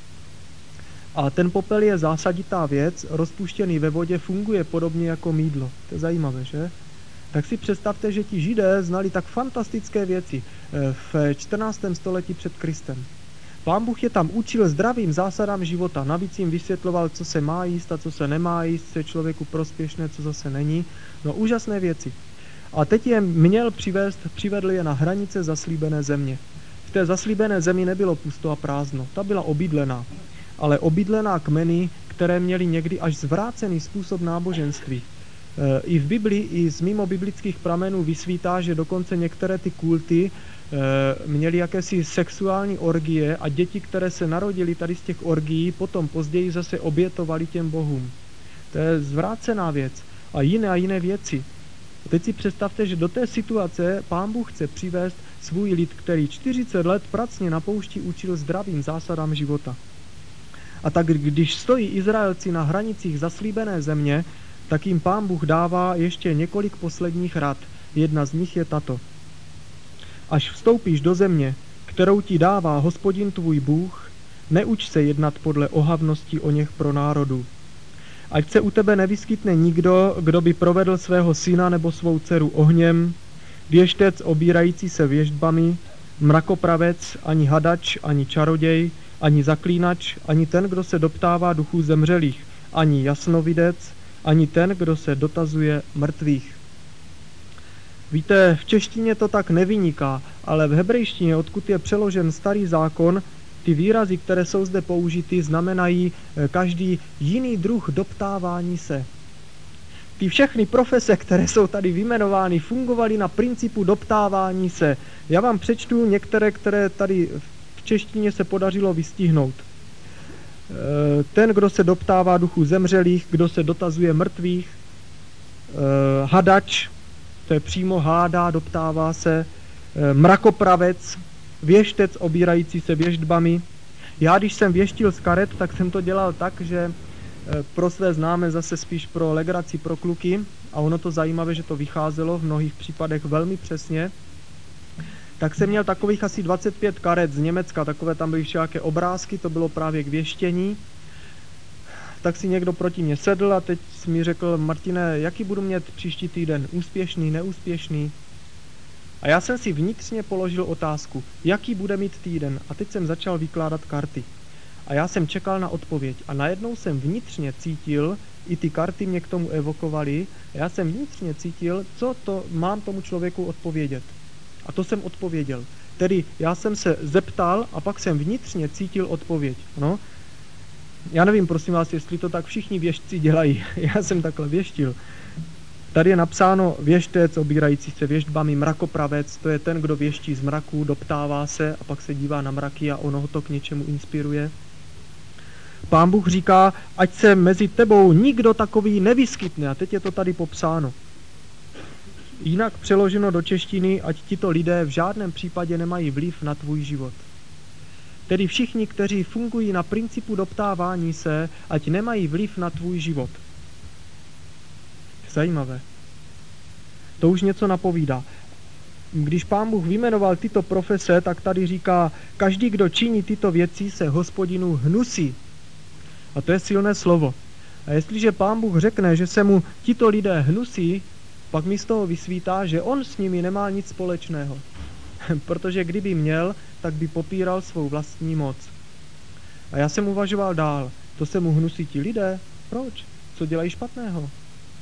A ten popel je zásaditá věc, rozpuštěný ve vodě funguje podobně jako mýdlo. To je zajímavé, že? Tak si představte, že ti Židé znali tak fantastické věci v čtrnáctém století před Kristem. Pán Bůh je tam učil zdravým zásadám života, navíc jim vysvětloval, co se má jíst a co se nemá jíst, co je člověku prospěšné, co zase není. No úžasné věci. A teď je měl přivést, přivedl je na hranice zaslíbené země. V té zaslíbené zemi nebylo pusto a prázdno, ta byla obydlená, ale obydlená kmeny, které měly někdy až zvrácený způsob náboženství. I v Biblii, i z mimo biblických pramenů vysvítá, že dokonce některé ty kulty měly jakési sexuální orgie a děti, které se narodily tady z těch orgií, potom později zase obětovali těm bohům. To je zvrácená věc. A jiné a jiné věci. A teď si představte, že do té situace Pán Bůh chce přivést svůj lid, který čtyřicet let pracně na poušti učil zdravým zásadám života. A tak když stojí Izraelci na hranicích zaslíbené země, tak jim Pán Bůh dává ještě několik posledních rad. Jedna z nich je tato. Až vstoupíš do země, kterou ti dává Hospodin tvůj Bůh, neuč se jednat podle ohavností o něch pro národu. Ať se u tebe nevyskytne nikdo, kdo by provedl svého syna nebo svou dceru ohněm, věštec obírající se věštbami, mrakopravec, ani hadač, ani čaroděj, ani zaklínač, ani ten, kdo se doptává duchů zemřelých, ani jasnovidec, ani ten, kdo se dotazuje mrtvých. Víte, v češtině to tak nevyniká, ale v hebrejštině, odkud je přeložen starý zákon, ty výrazy, které jsou zde použity, znamenají každý jiný druh doptávání se. Ty všechny profese, které jsou tady vyjmenovány, fungovaly na principu doptávání se. Já vám přečtu některé, které tady v češtině se podařilo vystihnout. Ten, kdo se doptává duchu zemřelých, kdo se dotazuje mrtvých, hadač, to je přímo hádá, doptává se, mrakopravec, věštec obírající se věštbami. Já, když jsem věštil z karet, tak jsem to dělal tak, že pro své známé, zase spíš pro legraci, pro kluky, a ono to zajímavé, že to vycházelo v mnohých případech velmi přesně, tak jsem měl takových asi dvacet pět karet z Německa, takové tam byly všelijaké obrázky, to bylo právě k věštění. Tak si někdo proti mě sedl a teď mi řekl: Martine, jaký budu mít příští týden? Úspěšný, neúspěšný? A já jsem si vnitřně položil otázku, jaký bude mít týden, a teď jsem začal vykládat karty. A já jsem čekal na odpověď a najednou jsem vnitřně cítil, i ty karty mě k tomu evokovaly, já jsem vnitřně cítil, co to mám tomu člověku odpovědět. A to jsem odpověděl. Tedy já jsem se zeptal a pak jsem vnitřně cítil odpověď. No? Já nevím, prosím vás, jestli to tak všichni věštci dělají. Já jsem takhle věštil. Tady je napsáno věštec obírající se věštbami, mrakopravec, to je ten, kdo věští z mraků, doptává se a pak se dívá na mraky a ono ho to k něčemu inspiruje. Pán Bůh říká, ať se mezi tebou nikdo takový nevyskytne, a teď je to tady popsáno. Jinak přeloženo do češtiny, ať tito lidé v žádném případě nemají vliv na tvůj život. Tedy všichni, kteří fungují na principu doptávání se, ať nemají vliv na tvůj život. Zajímavé. To už něco napovídá. Když Pán Bůh vyjmenoval tyto profese, tak tady říká, každý, kdo činí tyto věci, se Hospodinu hnusí. A to je silné slovo. A jestliže Pán Bůh řekne, že se mu tito lidé hnusí, pak mi z toho vysvítá, že on s nimi nemá nic společného. Protože kdyby měl, tak by popíral svou vlastní moc. A já jsem uvažoval dál. To se mu hnusí ti lidé? Proč? Co dělají špatného?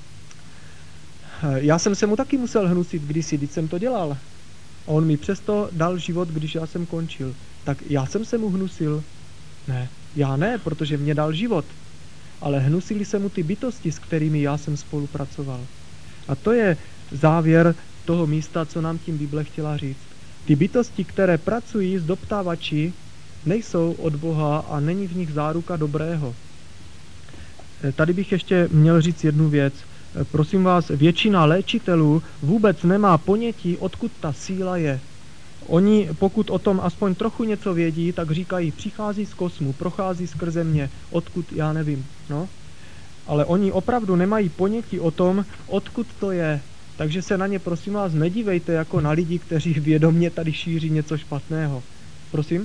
Já jsem se mu taky musel hnusit kdysi, když jsem to dělal. A on mi přesto dal život, když já jsem končil. Tak já jsem se mu hnusil? Ne, já ne, protože mě dal život. Ale hnusili se mu ty bytosti, s kterými já jsem spolupracoval. A to je závěr toho místa, co nám tím Bible chtěla říct. Ty bytosti, které pracují s doptávači, nejsou od Boha a není v nich záruka dobrého. Tady bych ještě měl říct jednu věc. Prosím vás, většina léčitelů vůbec nemá ponětí, odkud ta síla je. Oni, pokud o tom aspoň trochu něco vědí, tak říkají, přichází z kosmu, prochází skrze mě, odkud, já nevím. No? Ale oni opravdu nemají ponětí o tom, odkud to je. Takže se na ně, prosím vás, nedívejte jako na lidi, kteří vědomě tady šíří něco špatného. Prosím?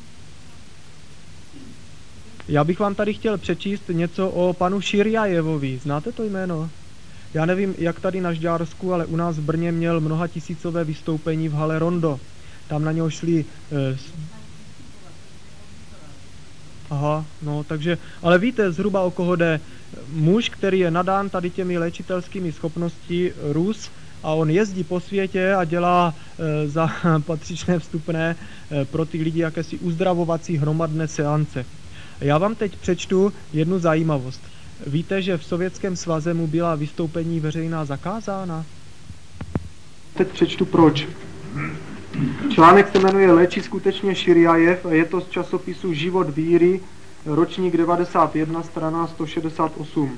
Já bych vám tady chtěl přečíst něco o panu Širjajevovi. Znáte to jméno? Já nevím, jak tady na Žďársku, ale u nás v Brně měl mnoha tisícové vystoupení v hale Rondo. Tam na něho šli... Eh, Aha, no, takže... Ale víte zhruba, o koho jde. Muž, který je nadán tady těmi léčitelskými schopností, Rus, a on jezdí po světě a dělá e, za patřičné vstupné e, pro ty lidi jakési uzdravovací hromadné seance. Já vám teď přečtu jednu zajímavost. Víte, že v Sovětském svazu mu byla vystoupení veřejná zakázána? Teď přečtu proč. Článek se jmenuje Léčí skutečně Širjajev a je to z časopisu Život víry, ročník devadesát jedna, strana sto šedesát osm.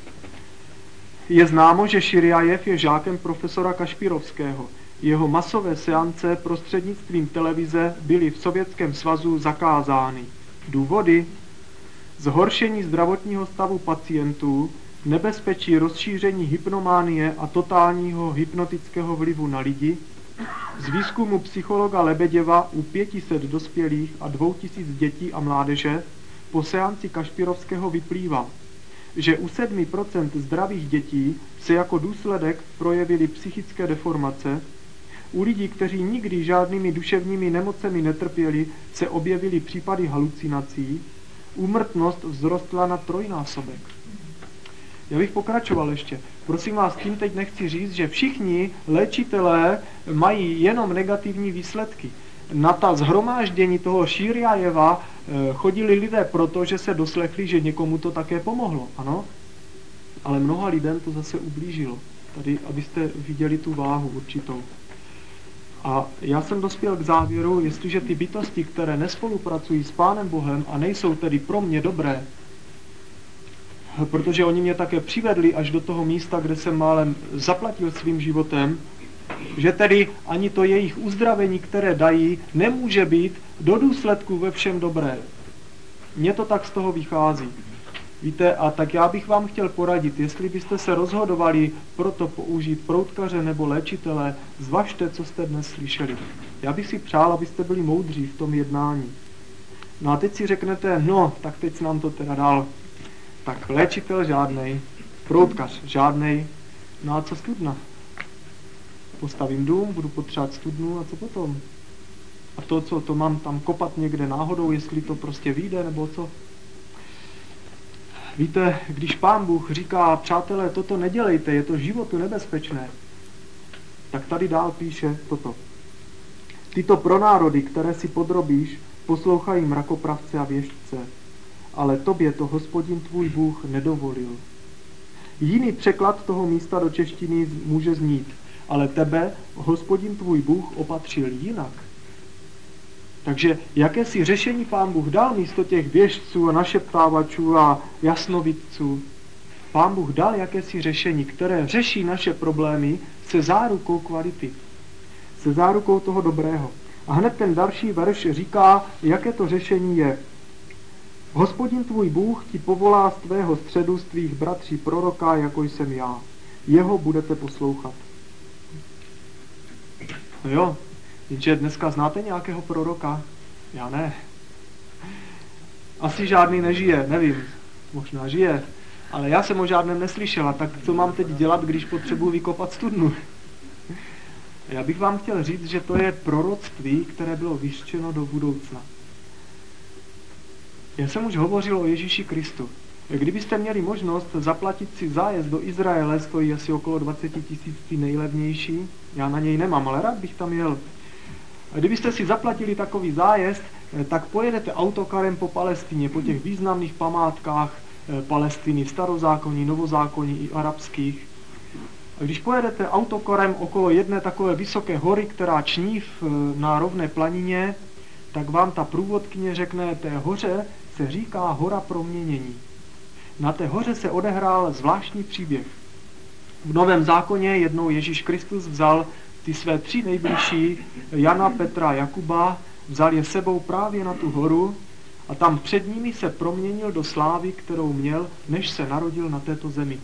Je známo, že Širjajev je žákem profesora Kašpirovského. Jeho masové seance prostřednictvím televize byly v Sovětském svazu zakázány. Důvody? Zhoršení zdravotního stavu pacientů, nebezpečí rozšíření hypnománie a totálního hypnotického vlivu na lidi. Z výzkumu psychologa Lebeděva u pět set dospělých a dvě tisíce dětí a mládeže po seanci Kašpirovského vyplývá, že u sedm procent zdravých dětí se jako důsledek projevily psychické deformace, u lidí, kteří nikdy žádnými duševními nemocemi netrpěli, se objevily případy halucinací, úmrtnost vzrostla na trojnásobek. Já bych pokračoval ještě. Prosím vás, tím teď nechci říct, že všichni léčitelé mají jenom negativní výsledky. Na ta shromáždění toho Širjajeva chodili lidé proto, že se doslechli, že někomu to také pomohlo, ano? Ale mnoha lidem to zase ublížilo. Tady, abyste viděli tu váhu určitou. A já jsem dospěl k závěru, jestliže ty bytosti, které nespolupracují s Pánem Bohem a nejsou tedy pro mě dobré, protože oni mě také přivedli až do toho místa, kde jsem málem zaplatil svým životem, že tedy ani to jejich uzdravení, které dají, nemůže být do důsledku ve všem dobré. Mně to tak z toho vychází. Víte, a tak já bych vám chtěl poradit, jestli byste se rozhodovali proto použít proutkaře nebo léčitele, zvažte, co jste dnes slyšeli. Já bych si přál, abyste byli moudří v tom jednání. No a teď si řeknete, no, tak teď nám to teda dal. Tak léčitel žádnej, proutkař žádnej, no a co studna? Postavím dům, budu potřebovat studnu a co potom? A to, co to mám tam kopat někde náhodou, jestli to prostě vyjde, nebo co? Víte, když Pán Bůh říká, přátelé, toto nedělejte, je to životu nebezpečné, tak tady dál píše toto. Tyto pronárody, které si podrobíš, poslouchají mrakopravce a věštce, ale tobě to Hospodin tvůj Bůh nedovolil. Jiný překlad toho místa do češtiny může znít, ale tebe Hospodin tvůj Bůh opatřil jinak. Takže jakési řešení Pán Bůh dal místo těch věštců a našeptávačů a jasnovidců. Pán Bůh dal jakési řešení, které řeší naše problémy se zárukou kvality, se zárukou toho dobrého. A hned ten další verš říká, jaké to řešení je. Hospodin tvůj Bůh ti povolá z tvého středu, z tvých bratří proroka, jako jsem já. Jeho budete poslouchat. No jo, jenže dneska znáte nějakého proroka? Já ne. Asi žádný nežije, nevím. Možná žije, ale já jsem o žádném neslyšela, tak co mám teď dělat, když potřebuji vykopat studnu? Já bych vám chtěl říct, že to je proroctví, které bylo vyřčeno do budoucna. Já jsem už hovořil o Ježíši Kristu. Kdybyste měli možnost zaplatit si zájezd do Izraele, stojí asi okolo dvacet tisíc nejlevnější, já na něj nemám, ale rád bych tam jel. A kdybyste si zaplatili takový zájezd, tak pojedete autokarem po Palestině, po těch významných památkách Palestiny, starozákonní, novozákonní i arabských. A když pojedete autokarem okolo jedné takové vysoké hory, která ční na rovné planině, tak vám ta průvodkyně řekne, té hoře se říká hora proměnění. Na té hoře se odehrál zvláštní příběh. V Novém zákoně jednou Ježíš Kristus vzal ty své tři nejbližší, Jana, Petra a Jakuba, vzal je sebou právě na tu horu a tam před nimi se proměnil do slávy, kterou měl, než se narodil na této zemi.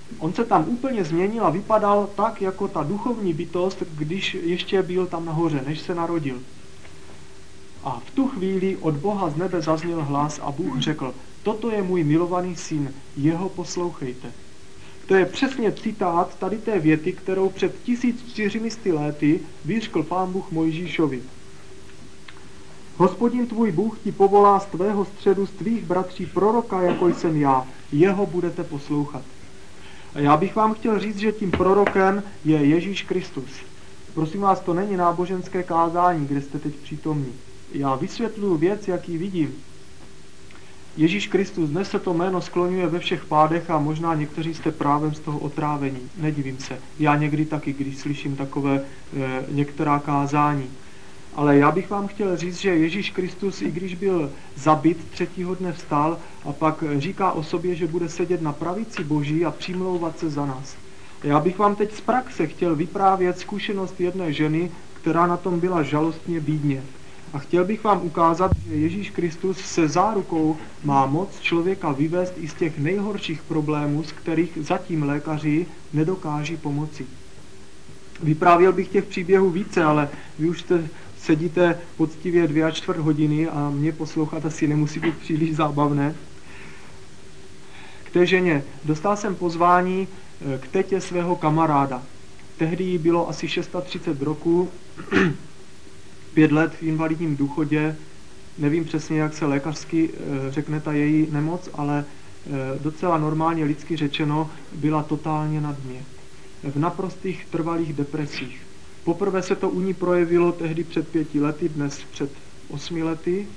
On se tam úplně změnil a vypadal tak, jako ta duchovní bytost, když ještě byl tam nahoře, než se narodil. A v tu chvíli od Boha z nebe zazněl hlas a Bůh řekl, toto je můj milovaný syn, jeho poslouchejte. To je přesně citát tady té věty, kterou před tisíc čtyřmi sty lety vyřkl Pán Bůh Mojžíšovi. Hospodin tvůj Bůh ti povolá z tvého středu, z tvých bratří proroka, jako jsem já. Jeho budete poslouchat. A já bych vám chtěl říct, že tím prorokem je Ježíš Kristus. Prosím vás, to není náboženské kázání, kde jste teď přítomní. Já vysvětluji věc, jaký vidím. Ježíš Kristus, dnes se to jméno skloňuje ve všech pádech a možná někteří jste právem z toho otrávení. Nedivím se. Já někdy taky, když slyším takové e, některá kázání. Ale já bych vám chtěl říct, že Ježíš Kristus, i když byl zabit, třetího dne vstal a pak říká o sobě, že bude sedět na pravici Boží a přimlouvat se za nás. Já bych vám teď z praxe chtěl vyprávět zkušenost jedné ženy, která na tom byla žalostně bídně. A chtěl bych vám ukázat, že Ježíš Kristus se zárukou má moc člověka vyvést i z těch nejhorších problémů, z kterých zatím lékaři nedokáží pomoci. Vyprávěl bych těch příběhů více, ale vy už jste, sedíte poctivě dvě a čtvrt hodiny a mě poslouchat asi nemusí být příliš zábavné. K té ženě dostal jsem pozvání k tetě svého kamaráda. Tehdy jí bylo asi třicet šest roku, pět let v invalidním důchodě, nevím přesně, jak se lékařsky řekne ta její nemoc, ale docela normálně lidsky řečeno byla totálně na dně. V naprostých trvalých depresích. Poprvé se to u ní projevilo tehdy před pěti lety, dnes před osmi lety.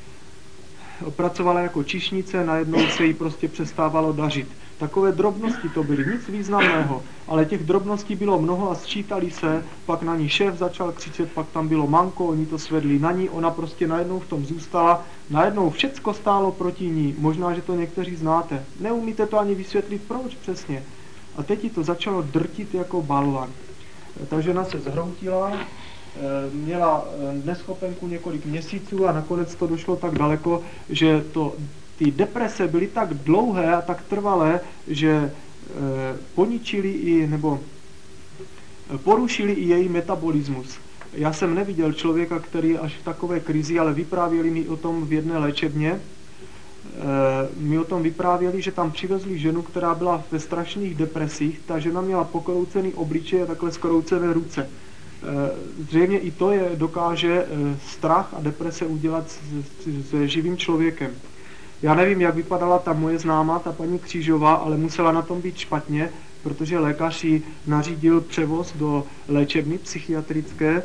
Pracovala jako číšnice, najednou se jí prostě přestávalo dařit. Takové drobnosti to byly, nic významného, ale těch drobností bylo mnoho a sčítali se, pak na ní šéf začal křičet, pak tam bylo manko, oni to svedli na ní, ona prostě najednou v tom zůstala, najednou všecko stálo proti ní, možná, že to někteří znáte, neumíte to ani vysvětlit, proč přesně. A teď jí to začalo drtit jako balvan. Takže ona se zhroutila, měla neschopenku několik měsíců a nakonec to došlo tak daleko, že to, ty deprese byly tak dlouhé a tak trvalé, že poničili i, nebo porušili i její metabolismus. Já jsem neviděl člověka, který je až v takové krizi, ale vyprávěli mi o tom v jedné léčebně. Mi o tom vyprávěli, že tam přivezli ženu, která byla ve strašných depresích. Ta žena měla pokroucený obličej a takhle skroucené ruce. Zřejmě i to je, dokáže strach a deprese udělat se živým člověkem. Já nevím, jak vypadala ta moje známá, ta paní Křížová, ale musela na tom být špatně, protože lékař jí nařídil převoz do léčebny psychiatrické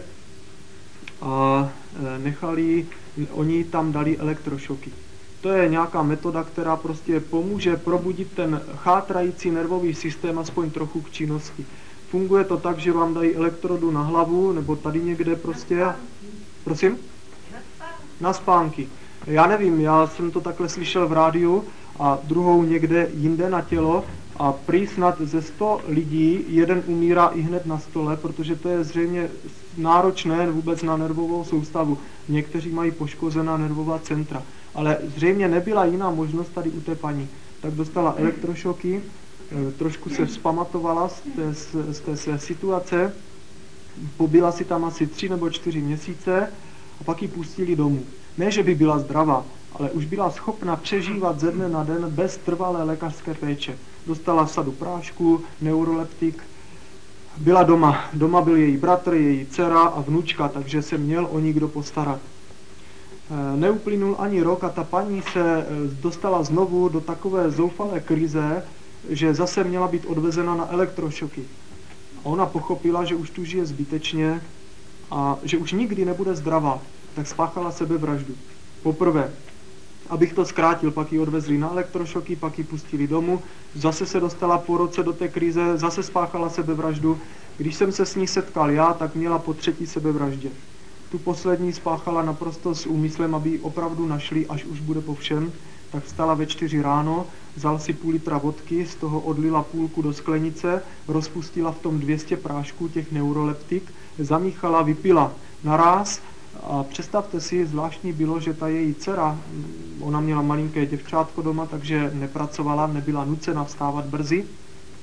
a nechali, oni tam dali elektrošoky. To je nějaká metoda, která prostě pomůže probudit ten chátrající nervový systém aspoň trochu k činnosti. Funguje to tak, že vám dají elektrodu na hlavu, nebo tady někde prostě... Prosím? Na spánky. Já nevím, já jsem to takhle slyšel v rádiu a druhou někde jinde na tělo a prý snad ze sto lidí jeden umírá i hned na stole, protože to je zřejmě náročné vůbec na nervovou soustavu. Někteří mají poškozená nervová centra. Ale zřejmě nebyla jiná možnost tady u té paní. Tak dostala elektrošoky, trošku se vzpamatovala z té, z té své situace, pobyla si tam asi tři nebo čtyři měsíce a pak ji pustili domů. Ne, že by byla zdravá, ale už byla schopna přežívat ze dne na den bez trvalé lékařské péče. Dostala sadu prášku, neuroleptik, byla doma. Doma byl její bratr, její dcera a vnučka, takže se měl o ní kdo postarat. Neuplynul ani rok a ta paní se dostala znovu do takové zoufalé krize, že zase měla být odvezena na elektrošoky. A ona pochopila, že už tu žije zbytečně a že už nikdy nebude zdravá, tak spáchala sebevraždu. Poprvé, abych to zkrátil, pak ji odvezli na elektrošoky, pak ji pustili domů, zase se dostala po roce do té krize, zase spáchala sebevraždu. Když jsem se s ní setkal já, tak měla po třetí sebevraždě. Tu poslední spáchala naprosto s úmyslem, aby ji opravdu našli, až už bude po všem, tak vstala ve čtyři ráno, vzal si půl litra vodky, z toho odlila půlku do sklenice, rozpustila v tom dvě stě prášků těch neuroleptik, zamíchala, vypila naráz a představte si, zvláštní bylo, že ta její dcera, ona měla malinké děvčátko doma, takže nepracovala, nebyla nucena vstávat brzy,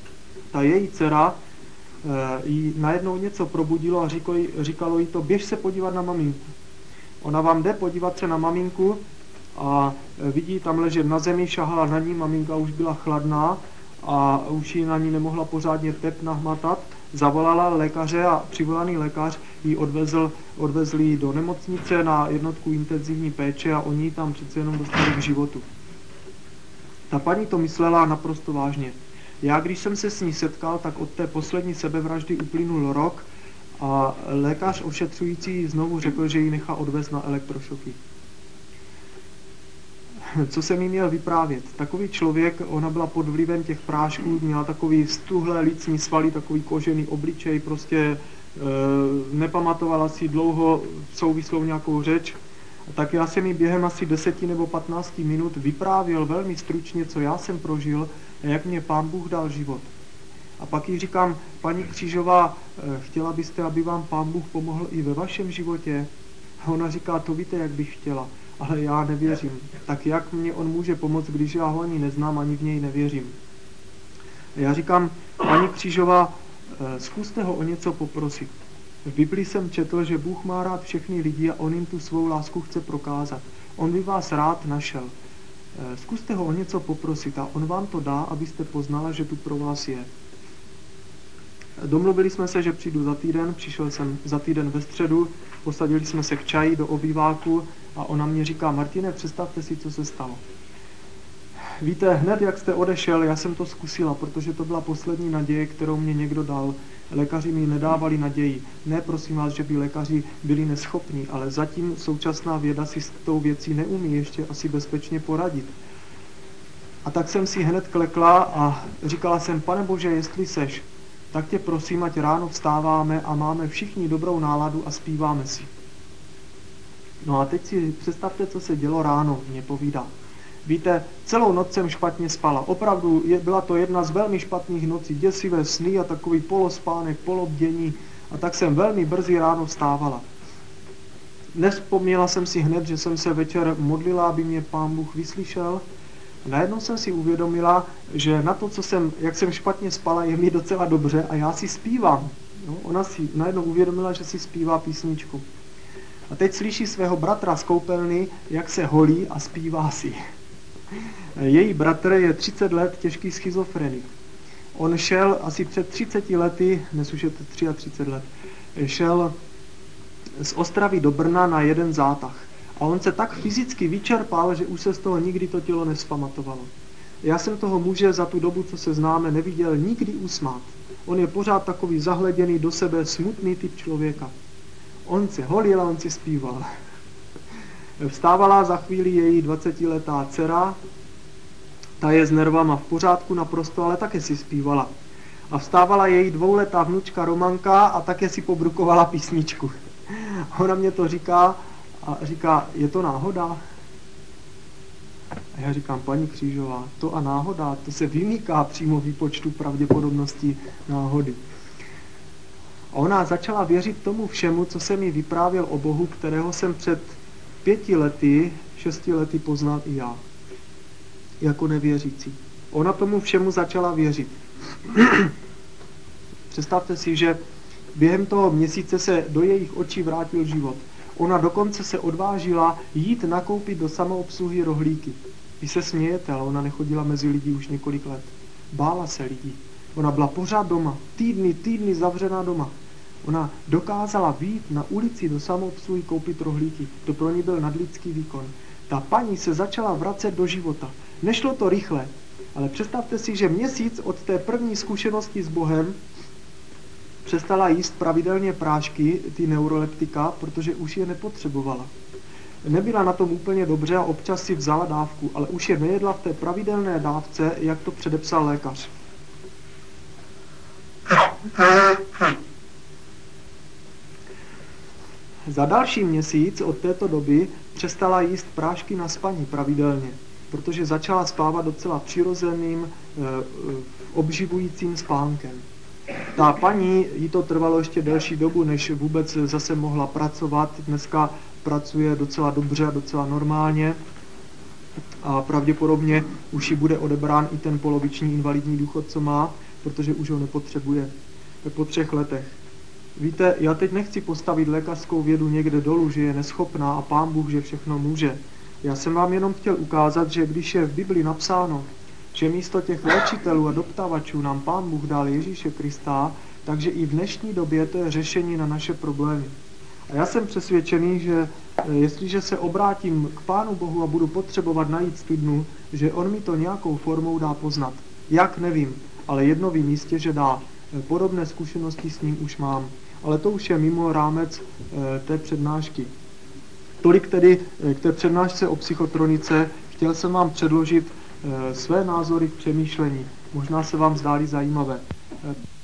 Ta její dcera jí najednou něco probudilo a říkalo, říkalo jí to, běž se podívat na maminku. Ona vám jde podívat se na maminku a vidí tam ležet na zemi, šahala na ní, maminka už byla chladná a už ji na ní nemohla pořádně tep nahmatat. Zavolala lékaře a přivolaný lékař ji odvezl, odvezl ji do nemocnice na jednotku intenzivní péče a oni ji tam přece jenom dostali k životu. Ta paní to myslela naprosto vážně. Já, když jsem se s ní setkal, tak od té poslední sebevraždy uplynul rok a lékař ošetřující znovu řekl, že ji nechá odvést na elektrošoky. Co jsem jí měl vyprávět? Takový člověk, ona byla pod vlivem těch prášků, měla takový stuhlé lícní svaly, takový kožený obličej, prostě e, nepamatovala si dlouho souvislou nějakou řeč. Tak já jsem jí během asi deseti nebo patnácti minut vyprávěl velmi stručně, co já jsem prožil a jak mě Pán Bůh dal život. A pak jí říkám, paní Křížová, chtěla byste, aby vám Pán Bůh pomohl i ve vašem životě? A ona říká, to víte, jak bych chtěla, ale já nevěřím. Tak jak mě on může pomoct, když já ho ani neznám, ani v něj nevěřím? A já říkám, paní Křížová, zkuste ho o něco poprosit. V Biblii jsem četl, že Bůh má rád všechny lidi a on jim tu svou lásku chce prokázat. On by vás rád našel. Zkuste ho o něco poprosit a on vám to dá, abyste poznala, že tu pro vás je. Domluvili jsme se, že přijdu za týden, přišel jsem za týden ve středu, posadili jsme se k čaji do obýváku a ona mě říká, Martine, představte si, co se stalo. Víte, hned jak jste odešel, já jsem to zkusila, protože to byla poslední naděje, kterou mě někdo dal. Lékaři mi nedávali naději. Ne, prosím vás, že by lékaři byli neschopní, ale zatím současná věda si s tou věcí neumí ještě asi bezpečně poradit. A tak jsem si hned klekla a říkala jsem, Pane Bože, jestli seš, tak tě prosím, ať ráno vstáváme a máme všichni dobrou náladu a zpíváme si. No a teď si představte, co se dělo ráno, mě povídá. Víte, celou noc jsem špatně spala. Opravdu je, byla to jedna z velmi špatných nocí, děsivé sny a takový polospánek, polobdění. A tak jsem velmi brzy ráno vstávala. Nevzpomněla jsem si hned, že jsem se večer modlila, aby mě Pán Bůh vyslyšel. A najednou jsem si uvědomila, že na to, co jsem, jak jsem špatně spala, je mi docela dobře a já si zpívám. No, ona si najednou uvědomila, že si zpívá písničku. A teď slyší svého bratra z koupelny, jak se holí a zpívá si. Její bratr je třicet let těžký schizofrenik. On šel asi před třiceti lety, dnes už je to třicet tři let, šel z Ostravy do Brna na jeden zátah. A on se tak fyzicky vyčerpal, že už se z toho nikdy to tělo nevzpamatovalo. Já jsem toho muže za tu dobu, co se známe, neviděl nikdy usmát. On je pořád takový zahleděný do sebe, smutný typ člověka. On se holil a on si zpíval. Vstávala za chvíli její dvacetiletá dcera, ta je s nervama v pořádku naprosto, ale také si zpívala. A vstávala její dvouletá vnučka Romanka a také si pobrukovala písničku. Ona mě to říká a říká, je to náhoda? A já říkám, paní Křížová, to a náhoda, to se vymýká přímo výpočtu pravděpodobnosti náhody. A ona začala věřit tomu všemu, co jsem mi vyprávěl o Bohu, kterého jsem před pěti lety, šesti lety poznal i já. Jako nevěřící. Ona tomu všemu začala věřit. Představte si, že během toho měsíce se do jejich očí vrátil život. Ona dokonce se odvážila jít nakoupit do samoobsluhy rohlíky. Vy se smějete, ale ona nechodila mezi lidi už několik let. Bála se lidí. Ona byla pořád doma. Týdny, týdny zavřená doma. Ona dokázala vyjít na ulici do samoobsluhy koupit rohlíky. To pro ní byl nadlidský výkon. Ta paní se začala vracet do života. Nešlo to rychle, ale představte si, že měsíc od té první zkušenosti s Bohem přestala jíst pravidelně prášky, ty neuroleptika, protože už je nepotřebovala. Nebyla na tom úplně dobře a občas si vzala dávku, ale už je nejedla v té pravidelné dávce, jak to předepsal lékař. Za další měsíc od této doby přestala jíst prášky na spaní pravidelně, protože začala spávat docela přirozeným, obživujícím spánkem. Ta paní, jí to trvalo ještě delší dobu, než vůbec zase mohla pracovat. Dneska pracuje docela dobře a docela normálně a pravděpodobně už jí bude odebrán i ten poloviční invalidní důchod, co má. protože už ho nepotřebuje po třech letech. Víte, já teď nechci postavit lékařskou vědu někde dolů, že je neschopná a Pán Bůh, že všechno může. Já jsem vám jenom chtěl ukázat, že když je v Bibli napsáno, že místo těch léčitelů a doptavačů nám Pán Bůh dal Ježíše Krista, takže i v dnešní době to je řešení na naše problémy. A já jsem přesvědčený, že jestliže se obrátím k Pánu Bohu a budu potřebovat najít studnu, že on mi to nějakou formou dá poznat. Jak, nevím, ale jedno vím jistě, že dá. Podobné zkušenosti s ním už mám. Ale to už je mimo rámec e, té přednášky. Tolik tedy e, k té přednášce o psychotronice. Chtěl jsem vám předložit e, své názory k přemýšlení. Možná se vám zdály zajímavé. E,